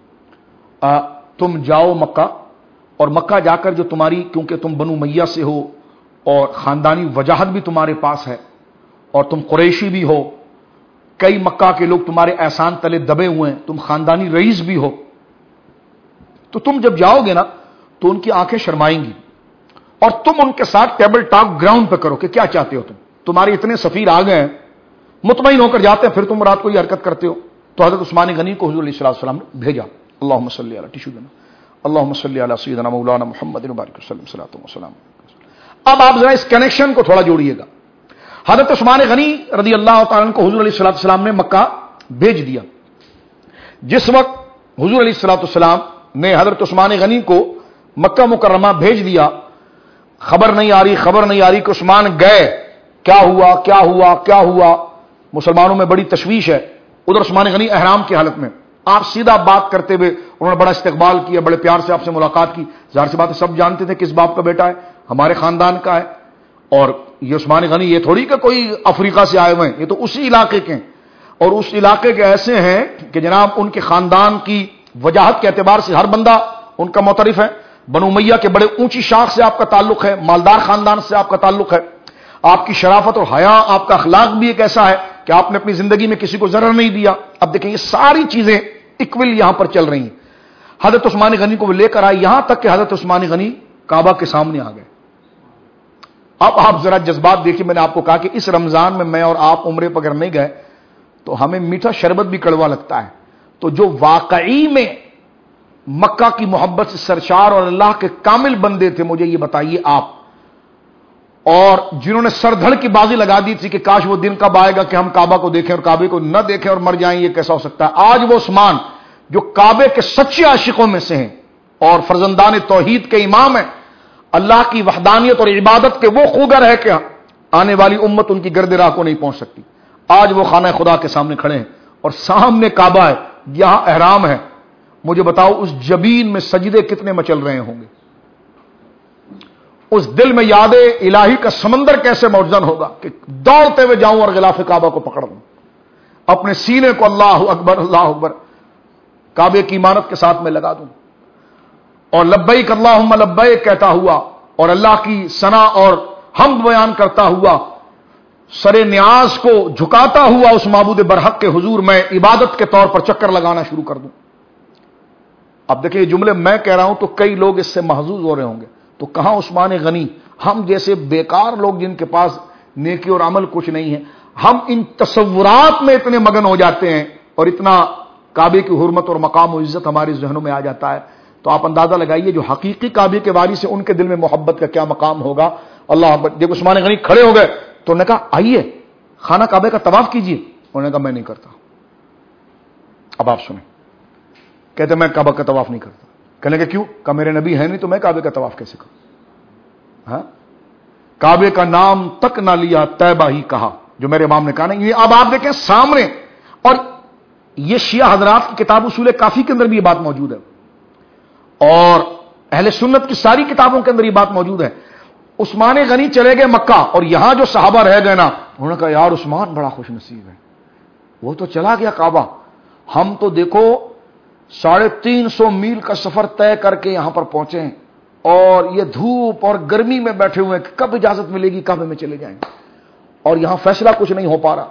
تم جاؤ مکہ، اور مکہ جا کر جو تمہاری، کیونکہ تم بنو امیہ سے ہو اور خاندانی وجاہت بھی تمہارے پاس ہے اور تم قریشی بھی ہو، کئی مکہ کے لوگ تمہارے احسان تلے دبے ہوئے ہیں، تم خاندانی رئیس بھی ہو، تو تم جب جاؤ گے نا تو ان کی آنکھیں شرمائیں گی اور تم ان کے ساتھ ٹیبل ٹاک گراؤنڈ پہ کرو کہ کیا چاہتے ہو تمہارے اتنے سفیر آ گئے ہیں، مطمئن ہو کر جاتے ہیں، پھر تم رات کو یہ حرکت کرتے ہو۔ تو حضرت عثمان غنی کو حضور علیہ الصلوۃ والسلام نے بھیجا۔ اللہم صلی علی ٹیشو دینا، اللہم صلی علی سیدنا مولانا محمد وبارک وسلم صلاۃ و سلام۔ اب آپ ذرا اس کنیکشن کو تھوڑا جوڑیے گا۔ حضرت عثمان غنی رضی اللہ تعالیٰ عنہ کو حضور علیہ الصلوۃ والسلام نے مکہ بھیج دیا۔ جس وقت حضور علیہ الصلوۃ والسلام نے حضرت عثمان غنی کو مکہ مکرمہ بھیج دیا، خبر نہیں آ رہی کہ عثمان گئے، کیا ہوا کیا ہوا کیا ہوا، مسلمانوں میں بڑی تشویش ہے۔ ادھر عثمان غنی احرام کی حالت میں، آپ سیدھا بات کرتے ہوئے انہوں نے بڑا استقبال کیا، بڑے پیار سے آپ سے ملاقات کی، ظاہر سی بات ہے سب جانتے تھے کس باپ کا بیٹا ہے، ہمارے خاندان کا ہے، اور یہ عثمان غنی یہ تھوڑی کہ کوئی افریقہ سے آئے ہوئے ہیں، یہ تو اسی علاقے کے ہیں، اور اس علاقے کے ایسے ہیں کہ جناب ان کے خاندان کی وجاہت کے اعتبار سے ہر بندہ ان کا معترف ہے، بنو امیہ کے بڑے اونچی شاخ سے آپ کا تعلق ہے، مالدار خاندان سے آپ کا تعلق ہے، آپ کی شرافت اور حیا، آپ کا اخلاق بھی ایک ایسا ہے کہ آپ نے اپنی زندگی میں کسی کو ضرر نہیں دیا۔ اب دیکھیں یہ ساری چیزیں ایکول یہاں پر چل رہی ہیں۔ حضرت عثمان غنی کو وہ لے کر آئے، یہاں تک کہ حضرت عثمان غنی کعبہ کے سامنے آ گئے. اب آپ ذرا جذبات دیکھیے. میں نے آپ کو کہا کہ اس رمضان میں میں اور آپ عمرے پر اگر نہیں گئے تو ہمیں میٹھا شربت بھی کڑوا لگتا ہے. تو جو واقعی میں مکہ کی محبت سے سرشار اور اللہ کے کامل بندے تھے، مجھے یہ بتائیے آپ، اور جنہوں نے سر دھڑ کی بازی لگا دی تھی کہ کاش وہ دن کب آئے گا کہ ہم کعبہ کو دیکھیں اور کعبے کو نہ دیکھیں اور مر جائیں، یہ کیسا ہو سکتا ہے؟ آج وہ عثمان جو کعبے کے سچے عاشقوں میں سے ہیں اور فرزندان توحید کے امام ہیں، اللہ کی وحدانیت اور عبادت کے وہ خوگر ہے کہ آنے والی امت ان کی گرد راہ کو نہیں پہنچ سکتی. آج وہ خانہ خدا کے سامنے کھڑے ہیں اور سامنے کعبہ ہے، یہاں احرام ہے. مجھے بتاؤ اس جبین میں سجدے کتنے مچل رہے ہوں گے؟ اس دل میں یاد الہی کا سمندر کیسے موجزن ہوگا کہ دوڑتے ہوئے جاؤں اور غلاف کعبہ کو پکڑ لوں، اپنے سینے کو اللہ اکبر کعبے کی عمارت کے ساتھ میں لگا دوں اور لبیک اللہم لبیک کہتا ہوا اور اللہ کی ثنا اور حمد بیان کرتا ہوا، سر نیاز کو جھکاتا ہوا اس معبود برحق کے حضور میں عبادت کے طور پر چکر لگانا شروع کر دوں. اب دیکھیں یہ جملے میں کہہ رہا ہوں تو کئی لوگ اس سے محظوظ ہو رہے ہوں گے. تو کہاں عثمان غنی، ہم جیسے بیکار لوگ جن کے پاس نیکی اور عمل کچھ نہیں ہے، ہم ان تصورات میں اتنے مگن ہو جاتے ہیں اور اتنا کعبے کی حرمت اور مقام و عزت ہمارے ذہنوں میں آ جاتا ہے. تو آپ اندازہ لگائیے جو حقیقی کعبے کے وارث ہیں ان کے دل میں محبت کا کیا مقام ہوگا. اللہ اکبر. جب عثمان غنی کھڑے ہو گئے تو انہوں نے کہا آئیے خانہ کعبے کا طواف کیجیے. انہوں نے کہا میں نہیں کرتا. اب آپ سنیں، کہتے میں کعبہ کا طواف نہیں کرتا. کہنے کہ کیوں؟ کہ میرے نبی ہے نہیں تو میں کعبے کا طواف کیسے کروں؟ ہاں، کعبے کا نام تک نہ لیا طیبہ ہی کہا، جو میرے امام نے کہا نہیں. اب آپ دیکھیں سامنے، اور یہ شیعہ حضرات کی کتاب اصول کافی کے اندر بھی یہ بات موجود ہے اور اہل سنت کی ساری کتابوں کے اندر یہ بات موجود ہے. عثمان غنی چلے گئے مکہ اور یہاں جو صحابہ رہ گئے نا، انہوں نے کہا یار عثمان بڑا خوش نصیب ہے، وہ تو چلا گیا کعبہ، ہم تو دیکھو 350 میل کا سفر طے کر کے یہاں پر پہنچے ہیں اور یہ دھوپ اور گرمی میں بیٹھے ہوئے ہیں، کب اجازت ملے گی کعبے میں چلے جائیں گے، اور یہاں فیصلہ کچھ نہیں ہو پا رہا،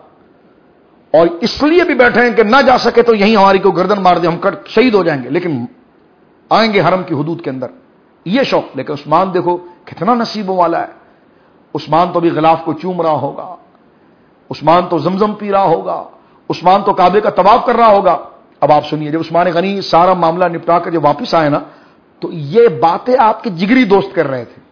اور اس لیے بھی بیٹھے ہیں کہ نہ جا سکے تو یہیں ہماری کو گردن مار دے، ہم شہید ہو جائیں گے، لیکن آئیں گے حرم کی حدود کے اندر، یہ شوق. لیکن عثمان دیکھو کتنا نصیبوں والا ہے. عثمان تو بھی غلاف کو چوم رہا ہوگا، عثمان تو زمزم پی رہا ہوگا، عثمان تو کعبے کا طواف کر رہا ہوگا. اب آپ سنیے، جب عثمان غنی سارا معاملہ نپٹا کر جب واپس آئے نا، تو یہ باتیں آپ کے جگری دوست کر رہے تھے.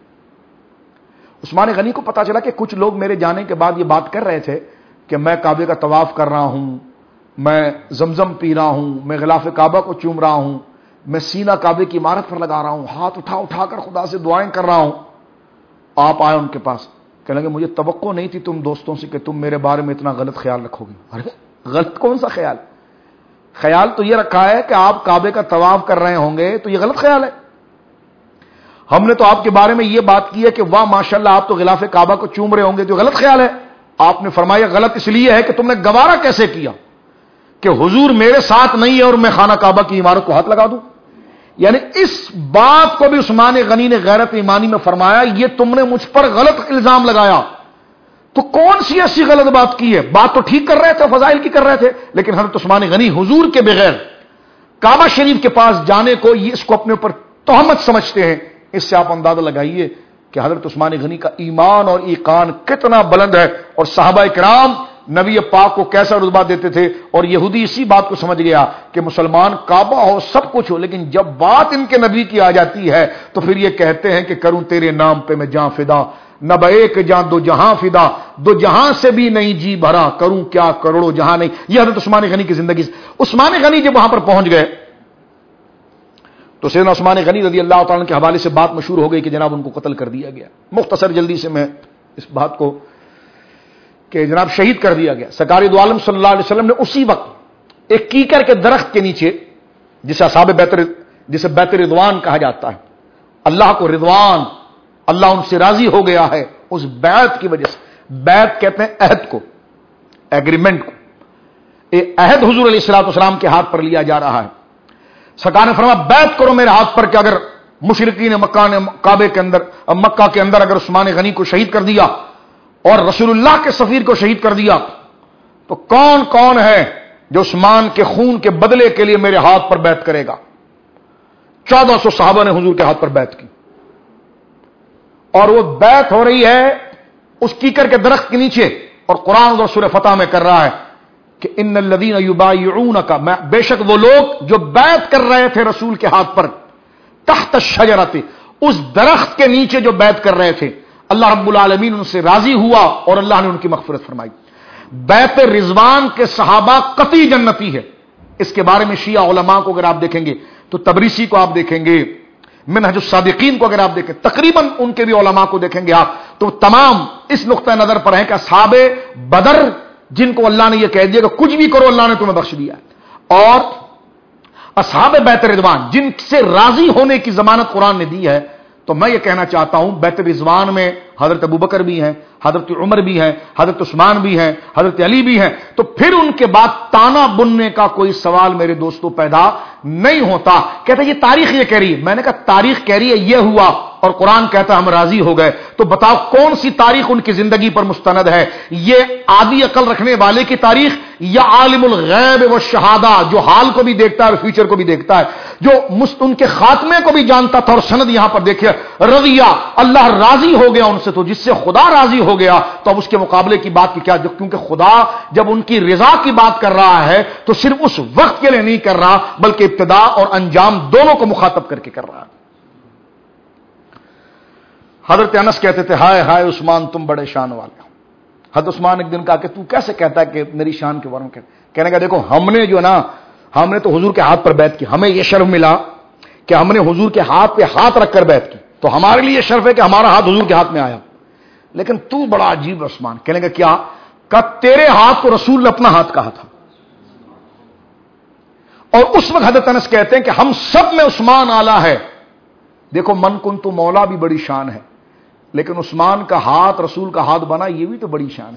عثمان غنی کو پتا چلا کہ کچھ لوگ میرے جانے کے بعد یہ بات کر رہے تھے کہ میں کعبے کا طواف کر رہا ہوں، میں زمزم پی رہا ہوں، میں غلاف کعبہ کو چوم رہا ہوں، میں سینہ کعبے کی عمارت پر لگا رہا ہوں، ہاتھ اٹھا اٹھا کر خدا سے دعائیں کر رہا ہوں. آپ آئے ان کے پاس، کہنے لگے مجھے توقع نہیں تھی تم دوستوں سے کہ تم میرے بارے میں اتنا غلط خیال رکھو گے. ارے غلط کون سا خیال؟ خیال تو یہ رکھا ہے کہ آپ کعبے کا طواف کر رہے ہوں گے تو یہ غلط خیال ہے. ہم نے تو آپ کے بارے میں یہ بات کی ہے کہ واہ ماشاءاللہ آپ تو غلاف کعبہ کو چوم رہے ہوں گے، تو غلط خیال ہے. آپ نے فرمایا غلط اس لیے ہے کہ تم نے گوارا کیسے کیا کہ حضور میرے ساتھ نہیں ہے اور میں خانہ کعبہ کی عمارت کو ہاتھ لگا دوں. یعنی اس بات کو بھی عثمان غنی نے غیرت ایمانی میں فرمایا، یہ تم نے مجھ پر غلط الزام لگایا. تو کون سی ایسی غلط بات کی ہے؟ بات تو ٹھیک کر رہے تھے، فضائل کی کر رہے تھے، لیکن حضرت عثمان غنی حضور کے بغیر کعبہ شریف کے پاس جانے کو یہ اس کو اپنے اوپر تہمت سمجھتے ہیں. اس سے آپ اندازہ لگائیے کہ حضرت عثمان غنی کا ایمان اور ایقان کتنا بلند ہے، اور صحابہ کرام نبی پاک کو کیسا رتبہ دیتے تھے. اور یہودی اسی بات کو سمجھ گیا کہ مسلمان کعبہ ہو سب کچھ ہو، لیکن جب بات ان کے نبی کی آ جاتی ہے تو پھر یہ کہتے ہیں کہ کروں تیرے نام پہ میں جاں فدا، نہ ایک جاں دو جہاں فدا، دو جہاں سے بھی نہیں جی بھرا، کروں کیا کروڑوں جہاں نہیں. یہ حضرت عثمان غنی کی زندگی. عثمان غنی جب وہاں پر پہنچ گئے تو سیدنا عثمان غنی رضی اللہ تعالیٰ کے حوالے سے بات مشہور ہو گئی کہ جناب ان کو قتل کر دیا گیا. مختصر جلدی سے میں اس بات کو کہ جناب شہید کر دیا گیا. سرکار دو عالم صلی اللہ علیہ وسلم نے اسی وقت ایک کیکر کے درخت کے نیچے، جسے بیت رضوان کہا جاتا ہے، اللہ کو رضوان، اللہ ان سے راضی ہو گیا ہے اس بیعت کی وجہ سے. بیعت کہتے ہیں عہد کو، ایگریمنٹ کو. ایک عہد حضور علیہ الصلوۃ والسلام کے ہاتھ پر لیا جا رہا ہے. سرکار نے فرمایا بیعت کرو میرے ہاتھ پر کہ اگر مشرکین مکہ نے مکہ کے اندر اگر عثمان غنی کو شہید کر دیا اور رسول اللہ کے سفیر کو شہید کر دیا تو کون کون ہے جو عثمان کے خون کے بدلے کے لیے میرے ہاتھ پر بیعت کرے گا. 1400 صحابہ نے حضور کے ہاتھ پر بیعت کی. اور وہ بیعت ہو رہی ہے اس کیکر کے درخت کے نیچے، اور قرآن اور سورہ فتح میں کر رہا ہے کہ ان الذین یبایعونک، بے شک وہ لوگ جو بیعت کر رہے تھے رسول کے ہاتھ پر، تحت الشجرۃ، اس درخت کے نیچے جو بیعت کر رہے تھے، اللہ رب العالمین ان سے راضی ہوا اور اللہ نے ان کی مغفرت فرمائی۔ بیعت رضوان کے صحابہ قطعی جنتی ہے۔ اس کے بارے میں شیعہ علماء کو اگر آپ دیکھیں گے تو تبریسی کو آپ دیکھیں گے، منہج الصادقین کو اگر آپ دیکھیں، تقریباً ان کے بھی علماء کو دیکھیں گے آپ، تو تمام اس نقطہ نظر پر ہیں کہ اصحاب بدر جن کو اللہ نے یہ کہہ دیا کہ کچھ بھی کرو اللہ نے تمہیں بخش دیا، اور اصحاب بیعت رضوان جن سے راضی ہونے کی ضمانت قرآن نے دی ہے، تو میں یہ کہنا چاہتا ہوں بیعت رضوان میں حضرت ابوبکر بھی ہیں، حضرت عمر بھی ہیں، حضرت عثمان بھی ہیں، حضرت علی بھی ہیں، تو پھر ان کے بعد تانا بننے کا کوئی سوال میرے دوستوں پیدا نہیں ہوتا۔ کہتے یہ تاریخ یہ کہہ رہی ہے، میں نے کہا تاریخ کہہ رہی ہے یہ ہوا اور قرآن کہتا ہے ہم راضی ہو گئے، تو بتاؤ کون سی تاریخ ان کی زندگی پر مستند ہے؟ یہ عادی عقل رکھنے والے کی تاریخ یا عالم الغیب والشہادہ جو حال کو بھی دیکھتا ہے اور فیوچر کو بھی دیکھتا ہے، جو ان کے خاتمے کو بھی جانتا تھا؟ اور سند یہاں پر دیکھیے، رضیہ، اللہ راضی ہو گیا ان سے، تو جس سے خدا راضی ہو گیا تو اب اس کے مقابلے کی بات کی کیا؟ کیونکہ خدا جب ان کی رضا کی بات کر رہا ہے تو صرف اس وقت کے لیے نہیں کر رہا بلکہ ابتدا اور انجام دونوں کو مخاطب کر کے کر رہا ہے۔ حضرت انس کہتے تھے ہائے ہائے عثمان تم بڑے شان والے ہو۔ حضرت عثمان ایک دن کہا کہ تو کیسے کہتا ہے کہ میری شان کے بارے میں کہنے کا دیکھو ہم نے جو نا ہم نے تو حضور کے ہاتھ پر بیعت کی، ہمیں یہ شرف ملا کہ ہم نے حضور کے ہاتھ پہ ہاتھ رکھ کر بیعت کی، تو ہمارے لیے یہ شرف ہے کہ ہمارا ہاتھ حضور کے ہاتھ میں آیا۔ لیکن تو بڑا عجیب عثمان، کہنے کا کیا؟ کہ تیرے ہاتھ کو رسول نے اپنا ہاتھ کہا تھا، اور اس وقت حضرت انس کہتے ہیں کہ ہم سب میں عثمان اعلیٰ ہے۔ دیکھو من کن تو مولا بھی بڑی شان ہے، لیکن عثمان کا ہاتھ رسول کا ہاتھ بنا یہ بھی تو بڑی شان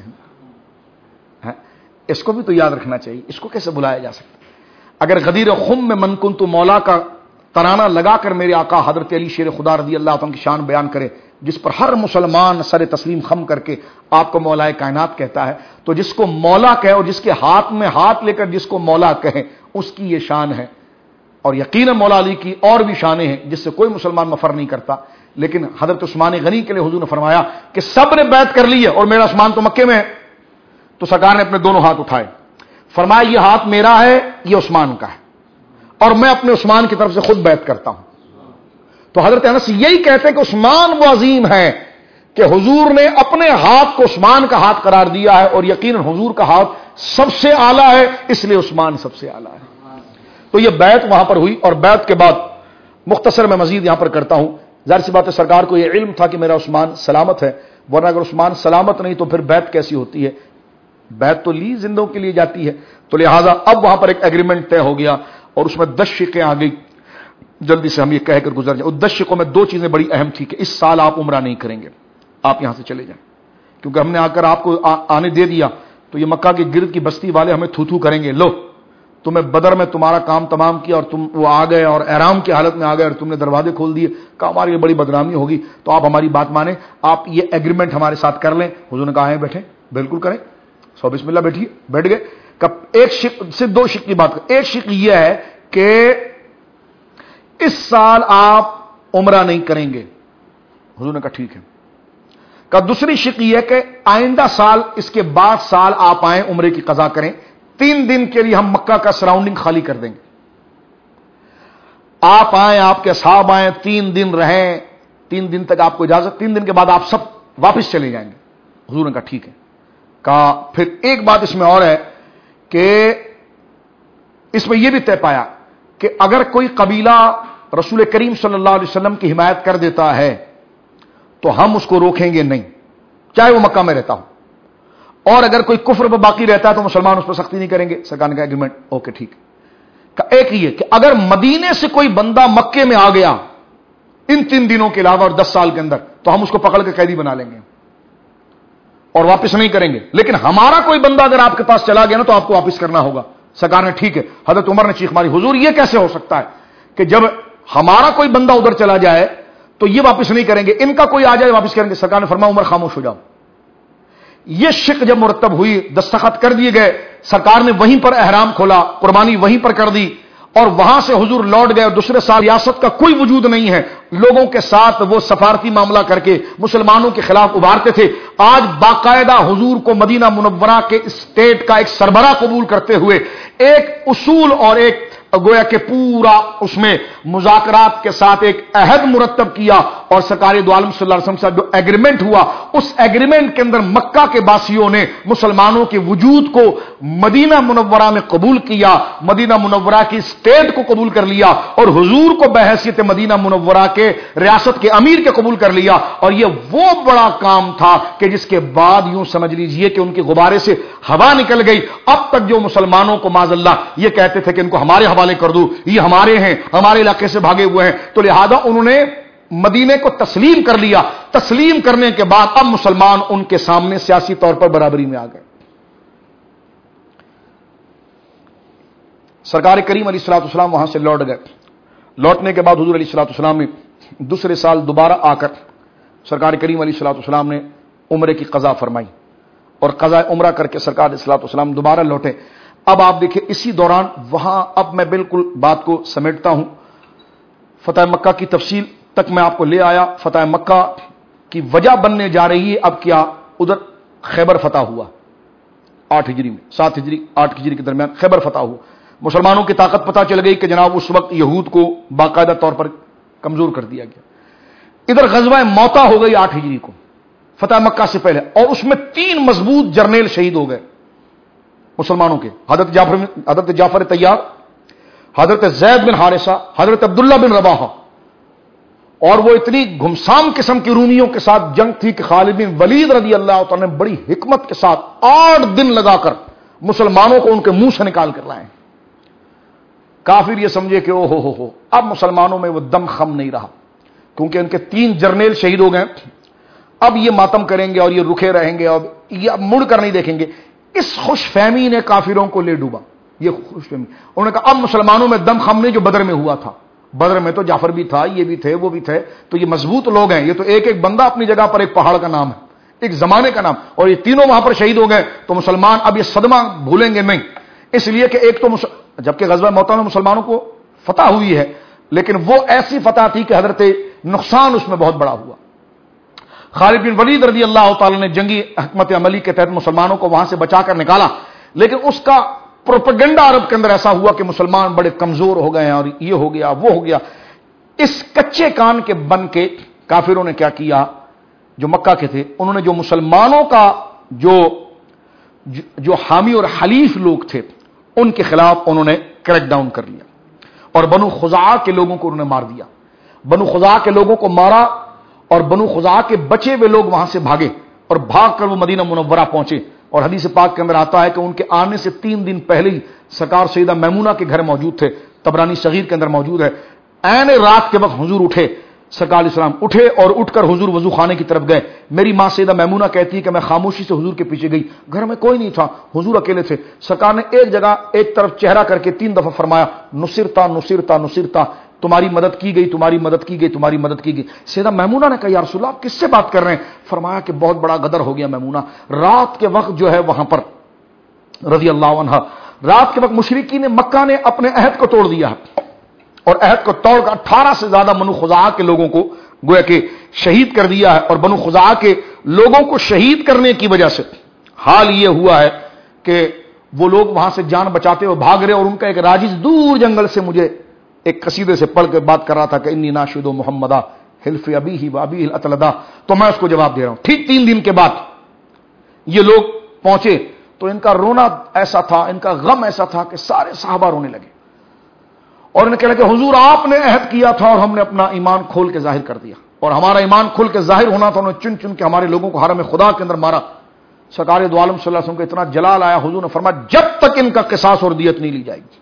ہے، اس کو بھی تو یاد رکھنا چاہیے، اس کو کیسے بلایا جا سکتا؟ اگر غدیر خم میں من کن تو مولا کا ترانہ لگا کر میرے آقا حضرت علی شیر خدا رضی اللہ عنہ کی شان بیان کرے، جس پر ہر مسلمان سر تسلیم خم کر کے آپ کو مولا کائنات کہتا ہے، تو جس کو مولا کہے اور جس کے ہاتھ میں ہاتھ لے کر جس کو مولا کہے اس کی یہ شان ہے، اور یقیناً مولا علی کی اور بھی شانیں ہیں جس سے کوئی مسلمان مفر نہیں کرتا۔ لیکن حضرت عثمان غنی کے لیے حضور نے فرمایا کہ سب نے بیعت کر لی ہے اور میرا عثمان تو مکے میں ہے، تو سرکار نے اپنے دونوں ہاتھ اٹھائے، فرمایا یہ ہاتھ میرا ہے، یہ عثمان کا ہے، اور میں اپنے عثمان کی طرف سے خود بیعت کرتا ہوں۔ تو حضرت انس یہی کہتے ہیں کہ عثمان وہ عظیم ہے کہ حضور نے اپنے ہاتھ کو عثمان کا ہاتھ قرار دیا ہے، اور یقیناً حضور کا ہاتھ سب سے اعلیٰ ہے، اس لیے عثمان سب سے اعلیٰ ہے۔ تو یہ بیعت وہاں پر ہوئی، اور بیعت کے بعد مختصر میں مزید یہاں پر کرتا ہوں، ظاہر سی بات ہے سرکار کو یہ علم تھا کہ میرا عثمان سلامت ہے، ورنہ اگر عثمان سلامت نہیں تو پھر بیعت کیسی ہوتی ہے؟ بیعت تو لی زندوں کے لیے جاتی ہے، تو لہٰذا اب وہاں پر ایک ایگریمنٹ طے ہو گیا، اور اس میں 10 شقیں آ گئی۔ جلدی سے ہم یہ کہہ کر گزر جائیں، اور 10 شقوں میں 2 چیزیں بڑی اہم تھی کہ اس سال آپ عمرہ نہیں کریں گے، آپ یہاں سے چلے جائیں، کیونکہ ہم نے آ کر آپ کو آنے دے دیا تو یہ مکہ کے گرد کی بستی والے ہمیں تھو تھو کریں گے، لو تمہیں بدر میں تمہارا کام تمام کیا اور تم وہ آ گئے اور احرام کی حالت میں آ گئے اور تم نے دروازے کھول دیے، کہا ہماری یہ بڑی بدنامی ہوگی، تو آپ ہماری بات مانیں، آپ یہ ایگریمنٹ ہمارے ساتھ کر لیں۔ حضور نے کہا ہے بیٹھیں، بالکل کریں، سو بسم اللہ بیٹھیے، بیٹھ گئے۔ ایک شق سے 2 شق کی بات کریں، ایک شق یہ ہے کہ اس سال آپ عمرہ نہیں کریں گے، حضور نے کہا ٹھیک ہے۔ کہ دوسری شق یہ ہے کہ آئندہ سال اس کے بعد سال آپ آئیں عمرے کی قضا کریں، 3 دن کے لیے ہم مکہ کا سراؤنڈنگ خالی کر دیں گے، آپ آئیں، آپ کے اصحاب آئیں، 3 دن رہیں، 3 دن تک آپ کو اجازت، 3 دن کے بعد آپ سب واپس چلے جائیں گے۔ حضور نے کہا ٹھیک ہے۔ کہا پھر ایک بات اس میں اور ہے کہ اس میں یہ بھی طے پایا کہ اگر کوئی قبیلہ رسول کریم صلی اللہ علیہ وسلم کی حمایت کر دیتا ہے تو ہم اس کو روکیں گے نہیں، چاہے وہ مکہ میں رہتا ہو، اور اگر کوئی کفر پہ باقی رہتا ہے تو مسلمان اس پر سختی نہیں کریں گے۔ سرکار نے کہا ایگریمنٹ اوکے ٹھیک۔ ایک یہ کہ اگر مدینے سے کوئی بندہ مکے میں آ گیا ان 3 دنوں کے علاوہ اور 10 سال کے اندر تو ہم اس کو پکڑ کے قیدی بنا لیں گے اور واپس نہیں کریں گے، لیکن ہمارا کوئی بندہ اگر آپ کے پاس چلا گیا نا تو آپ کو واپس کرنا ہوگا۔ سرکار نے ٹھیک ہے۔ حضرت عمر نے چیخ ماری، حضور یہ کیسے ہو سکتا ہے کہ جب ہمارا کوئی بندہ ادھر چلا جائے تو یہ واپس نہیں کریں گے، ان کا کوئی آ جائے واپس کریں گے؟ سرکار نے فرمایا عمر خاموش ہو جاؤ۔ یہ شق جب مرتب ہوئی، دستخط کر دیے گئے، سرکار نے وہیں پر احرام کھولا، قربانی وہیں پر کر دی، اور وہاں سے حضور لوٹ گئے اور دوسرے سال ریاست کا کوئی وجود نہیں ہے، لوگوں کے ساتھ وہ سفارتی معاملہ کر کے مسلمانوں کے خلاف ابھارتے تھے۔ آج باقاعدہ حضور کو مدینہ منورہ کے اسٹیٹ کا ایک سربراہ قبول کرتے ہوئے ایک اصول اور ایک گویا کہ پورا اس میں مذاکرات کے ساتھ ایک عہد مرتب کیا، اور سرکار دو عالم صلی اللہ علیہ وسلم سے جو ایگریمنٹ ہوا، اس ایگریمنٹ کے اندر مکہ کے باسیوں نے مسلمانوں کے وجود کو مدینہ منورہ میں قبول کیا، مدینہ منورہ کی اسٹیٹ کو قبول کر لیا، اور حضور کو بحیثیت مدینہ منورہ کے ریاست کے امیر کے قبول کر لیا۔ اور یہ وہ بڑا کام تھا کہ جس کے بعد یوں سمجھ لیجئے کہ ان کے غبارے سے ہوا نکل گئی۔ اب تک جو مسلمانوں کو معاذ اللہ یہ کہتے تھے کہ ان کو ہمارے حوالے کر دو، یہ ہمارے ہیں، ہمارے علاقے سے بھاگے ہوئے ہیں، تو لہذا انہوں نے مدینے کو تسلیم کر لیا۔ تسلیم کرنے کے بعد اب مسلمان ان کے سامنے سیاسی طور پر برابری میں آ گئے۔ سرکار کریم علیہ الصلوۃ والسلام وہاں سے لوٹ گئے۔ لوٹنے کے بعد حضور علیہ الصلوۃ والسلام نے دوسرے سال دوبارہ آ کر سرکار کریم علیہ الصلوۃ والسلام نے عمرے کی قضا فرمائی، اور قضا عمرہ کر کے سرکار علیہ الصلوۃ والسلام دوبارہ لوٹے۔ اب آپ دیکھیں اسی دوران وہاں، اب میں بالکل بات کو سمیٹتا ہوں، فتح مکہ کی تفصیل تک میں آپ کو لے آیا۔ فتح مکہ کی وجہ بننے جا رہی ہے اب کیا، ادھر خیبر فتح ہوا 8 ہجری میں، 7 ہجری 8 ہجری کے درمیان خیبر فتح ہوا۔ مسلمانوں کی طاقت پتہ چل گئی کہ جناب اس وقت یہود کو باقاعدہ طور پر کمزور کر دیا گیا۔ ادھر غزوہ موتا ہو گئی 8 ہجری کو فتح مکہ سے پہلے، اور اس میں 3 مضبوط جرنیل شہید ہو گئے مسلمانوں کے، حضرت جعفر طیار، حضرت زید بن حارثہ، حضرت عبداللہ بن رواحہ۔ اور وہ اتنی گھمسان قسم کی رومیوں کے ساتھ جنگ تھی کہ خالد بن ولید رضی اللہ تعالیٰ نے بڑی حکمت کے ساتھ 8 دن لگا کر مسلمانوں کو ان کے منہ سے نکال کر لائے۔ کافر یہ سمجھے کہ او ہو اب مسلمانوں میں وہ دم خم نہیں رہا، کیونکہ ان کے 3 جرنیل شہید ہو گئے، اب یہ ماتم کریں گے اور یہ رکے رہیں گے اور یہ اب مڑ کر نہیں دیکھیں گے۔ اس خوش فہمی نے کافروں کو لے ڈوبا، یہ خوش فہمی، انہوں نے کہا اب مسلمانوں میں دم خم نہیں جو بدر میں ہوا تھا، بدر میں تو جعفر بھی تھا، یہ بھی تھے، وہ بھی تھے، تو یہ مضبوط لوگ ہیں، یہ تو ایک ایک بندہ اپنی جگہ پر ایک پہاڑ کا نام ہے، ایک زمانے کا نام، اور یہ تینوں وہاں پر شہید ہو گئے، تو مسلمان اب یہ صدمہ بھولیں گے نہیں، اس لیے کہ ایک تو جبکہ غزوہ موتا میں مسلمانوں کو فتح ہوئی ہے، لیکن وہ ایسی فتح تھی کہ حضرت نقصان اس میں بہت بڑا ہوا۔ خالد بن ولید رضی اللہ تعالی نے جنگی حکمت عملی کے تحت مسلمانوں کو وہاں سے بچا کر نکالا، لیکن اس کا پروپیگنڈا عرب کے اندر ایسا ہوا کہ مسلمان بڑے کمزور ہو گئے ہیں اور یہ ہو گیا وہ ہو گیا۔ اس کچے کان کے بن کے کافروں نے کیا کیا، جو مکہ کے تھے انہوں نے جو مسلمانوں کا جو حامی اور حلیف لوگ تھے ان کے خلاف انہوں نے کریک ڈاؤن کر لیا، اور بنو خزاعہ کے لوگوں کو انہوں نے مار دیا، بنو خزاعہ کے لوگوں کو مارا، اور بنو خزاعہ کے بچے ہوئے لوگ وہاں سے بھاگے اور بھاگ کر وہ مدینہ منورہ پہنچے، اور حدیث پاک کے اندر آتا ہے کہ ان کے آنے سے 3 دن پہلے ہی سرکار سیدہ میمونہ کے گھر موجود تھے، طبرانی صغیر کے اندر موجود ہے۔ عین رات کے وقت حضور اٹھے، سرکار علیہ السلام اٹھے اور اٹھ کر حضور وضو خانے کی طرف گئے۔ میری ماں سیدہ میمونہ کہتی ہے کہ میں خاموشی سے حضور کے پیچھے گئی، گھر میں کوئی نہیں تھا، حضور اکیلے تھے۔ سرکار نے ایک جگہ ایک طرف چہرہ کر کے 3 دفعہ فرمایا، نصرتا نصرتا نصرتا، تمہاری مدد کی گئی، تمہاری مدد کی گئی، تمہاری مدد کی گئی۔ سیدہ میمونہ نے کہا یا رسول اللہ آپ کس سے بات کر رہے ہیں؟ فرمایا کہ بہت بڑا غدر ہو گیا میمونہ، رات کے وقت جو ہے وہاں پر رضی اللہ عنہ، رات کے وقت مشرکین مکہ نے اپنے عہد کو توڑ دیا، اور عہد کو توڑ کر 18 سے زیادہ بنو خزاعہ کے لوگوں کو گویا کہ شہید کر دیا ہے، اور بنو خزاعہ کے لوگوں کو شہید کرنے کی وجہ سے حال یہ ہوا ہے کہ وہ لوگ وہاں سے جان بچاتے ہوئے بھاگ رہے، اور ان کا ایک راجز دور جنگل سے مجھے ایک قصیدے سے پڑھ کے بات کر رہا تھا کہ انی ناشد محمدہ حلف ابیہ و ابیہ الاتلدا، تو میں اس کو جواب دے رہا ہوں۔ ٹھیک 3 دن کے بعد یہ لوگ پہنچے تو ان کا رونا ایسا تھا، ان کا غم ایسا تھا کہ سارے صحابہ رونے لگے، اور انہیں کہا کہ حضور آپ نے عہد کیا تھا اور ہم نے اپنا ایمان کھول کے ظاہر کر دیا، اور ہمارا ایمان کھل کے ظاہر ہونا تھا، انہوں نے چن چن کے ہمارے لوگوں کو حرم خدا کے اندر مارا۔ سرکار دو عالم صلی اللہ علیہ وسلم کو اتنا جلال آیا، حضور نے فرمایا جب تک ان کا قصاص اور دیت نہیں لی جائے گی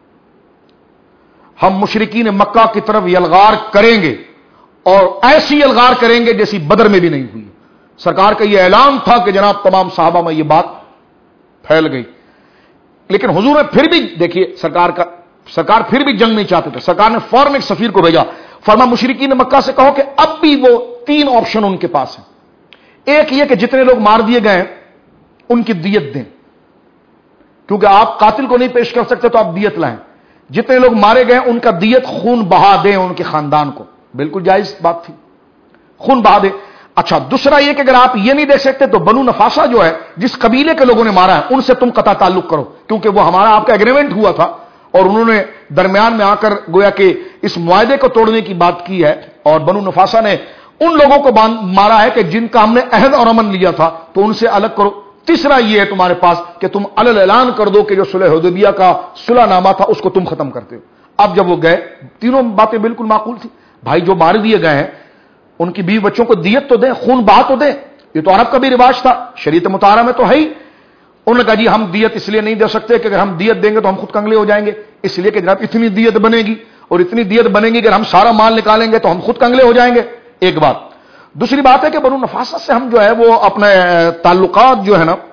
ہم مشرکین مکہ کی طرف یلغار کریں گے، اور ایسی یلغار کریں گے جیسی بدر میں بھی نہیں ہوئی۔ سرکار کا یہ اعلان تھا کہ جناب تمام صحابہ میں یہ بات پھیل گئی، لیکن حضور نے پھر بھی دیکھیے سرکار پھر بھی جنگ نہیں چاہتے تھے۔ سرکار نے فوراً ایک سفیر کو بھیجا، فرمایا مشرکین مکہ سے کہو کہ اب بھی وہ 3 آپشن ان کے پاس ہیں، ایک یہ کہ جتنے لوگ مار دیے گئے ان کی دیت دیں، کیونکہ آپ قاتل کو نہیں پیش کر سکتے تو آپ دیت لائیں، جتنے لوگ مارے گئے ان کا دیت خون بہا دیں ان کے خاندان کو. بالکل جائز بات تھی, خون بہا دیں. اچھا دوسرا یہ کہ اگر آپ یہ نہیں دیکھ سکتے تو بنو نفاسہ جو ہے جس قبیلے کے لوگوں نے مارا ہے ان سے تم قطع تعلق کرو, کیونکہ وہ ہمارا آپ کا ایگریمنٹ ہوا تھا اور انہوں نے درمیان میں آ کر گویا کہ اس معاہدے کو توڑنے کی بات کی ہے, اور بنو نفاسہ نے ان لوگوں کو مارا ہے کہ جن کا ہم نے عہد اور امن لیا تھا, تو ان سے الگ کرو. تیسرا یہ ہے تمہارے پاس کہ تم علل اعلان کر دو کہ جو صلح حدیبیہ کا صلح نامہ تھا اس کو تم ختم کرتے ہو. اب جب وہ گئے تینوں باتیں بالکل معقول تھی. بھائی جو مار دیے گئے ہیں ان کی بیوی بچوں کو دیت تو دیں, خون بہا تو دیں, یہ تو عرب کا بھی رواج تھا, شریعت مطہرہ میں تو ہے ہی. انہوں نے کہا جی ہم دیت اس لیے نہیں دے سکتے کہ اگر ہم دیت دیں گے تو ہم خود کنگلے ہو جائیں گے, اس لیے کہ جناب اتنی دیت بنے گی اور اتنی دیت بنے گی اگر ہم سارا مال نکالیں گے تو ہم خود کنگلے ہو جائیں گے. ایک بات. دوسری بات ہے کہ بنو نفاسہ سے ہم جو ہے وہ اپنے تعلقات جو ہے نا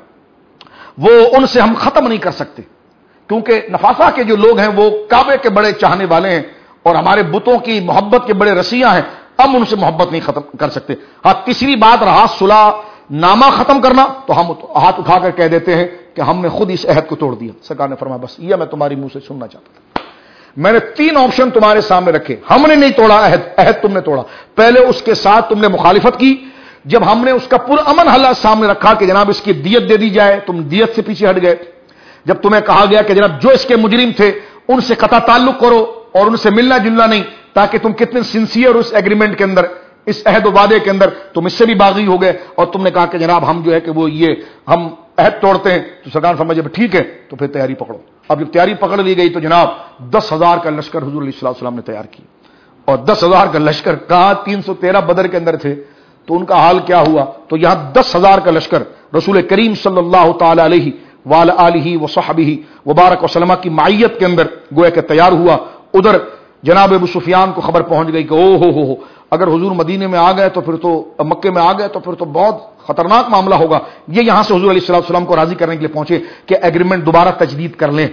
وہ ان سے ہم ختم نہیں کر سکتے, کیونکہ نفاسہ کے جو لوگ ہیں وہ کعبے کے بڑے چاہنے والے ہیں اور ہمارے بتوں کی محبت کے بڑے رسیاں ہیں, ہم ان سے محبت نہیں ختم کر سکتے. ہاں تیسری بات رہا صلح نامہ ختم کرنا, تو ہم ہاتھ اٹھا کر کہہ دیتے ہیں کہ ہم نے خود اس عہد کو توڑ دیا. سرکار نے فرمایا بس یہ میں تمہاری منہ سے سننا چاہتا تھا. میں نے 3 آپشن تمہارے سامنے رکھے, ہم نے نہیں توڑا عہد تم نے توڑا. پہلے اس کے ساتھ تم نے مخالفت کی, جب ہم نے اس کا پرامن حل سامنے رکھا کہ جناب اس کی دیت دے دی جائے, تم دیت سے پیچھے ہٹ گئے. جب تمہیں کہا گیا کہ جناب جو اس کے مجرم تھے ان سے قطع تعلق کرو اور ان سے ملنا جلنا نہیں, تاکہ تم کتنے سنسیئر اس ایگریمنٹ کے اندر, اس عہد و وعدے کے اندر, تم اس سے بھی باغی ہو گئے اور تم نے کہا کہ جناب ہم جو ہے کہ وہ یہ ہم عہد توڑتے ہیں. تو سرکار فرمایا جب ٹھیک ہے تو پھر تیاری پکڑو. اب جب تیاری پکڑ لی گئی تو جناب 10,000 کا لشکر حضور علیہ السلام نے تیار کی, اور 10,000 کا لشکر کہاں 313 بدر کے اندر تھے, تو ان کا حال کیا ہوا. تو یہاں 10,000 کا لشکر رسول کریم صلی اللہ تعالی علیہ وآلہ وصحبہ وبارک وسلم کی معیت کے اندر گویا کہ تیار ہوا. ادھر جناب ابو سفیان کو خبر پہنچ گئی کہ او ہو اگر حضور مدینے میں آ گئے تو پھر تو مکے میں آ گئے تو پھر تو بہت خطرناک معاملہ ہوگا. یہ یہاں سے حضور علیہ السلام کو راضی کرنے کے لیے پہنچے کہ ایگریمنٹ دوبارہ تجدید کر لیں,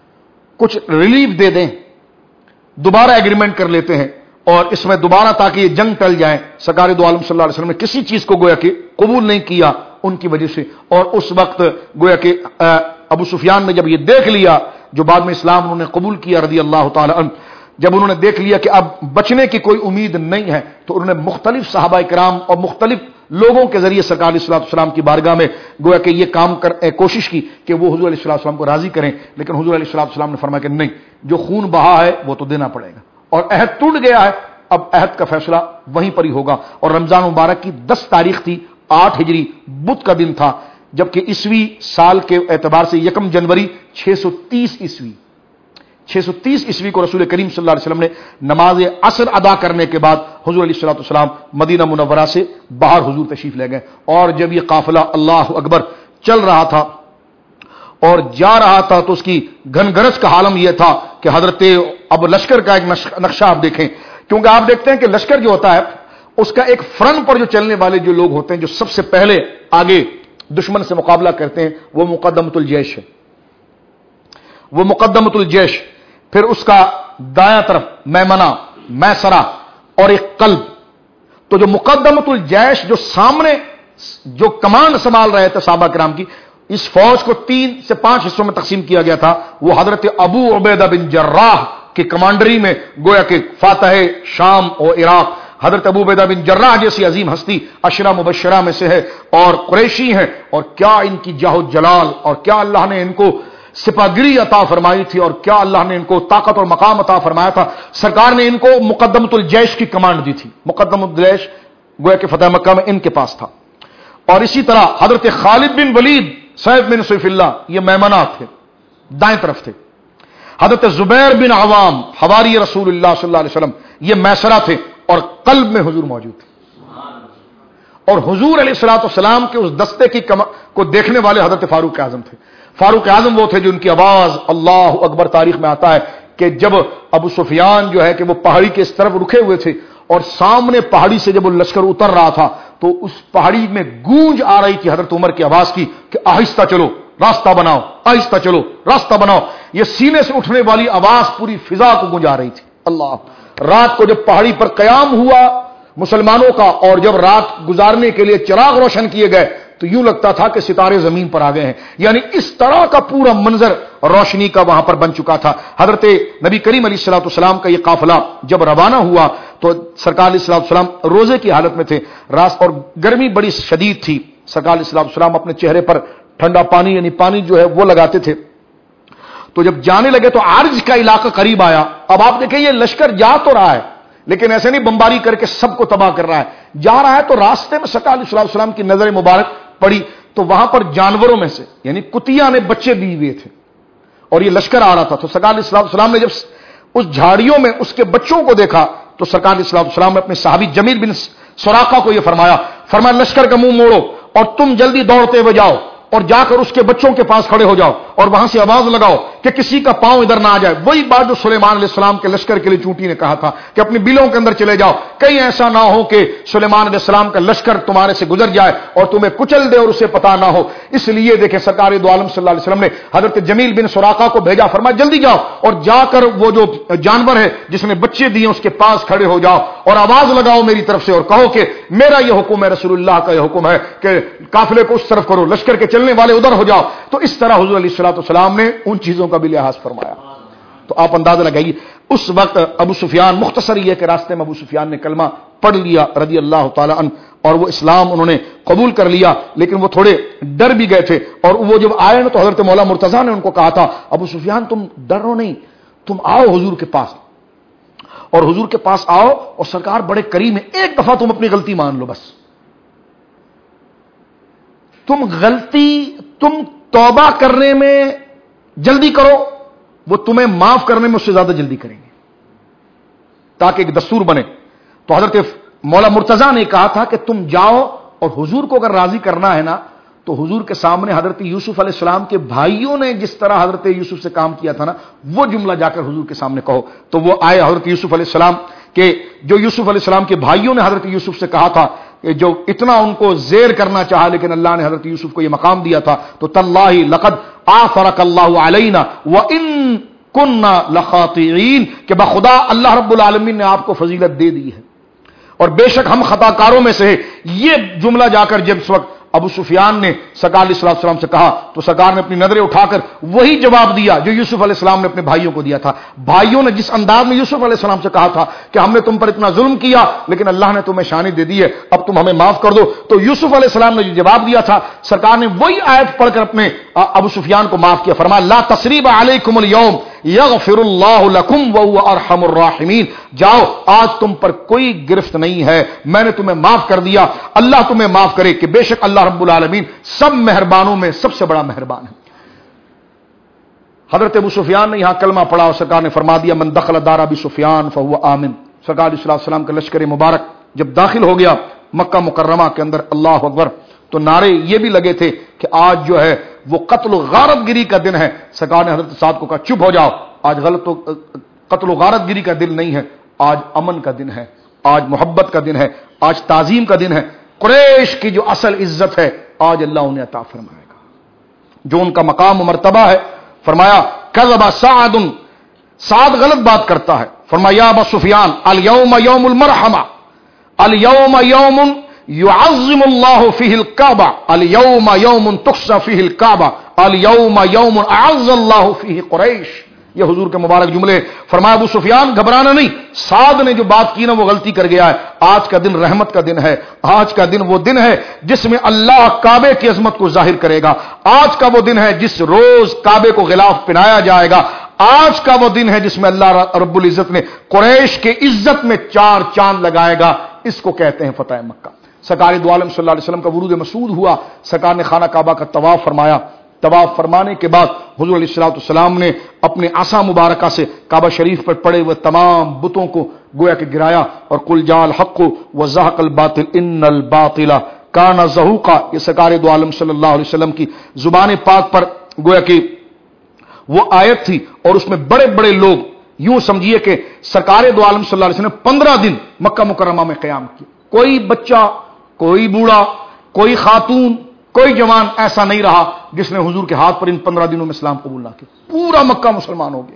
کچھ ریلیف دے دیں, دوبارہ ایگریمنٹ کر لیتے ہیں اور اس میں دوبارہ تاکہ یہ جنگ ٹل جائے. سرکار دو عالم صلی اللہ علیہ وسلم نے کسی چیز کو گویا کہ قبول نہیں کیا ان کی وجہ سے. اور اس وقت گویا کہ ابو سفیان نے جب یہ دیکھ لیا, جو بعد میں اسلام انہوں نے قبول کیا رضی اللہ تعالی عنہ, جب انہوں نے دیکھ لیا کہ اب بچنے کی کوئی امید نہیں ہے, تو انہوں نے مختلف صحابہ کرام اور مختلف لوگوں کے ذریعے سرکار علیہ السلام کی بارگاہ میں گویا کہ یہ کام کوشش کی کہ وہ حضور علیہ السلام کو راضی کریں. لیکن حضور علیہ السلام نے فرمایا کہ نہیں, جو خون بہا ہے وہ تو دینا پڑے گا, اور عہد ٹوٹ گیا ہے, اب عہد کا فیصلہ وہیں پر ہی ہوگا. اور رمضان مبارک کی 10 تاریخ تھی, 8 ہجری بدھ کا دن تھا, جبکہ عیسوی سال کے اعتبار سے 1 جنوری 630 عیسوی کو رسول کریم صلی اللہ علیہ وسلم نے نماز عصر ادا کرنے کے بعد حضور علیہ السلام مدینہ منورہ سے باہر حضور تشریف لے گئے. اور جب یہ قافلہ اللہ اکبر چل رہا تھا اور جا رہا تھا تو اس کی گھن گرج کا عالم یہ تھا کہ حضرت اب لشکر کا ایک نقشہ آپ دیکھیں, کیونکہ آپ دیکھتے ہیں کہ لشکر جو ہوتا ہے اس کا ایک فرنٹ پر جو چلنے والے جو لوگ ہوتے ہیں جو سب سے پہلے آگے دشمن سے مقابلہ کرتے ہیں وہ مقدمۃ الجیش ہے, وہ مقدمۃ الجیش. پھر اس کا دایاں طرف میمنہ, میسرہ اور ایک قلب. تو جو مقدمۃ الجیش جو سامنے جو کمانڈ سنبھال رہے تھے صحابہ کرام کی, اس فوج کو 3 سے 5 حصوں میں تقسیم کیا گیا تھا. وہ حضرت ابو عبیدہ بن جراح کی کمانڈری میں گویا کہ فاتح شام اور عراق حضرت ابو عبیدہ بن جراح جیسی عظیم ہستی عشرہ مبشرہ میں سے ہے اور قریشی ہیں, اور کیا ان کی جاہ و جلال, اور کیا اللہ نے ان کو سپاگری عطا فرمائی تھی, اور کیا اللہ نے ان کو طاقت اور مقام عطا فرمایا تھا. سرکار نے ان کو مقدمۃ الجیش کی کمانڈ دی تھی. مقدمۃ الجیش گویا کہ فتح مکہ میں ان کے پاس تھا. اور اسی طرح حضرت خالد بن ولید سیف بن سیف اللہ یہ میمنہ تھے, دائیں طرف تھے. حضرت زبیر بن عوام حواری رسول اللہ صلی اللہ علیہ وسلم یہ میسرہ تھے, اور قلب میں حضور موجود تھے. اور حضور علیہ الصلوۃ والسلام کے اس دستے کی کو دیکھنے والے حضرت فاروق اعظم تھے. فاروق اعظم وہ تھے جن کی آواز اللہ اکبر تاریخ میں آتا ہے کہ جب ابو سفیان جو ہے کہ وہ پہاڑی کے اس طرف رکے ہوئے تھے اور سامنے پہاڑی سے جب وہ لشکر اتر رہا تھا تو اس پہاڑی میں گونج آ رہی تھی حضرت عمر کی آواز کی کہ آہستہ چلو راستہ بناؤ, آہستہ چلو راستہ بناؤ. یہ سینے سے اٹھنے والی آواز پوری فضا کو گونجا رہی تھی. اللہ, رات کو جب پہاڑی پر قیام ہوا مسلمانوں کا, اور جب رات گزارنے کے لیے چراغ روشن کیے گئے تو یوں لگتا تھا کہ ستارے زمین پر آ گئے ہیں. یعنی اس طرح کا پورا منظر روشنی کا وہاں پر بن چکا تھا. حضرت نبی کریم علیہ الصلوۃ والسلام کا یہ قافلہ جب روانہ ہوا تو سرکار علیہ الصلوۃ والسلام روزے کی حالت میں تھے اور گرمی بڑی شدید تھی. سرکار علیہ الصلوۃ والسلام اپنے چہرے پر ٹھنڈا پانی یعنی پانی جو ہے وہ لگاتے تھے. تو جب جانے لگے تو عرج کا علاقہ قریب آیا. اب آپ دیکھیں یہ لشکر جا تو رہا ہے لیکن ایسے نہیں بمباری کر کے سب کو تباہ کر رہا ہے. جا رہا ہے تو راستے میں سرکار علیہ الصلوۃ والسلام کی نظر مبارک پڑی تو وہاں پر جانوروں میں سے یعنی کتیا نے بچے دیے ہوئے تھے اور یہ لشکر آ رہا تھا. تو سرکار علیہ الصلوۃ والسلام نے جب اس جھاڑیوں میں اس کے بچوں کو دیکھا تو سرکار علیہ الصلوۃ والسلام نے اپنے صحابی جمیل بن سراقہ کو یہ فرمایا لشکر کا منہ موڑو اور تم جلدی دوڑتے ہوئے جاؤ اور جا کر اس کے بچوں کے پاس کھڑے ہو جاؤ اور وہاں سے آواز لگاؤ کہ کسی کا پاؤں ادھر نہ آ جائے. وہی بات جو سلیمان علیہ السلام کے لشکر کے لیے چونٹی نے کہا تھا کہ اپنی بلوں کے اندر چلے جاؤ, کہیں ایسا نہ ہو کہ سلیمان علیہ السلام کا لشکر تمہارے سے گزر جائے اور تمہیں کچل دے اور اسے پتا نہ ہو. اس لیے دیکھیں سرکار دو عالم صلی اللہ علیہ وسلم نے حضرت جمیل بن سراقہ کو بھیجا, فرمایا جلدی جاؤ اور جا کر وہ جو جانور ہے جس نے بچے دیے اس کے پاس کھڑے ہو جاؤ اور آواز لگاؤ میری طرف سے اور کہو کہ میرا یہ حکم ہے, رسول اللہ کا یہ حکم ہے کہ قافلے کو اس طرف کرو, لشکر کے چلنے والے ادھر ہو جاؤ. تو اس طرح حضور علیہ الصلوۃ والسلام نے ان چیزوں کا بھی لحاظ فرمایا. تو آپ اندازہ لگائیے اس وقت ابو سفیان, مختصر یہ کہ راستے میں ابو سفیان نے کلمہ پڑھ لیا رضی اللہ تعالی عنہ اور وہ اسلام انہوں نے قبول کر لیا, لیکن وہ تھوڑے ڈر بھی گئے تھے. اور وہ جب آئے نا تو حضرت مولا مرتضیٰ نے ان کو کہا تھا ابو سفیان تم ڈرو نہیں, تم آؤ حضور کے پاس اور حضور کے پاس آؤ اور سرکار بڑے کریم ہیں, ایک دفعہ تم اپنی غلطی مان لو, بس تم توبہ کرنے میں جلدی کرو, وہ تمہیں معاف کرنے میں اس سے زیادہ جلدی کریں گے تاکہ ایک دستور بنے. تو حضرت مولا مرتضیٰ نے کہا تھا کہ تم جاؤ اور حضور کو اگر راضی کرنا ہے نا تو حضور کے سامنے حضرت یوسف علیہ السلام کے بھائیوں نے جس طرح حضرت یوسف سے کام کیا تھا نا وہ جملہ جا کر حضور کے سامنے کہو. تو وہ آئے حضرت یوسف علیہ السلام کہ جو یوسف علیہ السلام کے بھائیوں نے حضرت یوسف سے کہا تھا جو اتنا ان کو زیر کرنا چاہا لیکن اللہ نے حضرت یوسف کو یہ مقام دیا تھا. تو تاللہ لقد آثرک اللہ علینا وان کننا لخاطئین, کہ بخدا اللہ رب العالمین نے آپ کو فضیلت دے دی ہے اور بے شک ہم خطا کاروں میں سے ہیں. یہ جملہ جا کر جب اس وقت ابو سفیان نے سرکار علیہ السلام سے کہا تو سرکار نے اپنی نظریں اٹھا کر وہی جواب دیا جو یوسف علیہ السلام نے اپنے بھائیوں کو دیا تھا. بھائیوں نے جس انداز میں یوسف علیہ السلام سے کہا تھا کہ ہم نے تم پر اتنا ظلم کیا لیکن اللہ نے تمہیں شانی دے دی ہے, اب تم ہمیں معاف کر دو, تو یوسف علیہ السلام نے جو جواب دیا تھا سرکار نے وہی آیت پڑھ کر اپنے ابو سفیان کو معاف کیا. فرمایا لا تثریب علیکم اليوم یغفر اللہ لکم وہو ارحم الراحمین, جاؤ آج تم پر کوئی گرفت نہیں ہے, میں نے تمہیں معاف کر دیا, اللہ تمہیں معاف کرے کہ بے شک اللہ رب العالمین سب مہربانوں میں سب سے بڑا مہربان ہے. حضرت ابو سفیان نے یہاں کلمہ پڑھا اور سرکار نے فرما دیا من دخل دار ابی سفیان فہو آمن. سرکار علیہ السلام کا لشکر مبارک جب داخل ہو گیا مکہ مکرمہ کے اندر, اللہ اکبر, تو نعرے یہ بھی لگے تھے کہ آج جو ہے وہ قتل و غارت گری کا دن ہے. سرکار نے حضرت سعد کو کہا چپ ہو جاؤ, آج قتل و غارت گری کا دن نہیں ہے, آج امن کا دن ہے, آج محبت کا دن ہے, آج تعظیم کا دن ہے. قریش کی جو اصل عزت ہے آج اللہ انہیں عطا فرمائے گا, جو ان کا مقام و مرتبہ ہے. فرمایا کذب سعد, سعد غلط بات کرتا ہے. فرمایا یا ابا سفیان الیوم یوم المرحمہ, الیوم یوم یعظم اللہ فیہ الکعبہ, الیوم یوم تخشى فیہ الکعبہ, الیوم یوم اعز اللہ فیہ قریش. یہ حضور کے مبارک جملے. فرمایا ابو سفیان گھبرانا نہیں, سعد نے جو بات کی نا وہ غلطی کر گیا ہے. آج کا دن رحمت کا دن ہے, آج کا دن وہ دن ہے جس میں اللہ کعبے کی عظمت کو ظاہر کرے گا. آج کا وہ دن ہے جس روز کعبے کو غلاف پہنایا جائے گا. آج کا وہ دن ہے جس میں اللہ رب العزت نے قریش کے عزت میں 4 چاند لگائے گا. اس کو کہتے ہیں فتح مکہ. سرکار دو عالم صلی اللہ علیہ وسلم کا ورود مسعود ہوا, سرکار نے خانہ کعبہ کا طواف فرمایا. طواف فرمانے کے بعد حضور علیہ الصلوۃ والسلام نے اپنے عصا مبارکہ سے کعبہ شریف پر پڑے ہوئے تمام بتوں کو گویا کہ گرایا اور قل جاء الحق وزهق الباطل ان الباطل کان زہوقا. یہ سرکار دو عالم صلی اللہ علیہ وسلم کی زبان پاک پر گویا کہ وہ آیت تھی اور اس میں بڑے بڑے لوگ, یوں سمجھیے کہ سرکار دو عالم صلی اللہ علیہ وسلم نے 15 دن مکہ مکرمہ میں قیام کیا. کوئی بچہ, کوئی بوڑھا, کوئی خاتون, کوئی جوان ایسا نہیں رہا جس نے حضور کے ہاتھ پر ان 15 دنوں میں اسلام قبول نہ کیا. پورا مکہ مسلمان ہو گیا.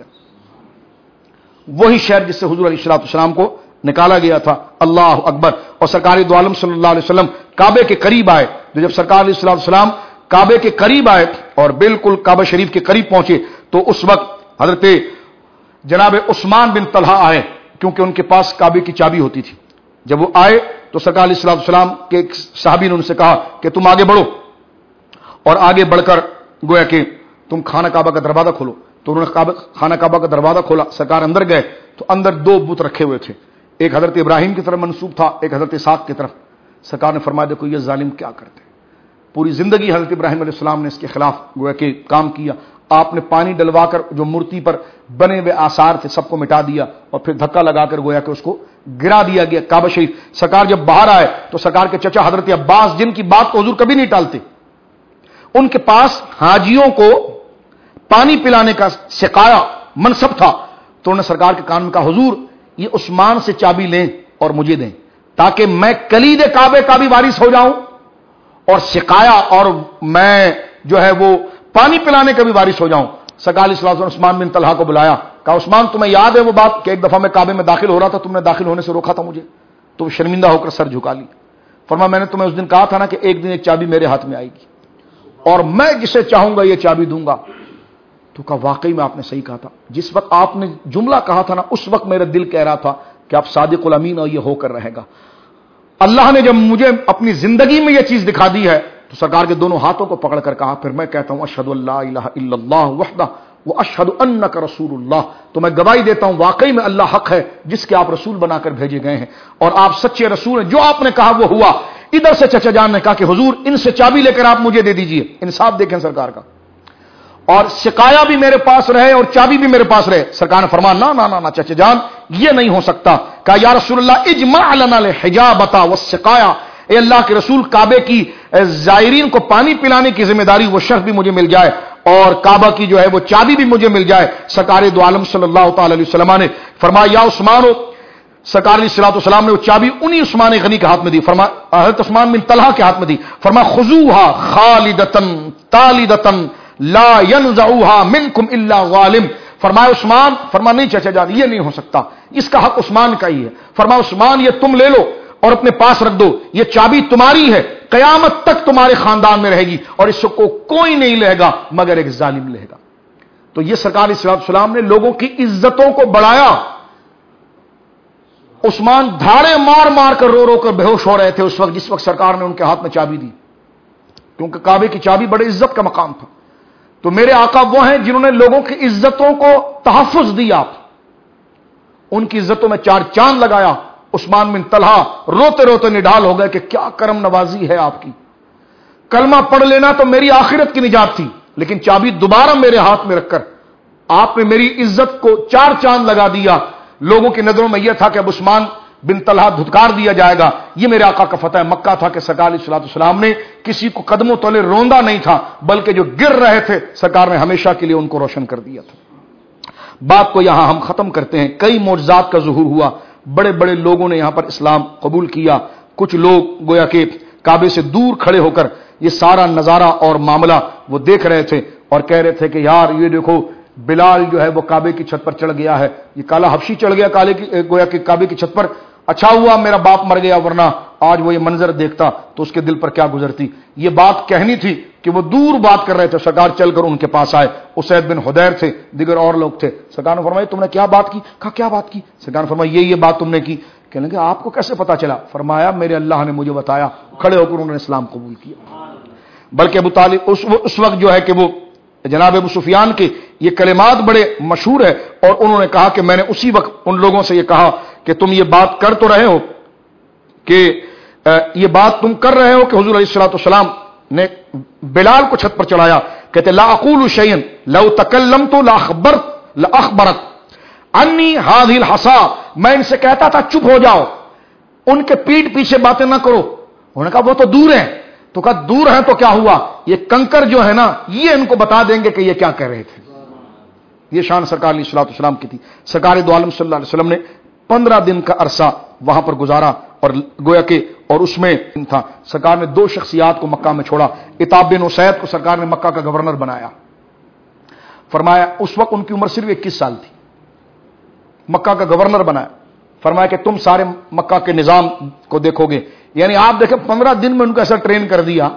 وہی شہر جس سے حضور علیہ الصلوۃ والسلام کو نکالا گیا تھا. اللہ اکبر. اور سرکار دو عالم صلی اللہ علیہ وسلم کعبے کے قریب آئے، جب سرکار علیہ السلام کعبے کے قریب آئے اور بالکل کعبہ شریف کے قریب پہنچے تو اس وقت حضرت جناب عثمان بن طلحہ آئے، کیونکہ ان کے پاس کعبے کی چابی ہوتی تھی۔ جب وہ آئے تو سرکار علیہ السلام کے ایک صحابی نے ان سے کہا کہ تم آگے بڑھو، اور آگے بڑھ کر گویا کہ تم خانہ کعبہ کا دروازہ کھولو۔ تو انہوں نے خانہ کعبہ کا دروازہ کھولا، سرکار اندر گئے تو اندر دو بت رکھے ہوئے تھے، ایک حضرت ابراہیم کی طرف منسوب تھا، ایک حضرت اسحاق کی طرف۔ سرکار نے فرمایا دیکھو یہ ظالم کیا کرتے ہیں، پوری زندگی حضرت ابراہیم علیہ السلام نے اس کے خلاف گویا کہ کام کیا، آپ نے پانی ڈلوا کر جو مورتی پر بنے ہوئے آثار تھے سب کو مٹا دیا، اور پھر دھکا لگا کر گویا کہ اس کو گرا دیا گیا کعبہ شریف۔ سرکار جب باہر آئے تو سرکار کے چچا حضرت عباس، جن کی بات کو حضور کبھی نہیں ٹالتے، ان کے پاس حاجیوں کو پانی پلانے کا سقایا منصب تھا، تو انہوں نے سرکار کے کان میں کہا حضور یہ عثمان سے چابی لیں اور مجھے دیں، تاکہ میں کلید کعبے کا بھی وارث ہو جاؤں اور سقایا اور میں جو ہے وہ پانی پلانے کا بھی وارث ہو جاؤں۔ سرکار علیہ السلام نے عثمان بن طلحہ کو بلایا، کہا عثمان تمہیں یاد ہے وہ بات کہ ایک دفعہ میں کعبے میں داخل ہو رہا تھا، تم نے داخل ہونے سے روکا تھا مجھے؟ تو شرمندہ ہو کر سر جھکا لی، فرمایا میں نے تمہیں اس دن کہا تھا نا کہ ایک دن ایک چابی میرے ہاتھ میں آئے گی اور میں جسے چاہوں گا یہ چابی دوں گا۔ تو کہا واقعی میں آپ نے صحیح کہا تھا، جس وقت آپ نے جملہ کہا تھا نا اس وقت میرا دل کہہ رہا تھا کہ آپ صادق الامین اور یہ ہو کر رہے گا۔ اللہ نے جب مجھے اپنی زندگی میں یہ چیز دکھا دی ہے تو سرکار کے دونوں ہاتھوں کو پکڑ کر کہا پھر میں کہتا ہوں اشہد ان لا الہ الا اللہ وحدہ واشہد انک رسول اللہ، تو میں گواہی دیتا ہوں واقعی میں اللہ حق ہے جس کے آپ رسول بنا کر بھیجے گئے ہیں اور آپ سچے رسول ہیں، جو آپ نے کہا وہ ہوا۔ ادھر سے چچا جان نے کہا کہ حضور ان سے چابی لے کر آپ مجھے دے دیجئے، انصاف دیکھیں سرکار کا، اور سقایا بھی میرے پاس رہے اور چابی بھی میرے پاس رہے۔ سرکار نے فرمایا نا نا نا چچا جان یہ نہیں ہو سکتا۔ کہا یا رسول اللہ اجمع لنا الحجابۃ والسقایا، اے اللہ کے رسول کعبے کی زائرین کو پانی پلانے کی ذمہ داری وہ شرف بھی مجھے مل جائے اور کعبہ کی جو ہے وہ چابی بھی مجھے مل جائے۔ سرکار دو عالم صلی اللہ تعالی علیہ وسلم نے فرمایا یا عثمان، سرکار علیہ الصلوۃ والسلام نے وہ چابی انہی عثمان غنی کے ہاتھ میں دی، فرمایا حضرت عثمان بن طلحہ کے ہاتھ میں دی، فرمایا خذوها خالدۃ طالدۃ لا ينزعها منکم الا غالم۔ فرمایا عثمان، فرمایا نہیں چچا جان یہ نہیں ہو سکتا، اس کا حق عثمان کا ہی ہے۔ فرمایا عثمان یہ تم لے لو اور اپنے پاس رکھ دو، یہ چابی تمہاری ہے، قیامت تک تمہارے خاندان میں رہے گی اور اس کو کوئی نہیں لے گا مگر ایک ظالم لے گا۔ تو یہ سرکار علیہ السلام نے لوگوں کی عزتوں کو بڑھایا۔ عثمان دھاڑے مار مار کر رو رو کر بے ہوش ہو رہے تھے اس وقت جس وقت سرکار نے ان کے ہاتھ میں چابی دی، کیونکہ کعبے کی چابی بڑے عزت کا مقام تھا۔ تو میرے آقا وہ ہیں جنہوں نے لوگوں کی عزتوں کو تحفظ دیا، ان کی عزتوں میں چار چاند لگایا۔ عثمان بن طلحہ روتے روتے نڈال ہو گئے کہ کیا کرم نوازی ہے آپ کی، کلمہ پڑھ لینا تو میری آخرت کی نجات تھی، لیکن چابی دوبارہ میرے ہاتھ میں رکھ کر آپ نے میری عزت کو چار چاند لگا دیا۔ لوگوں کی نظروں میں یہ تھا کہ اب عثمان بن طلحہ دھتکار دیا جائے گا۔ یہ میرے آقا کا فتح مکہ تھا کہ سرکار علیہ السلام نے کسی کو قدموں تلے روندا نہیں تھا، بلکہ جو گر رہے تھے سرکار نے ہمیشہ کے لیے ان کو روشن کر دیا تھا۔ بات کو یہاں ہم ختم کرتے ہیں۔ کئی معجزات کا ظہور ہوا، بڑے بڑے لوگوں نے یہاں پر اسلام قبول کیا۔ کچھ لوگ گویا کہ کعبے سے دور کھڑے ہو کر یہ سارا نظارہ اور معاملہ وہ دیکھ رہے تھے اور کہہ رہے تھے کہ یار یہ دیکھو بلال جو ہے وہ کعبے کی چھت پر چڑھ گیا ہے، یہ کالا حبشی چڑھ گیا گویا کہ کعبے کی چھت پر، اچھا ہوا میرا باپ مر گیا ورنہ آج وہ یہ منظر دیکھتا تو اس کے دل پر کیا گزرتی۔ یہ بات کہنی تھی کہ وہ دور بات کر رہے تھے، سرکار چل کر ان کے پاس آئے، اسید بن حدیر تھے، دیگر اور لوگ تھے۔ سرکار نے فرمایا تم نے کیا بات کی؟ کہا کیا بات کی؟ سرکار نے فرمایا یہ بات تم نے کی۔ کہنے لگے آپ کو کیسے پتا چلا؟ فرمایا میرے اللہ نے مجھے بتایا۔ کھڑے ہو کر انہوں نے اسلام قبول کیا۔ بلکہ ابو طالب اس وقت جو ہے کہ وہ جناب ابو سفیان کے یہ کلمات بڑے مشہور ہے، اور انہوں نے کہا کہ میں نے اسی وقت ان لوگوں سے یہ کہا کہ تم یہ بات کر تو رہے ہو کہ یہ بات تم کر رہے ہو کہ حضور علیہ الصلوۃ والسلام نے بلال کو چھت پر چڑھایا۔ کہتے لا اقول شیئا لو تکلمت لاخبرت انی هذه الحصى، میں ان سے کہتا تھا چپ ہو جاؤ، ان کے پیٹ پیچھے باتیں نہ کرو۔ انہوں نے کہا وہ تو دور ہیں، تو کہا دور ہیں تو کیا ہوا، یہ کنکر جو ہے نا یہ ان کو بتا دیں گے کہ یہ کیا کہہ رہے تھے۔ یہ شان سرکار علیہ الصلوۃ والسلام کی تھی۔ سرکار دو عالم صلی اللہ علیہ وسلم نے 15 دن کا عرصہ وہاں پر گزارا اور گویا کہ اور اس میں تھا سرکار نے 2 شخصیات کو مکہ میں چھوڑا۔ عتاب بن اسید کو سرکار نے مکہ کا گورنر بنایا، فرمایا اس وقت ان کی عمر صرف 21 سال تھی، مکہ کا گورنر بنایا، فرمایا کہ تم سارے مکہ کے نظام کو دیکھو گے، یعنی آپ دیکھیں 15 دن میں ان کو ایسا ٹرین کر دیا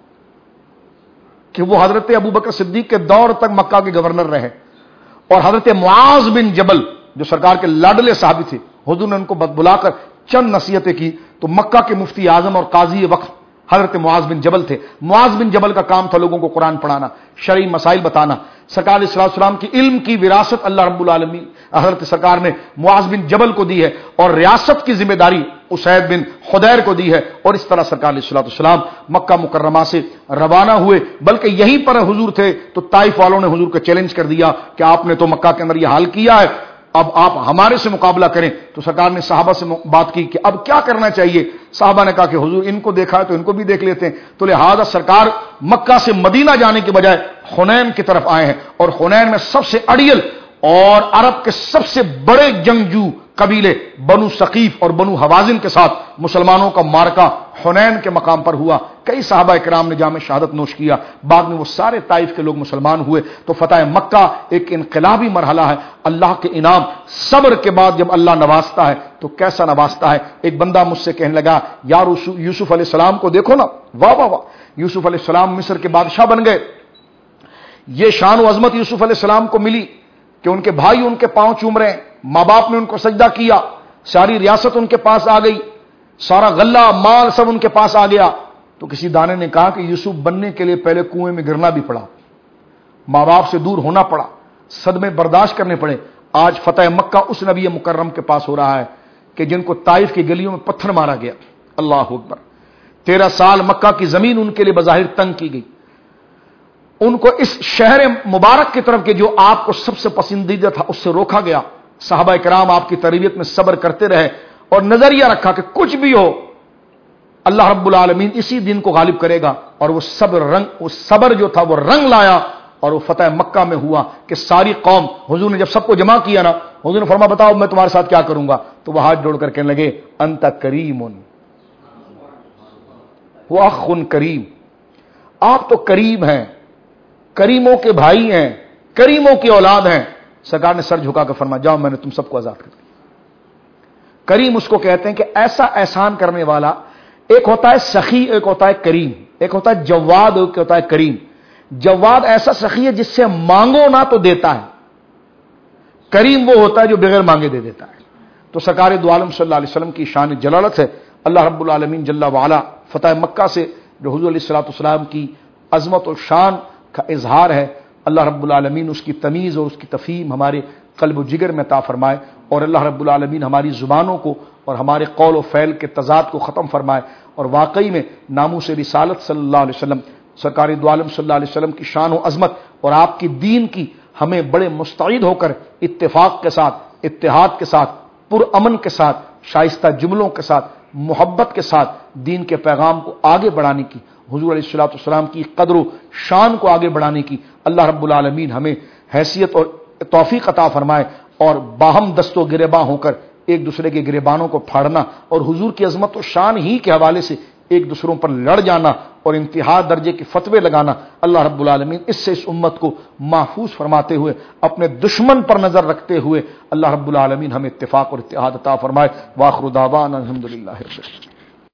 کہ وہ حضرت ابوبکر صدیق کے دور تک مکہ کے گورنر رہے، اور حضرت معاذ بن جبل جو سرکار کے لاڈلے صحابی تھے، حضور نے ان کو بلا کر چند نصیحتیں کی تو مکہ کے مفتی اعظم اور قاضی وقت حضرت معاذ بن جبل تھے۔ معاذ بن جبل کا کام تھا لوگوں کو قرآن پڑھانا، شرعی مسائل بتانا۔ سرکار علیہ السلام کی علم کی وراثت اللہ رب العالمین حضرت سرکار نے معاذ بن جبل کو دی ہے، اور ریاست کی ذمہ داری اسید بن حدیر کو دی ہے، اور اس طرح سرکار علیہ السلام مکہ مکرمہ سے روانہ ہوئے۔ بلکہ یہیں پر حضور تھے تو طائف والوں نے حضور کو چیلنج کر دیا کہ آپ نے تو مکہ کے اندر یہ حال کیا ہے، اب آپ ہمارے سے مقابلہ کریں۔ تو سرکار نے صحابہ سے بات کی کہ اب کیا کرنا چاہیے؟ صحابہ نے کہا کہ حضور ان کو دیکھا ہے تو ان کو بھی دیکھ لیتے ہیں، تو لہذا سرکار مکہ سے مدینہ جانے کے بجائے حنین کی طرف آئے ہیں، اور حنین میں سب سے اڑیل اور عرب کے سب سے بڑے جنگجو قبیلے بنو ثقیف اور بنو حوازن کے ساتھ مسلمانوں کا مارکا حنین کے مقام پر ہوا۔ کئی صحابہ اکرام نے جام شہادت نوش کیا، بعد میں وہ سارے طائف کے لوگ مسلمان ہوئے۔ تو فتح مکہ ایک انقلابی مرحلہ ہے۔ اللہ کے انعام، صبر کے بعد جب اللہ نوازتا ہے تو کیسا نوازتا ہے۔ ایک بندہ مجھ سے کہنے لگا یار یوسف علیہ السلام کو دیکھو نا، واہ واہ واہ، یوسف علیہ السلام مصر کے بادشاہ بن گئے۔ یہ شان و عظمت یوسف علیہ السلام کو ملی کہ ان کے بھائی ان کے پاؤں چوم رہے ہیں، ماں باپ نے ان کو سجدہ کیا، ساری ریاست ان کے پاس آ گئی، سارا غلہ مال سب ان کے پاس آ گیا۔ تو کسی دانے نے کہا کہ یوسف بننے کے لیے پہلے کنویں میں گرنا بھی پڑا، ماں باپ سے دور ہونا پڑا، صدمے برداشت کرنے پڑے۔ آج فتح مکہ اس نبی مکرم کے پاس ہو رہا ہے کہ جن کو طائف کی گلیوں میں پتھر مارا گیا۔ اللہ اکبر۔ 13 سال مکہ کی زمین ان کے لیے بظاہر تنگ کی گئی، ان کو اس شہر مبارک کی طرف کہ جو آپ کو سب سے پسندیدہ تھا اس سے روکا گیا۔ صحابہ کرام آپ کی تربیت میں صبر کرتے رہے اور نظریہ رکھا کہ کچھ بھی ہو اللہ رب العالمین اسی دن کو غالب کرے گا، اور وہ صبر جو تھا وہ رنگ لایا، اور وہ فتح مکہ میں ہوا کہ ساری قوم، حضور نے جب سب کو جمع کیا نا، حضور نے فرمایا بتاؤ میں تمہارے ساتھ کیا کروں گا؟ تو وہ ہاتھ جوڑ کر کہنے لگے انت کریم وہ اخ کریم، آپ تو کریم ہیں، کریموں کے بھائی ہیں، کریموں کی اولاد ہیں۔ سرکار نے سر جھکا کر فرمایا جاؤ میں نے تم سب کو آزاد کر دیا۔ کریم اس کو کہتے ہیں کہ ایسا احسان کرنے والا، ایک ہوتا ہے سخی، ایک ہوتا ہے کریم، ایک ہوتا ہے جواد، ایک ہوتا ہے کریم۔ جواد ایسا سخی ہے جس سے مانگو نہ تو دیتا ہے، کریم وہ ہوتا ہے جو بغیر مانگے دے دیتا ہے۔ تو سرکار دو عالم صلی اللہ علیہ وسلم کی شان جلالت ہے۔ اللہ رب العالمین جل وعلا فتح مکہ سے جو حضور علیہ السلام کی عظمت اور شان کا اظہار ہے، اللہ رب العالمین اس کی تمیز اور اس کی تفہیم ہمارے قلب و جگر میں عطا فرمائے، اور اللہ رب العالمین ہماری زبانوں کو اور ہمارے قول و فعل کے تضاد کو ختم فرمائے، اور واقعی میں ناموس رسالت صلی اللہ علیہ وسلم، سرکار دو عالم صلی اللہ علیہ وسلم کی شان و عظمت اور آپ کی دین کی ہمیں بڑے مستعد ہو کر اتفاق کے ساتھ، اتحاد کے ساتھ، پرامن کے ساتھ، شائستہ جملوں کے ساتھ، محبت کے ساتھ دین کے پیغام کو آگے بڑھانے کی، حضور علیہ السلام کی قدر و شان کو آگے بڑھانے کی اللہ رب العالمین ہمیں حیثیت اور توفیق عطا فرمائے، اور باہم دست و گریباں ہو کر ایک دوسرے کے گریبانوں کو پھاڑنا اور حضور کی عظمت و شان ہی کے حوالے سے ایک دوسروں پر لڑ جانا اور انتہا درجے کے فتوے لگانا، اللہ رب العالمین اس سے اس امت کو محفوظ فرماتے ہوئے، اپنے دشمن پر نظر رکھتے ہوئے اللہ رب العالمین ہمیں اتفاق اور اتحاد عطا فرمائے۔ وآخر دعوانا الحمدللہ رب العالمین۔